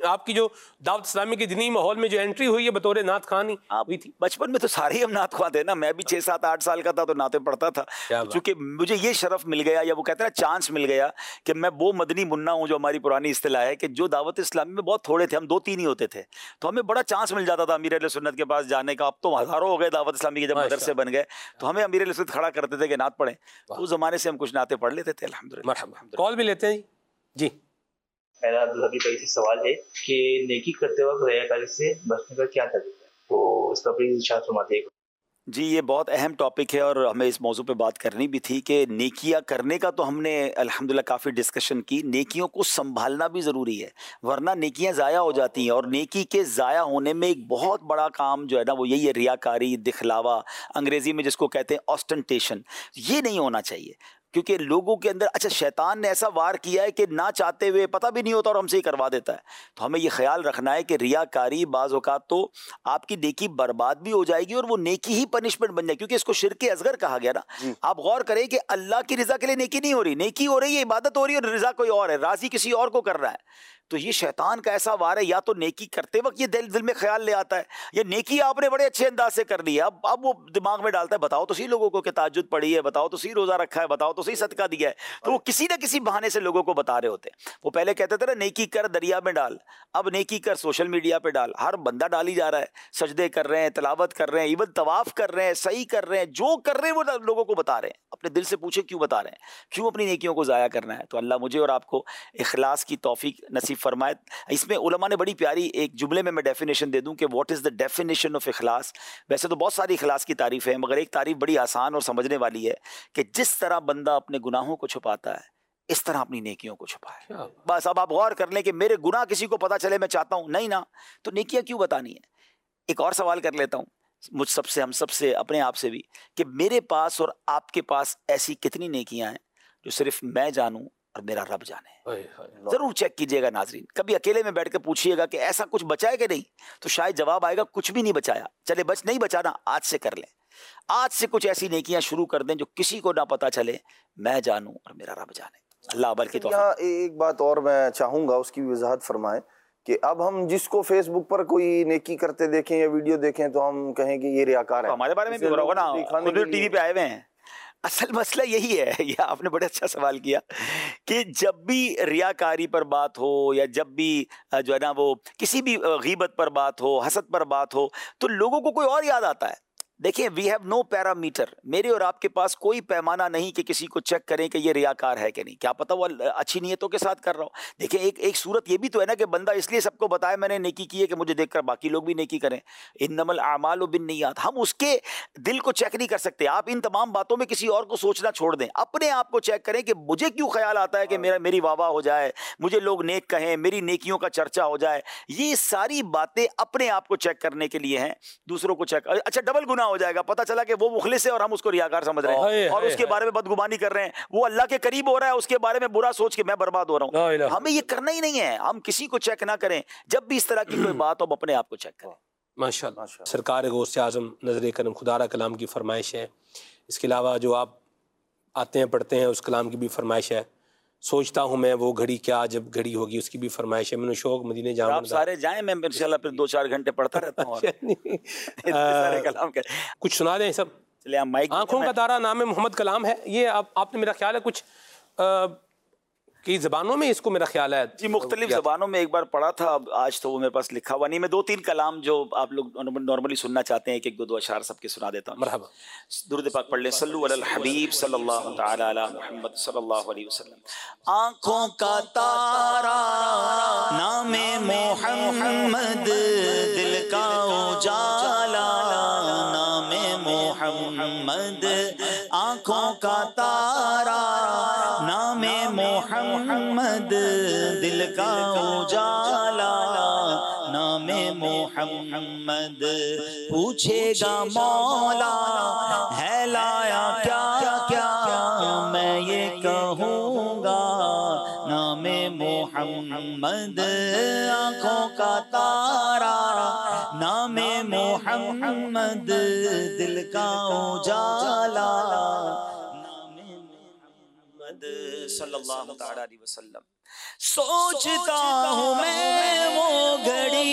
आपकी जो दावत इस्लामी के दीनी माहौल में जो एंट्री हुई है बतौर नात खानी हुई थी? बचपन में तो सारे ही हम नात ख्वां थे ना, मैं भी छः सात आठ साल का था तो नाते पढ़ता था, क्योंकि मुझे ये शरफ मिल गया, या वो कहते हैं ना चांस मिल गया कि मैं वो मदनी मुन्ना हूँ, जो हमारी पुरानी इस्तिलाह है कि जो दावत इस्लामी में बहुत थोड़े थे, हम दो तीन ही होते थे, तो हमें बड़ा चांस मिल जाता था अमीर अहले सुन्नत के पास जाने का। अब तो हज़ारों हो गए दावत इस्लामी के जब मदरसे बन गए, तो हमें अमीर अहले सुन्नत खड़ा करते थे कि नात पढ़ें, तो उस ज़माने से हम कुछ नाते पढ़ लेते थे अल्हम्दुलिल्लाह। कॉल भी लेते हैं जी। मेरा अब्दुल हबीब भाई से सवाल है कि नेकी करते वक्त रियाकारी से बचने का क्या तरीका है, तो इसका प्लीज इरशाद फरमाइए। जी, ये बहुत अहम टॉपिक है और हमें इस मौजू पे बात करनी भी थी कि नेकियां करने का तो हमने अल्हम्दुलिल्लाह काफ़ी डिस्कशन की, नेकियों को संभालना भी ज़रूरी है, वरना नेकियां ज़ाया हो जाती हैं। और नेकी के ज़ाया होने में एक बहुत बड़ा काम जो है ना वो यही है, रियाकारी, दिखलावा, अंग्रेज़ी में जिसको कहते हैं ऑस्टेंटेशन, ये नहीं होना चाहिए। क्योंकि लोगों के अंदर, अच्छा शैतान ने ऐसा वार किया है कि ना चाहते हुए पता भी नहीं होता और हमसे ही करवा देता है। तो हमें ये ख्याल रखना है कि रियाकारी बाज़ औक़ात तो आपकी नेकी बर्बाद भी हो जाएगी और वो नेकी ही पनिशमेंट बन जाएगी, क्योंकि इसको शिर्क असगर कहा गया ना। आप गौर करें कि अल्लाह की रज़ा के लिए नेकी नहीं हो रही, नेकी हो रही है, इबादत हो रही है और रज़ा कोई और है, राज़ी किसी और को कर रहा है। तो ये शैतान का ऐसा वार है, या तो नेकी करते वक्त ये दिल दिल में ख्याल ले आता है, या नेकी आपने बड़े अच्छे अंदाज से कर ली है, अब अब वो दिमाग में डालता है बताओ तो सही लोगों को कि ताज्जुद पढ़ी है, बताओ तो सही रोज़ा रखा है, बताओ तो सही सदका दिया है। तो वो किसी ना किसी बहाने से लोगों को बता रहे होते हैं। वो पहले कहते थे ना नेकी कर दरिया में डाल, अब नेकी कर सोशल मीडिया पे डाल, हर बंदा डाल ही जा रहा है, सजदे कर रहे हैं, तिलावत कर रहे हैं, इवन तवाफ कर रहे हैं, सही कर रहे हैं, जो कर रहे हैं वो लोगों को बता रहे हैं। अपने दिल से पूछे क्यों बता रहे हैं, क्यों अपनी नेकियों को ज़ाया करना है? तो अल्लाह मुझे और आपको इखलास की तौफीक नसीब फरमाए। इसमें उलमा ने बड़ी प्यारी एक जुमले में मैं डेफिनेशन दे दूं कि what is the definition of इखलास। वैसे तो बहुत सारी इखलास की तारीफ़ है, मगर एक तारीफ़ बड़ी आसान और समझने वाली है कि जिस तरह बंदा अपने गुनाहों को छुपाता है, इस तरह अपनी नेकियों को छुपाए। बस अब आप गौर कर लें कि मेरे गुनाह किसी को पता चले मैं चाहता हूँ नहीं ना, तो नेकियां क्यों बतानी है? एक और सवाल कर लेता हूँ मुझ सबसे, हम सबसे, अपने आप से भी, कि मेरे पास और आपके पास ऐसी कितनी नेकियां हैं जो सिर्फ मैं जानूं और मेरा रब जाने। जरूर चेक कीजिएगा नाजरीन, कभी अकेले में बैठ कर पूछिएगा कि ऐसा कुछ बचा है कि नहीं, तो शायद जवाब आएगा कुछ भी नहीं बचाया। चले बच नहीं बचाना, आज से कर लें, आज से कुछ ऐसी नेकियां शुरू कर दें जो किसी को ना पता चले, मैं जानूं और मेरा रब जाने। अल्लाह अबल की तौफीक। यहाँ एक बात और मैं चाहूँगा उसकी भी वजाहत फरमाएं कि अब हम जिसको फेसबुक पर कोई नेकी करते देखें या वीडियो देखें तो हम कहें कि ये रियाकार है। हमारे बारे में भी हो रहा होगा ना, खुद टीवी पे आए हुए हैं। असल मसला यही है, यह आपने बड़े अच्छा सवाल किया कि जब भी रियाकारी पर बात हो या जब भी जो है ना वो किसी भी गीबत पर बात हो, हसद पर बात हो, तो लोगों को कोई और याद आता है। देखिए, वी हैव नो पैरामीटर, मेरे और आपके पास कोई पैमाना नहीं कि किसी को चेक करें कि ये रियाकार है कि नहीं। क्या पता वो अच्छी नीयतों के साथ कर रहा हो। देखिए, एक एक सूरत ये भी तो है ना कि बंदा इसलिए सबको बताए मैंने नेकी की है कि मुझे देखकर बाकी लोग भी नेकी करें। इन्नमल आमालु बिन्नियात, हम उसके दिल को चेक नहीं कर सकते। आप इन तमाम बातों में किसी और को सोचना छोड़ दें, अपने आप को चेक करें कि मुझे क्यों ख्याल आता है कि मेरा मेरी वाह वाह हो जाए, मुझे लोग नेक कहें, मेरी नेकियों का चर्चा हो जाए। ये सारी बातें अपने आप को चेक करने के लिए हैं, दूसरों को चेक। अच्छा, डबल गुनाह हो जाएगा, पता चला कि वो मुखलिस है और हम उसको रियाकार समझ रहे हैं और उसके बारे में बदगुमानी कर रहे हैं। वो अल्लाह के करीब हो रहा है, उसके बारे में बुरा सोच के मैं बर्बाद हो रहा हूँ। हमें ये करना ही नहीं है, हम किसी को चेक ना करें। जब भी इस तरह की कोई बात हो, अपने आप को चेक करें। माशाअल्लाह, सरकार गौसे आज़म नज़र करम खुदारा कलाम की फरमाइश है। इसके अलावा जो आप आते हैं पढ़ते हैं उस कलाम की भी फरमाइश है। सोचता हूँ मैं वो घड़ी क्या जब घड़ी होगी, उसकी भी फरमाइश है। मैंने शौक मदीने जाऊँ, आप सारे जाएं, मैं इंशाल्लाह फिर दो चार घंटे पढ़ता रहता हूँ। सारे कलाम के कुछ सुना दें सब। चलिए, आप माइक। आँखों का तारा नाम है मोहम्मद कलाम है। ये आप, आपने मेरा ख्याल है कुछ आ, कई ज़बानों में इसको मेरा ख्याल है जी मुख्तलिफ ज़बानों में एक बार पढ़ा था, अब आज तो वो मेरे पास लिखा हुआ नहीं। मैं दो तीन कलाम जो आप लोग नॉर्मली सुनना चाहते हैं, एक एक दो दो अशार सबके सुना देता हूँ। मरहबा। दुरूद पाक पढ़ लें। सल्लु अलल हबीब सल्लल्लाहु तआला अला मुहम्मद सल्लल्लाहु अलैहि वसल्लम। आँखों का तारा नामे मोहम्मद, दिल का उजाला नामे मोहम्मद। आँखों का तारा नामे मोहम्मद, दिल का उजाला नामे मोहम्मद। पूछेगा मौला है लाया क्या क्या, मैं ये कहूँगा नामे मोहम्मद। आँखों का तारा नामे मोहम्मद, दिल का उजाला सल्लल्लाहु तआला अलैहि वसल्लम। सोचता हूँ मैं वो घड़ी,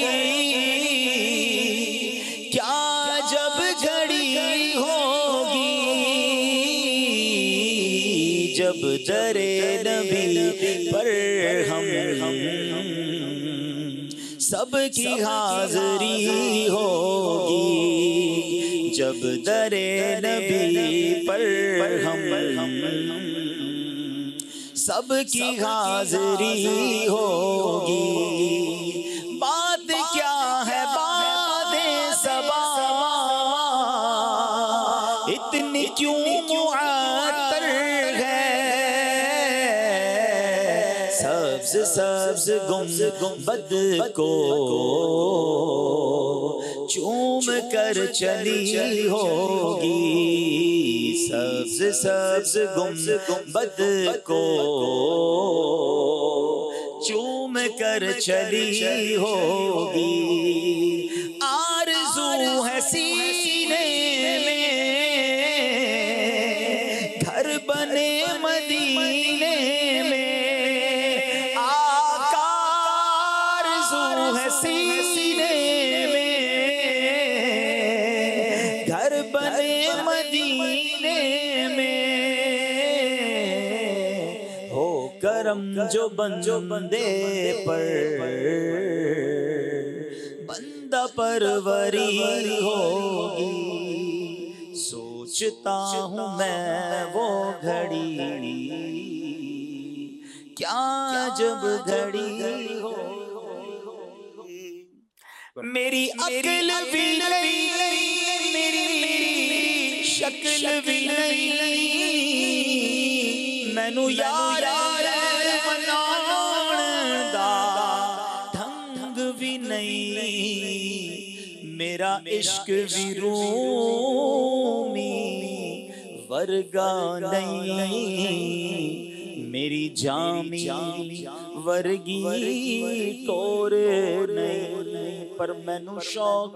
क्या जब घड़ी होगी जब दरे नबी पर हम सबकी हाज़री होगी, जब दरे नबी पर हम सबकी हाज़री होगी। बात क्या है बादे सबा, इतनी क्यों मुअत्तर है, सब्ज़ सब्ज़ गुंबद को चूम कर चली होगी, सब्ज़ सब्ज़ गुंबद को चूम कर चली होगी। आरज़ू है सीने में घर बने मदीने में, आका आरज़ू है सीने में घर बने मदीने में, हो करम जो बंदे पर बंदा परवरी होगी। सोचता हूँ मैं वो घड़ी, क्या जब घड़ी हो, मेरी अक्ल भी नहीं, मेरी शक्ल भी नहीं, मैनू यार मनाउण दा ढंग भी नहीं, मेरा इश्क भी रूमी वर्गा नहीं, मेरी जामी वर्गी टोर नहीं, पर मैनू शौक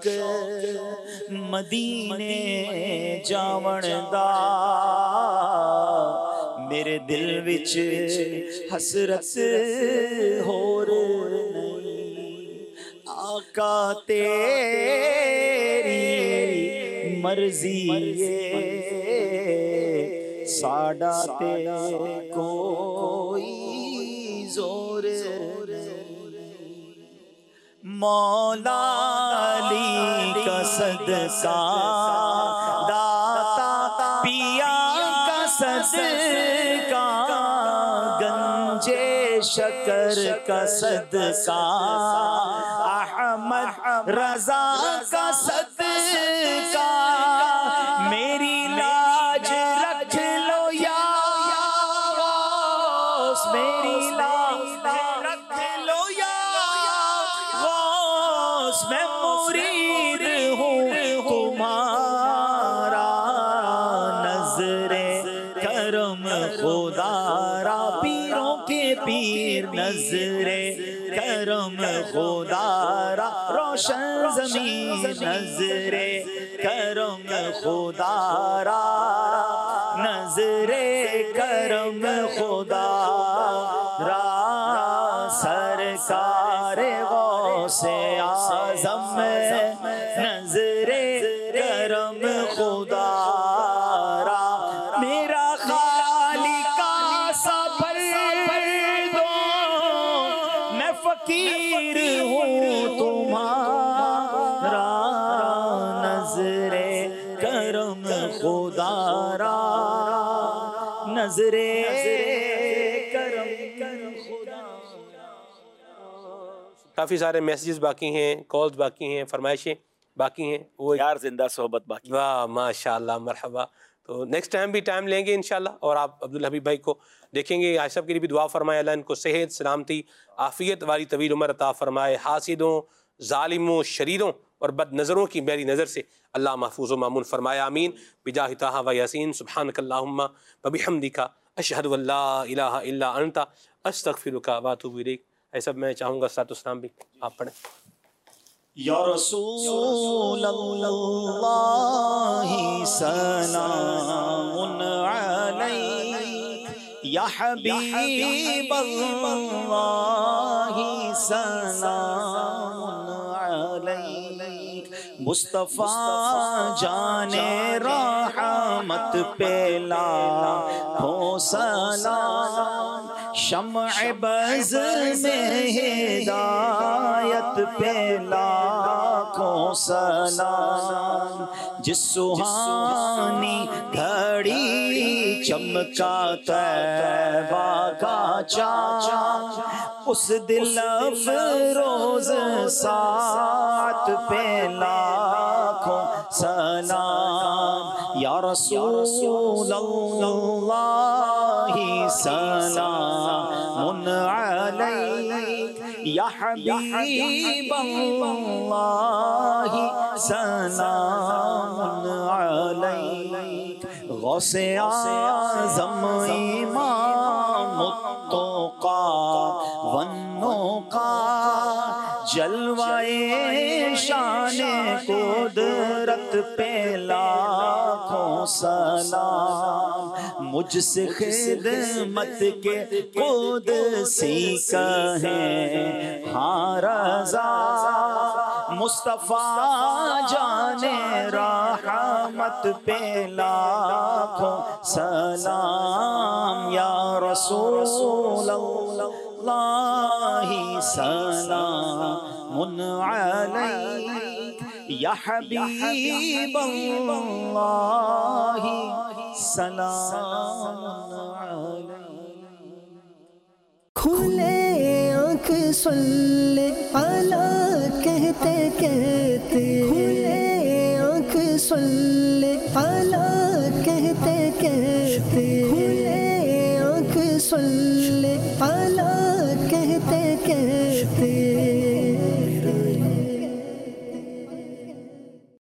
मदीने जावण दा, मेरे दिल विच हसरत होर नहीं, आका तेरी मर्जी साडा ते कोई जोर नहीं, मौला अली का सदका दाता पिया का सदका, गंजे शकर का सदका अहमद रजा का सदका, मेरी लाज रख लो या गौस, मेरी लाज रख लो या गौस, मैं मुरीद हूँ तुम्हारा, नजरे करम खुदारा, पीरों के पीर नजरे करम खुदारा, रोशन ज़मीन नजरे करम खुदारा, नजरे करम खुदारा, सरकार गौसे आज़म नजरे करम खुदारा, मेरा खालिका सा पर दो, मैं फकीर हूँ तुम्हारा, नजरे करम खुदारा, नजरे करम करम खुदा। काफ़ी सारे मैसेजेस बाकी हैं, कॉल्स बाकी हैं, फरमाइशें बाकी हैं, वो यार जिंदा सोहबत बाकी। वाह माशाल्लाह मरहबा। तो नेक्स्ट टाइम भी टाइम लेंगे इंशाल्लाह, और आप अब्दुल हबीब भाई को देखेंगे। आज सब के लिए भी दुआ फरमाए, अल्लाह इनको सेहत सलामती आफ़ियत वाली तवील उम्र अता फरमाए, हासिदों ज़ालिमों शरीरों और बद नज़रों की मेरी नज़र से अल्लाह महफूज़ व मामून फरमाया, आमीन। बिजाहि ताहा व यासीन, सुब्हानकल्लाहुम्मा व बिहम्दिका, अशहदु अल्ला इलाहा इल्ला अंता, अस्तगफिरुका व अतूबु इलैक। ऐसा मैं चाहूँगा सलाम भी आप पढ़ें। या रसूल अल्लाह सलामुन अलैक, या हबीब अल्लाह सलामुन अलैक, मुस्तफ़ा जाने रहमत पे लाखों सलाम, शम्अ बज़ में हिदायत पे लाखों सलाम, जिस सुहानी घड़ी चमका तैबा का चाँद, उस दिल अफरोज साथ पे लाखों सलाम, या रसूल अल्लाह सलामुन अलैक, या हबीब अल्लाह सलामुन अलैक, गौसे आज़म इमाम मुत्तक़ा वन्नुक़ा, जलवाए शाने कुदरत पे लाखों सलाम, मुझसे खिदमत के कुदसी कहें हाँ रज़ा, मुस्तफ़ा जाने रहमत पे लाखों सलाम, या रसूल अल्लाह सलामुन अलैक, या हबीब अल्लाह सलामुन अलैक। खुले आँख सल्ले अला कहते कहते, खुले आँख सल्ले अला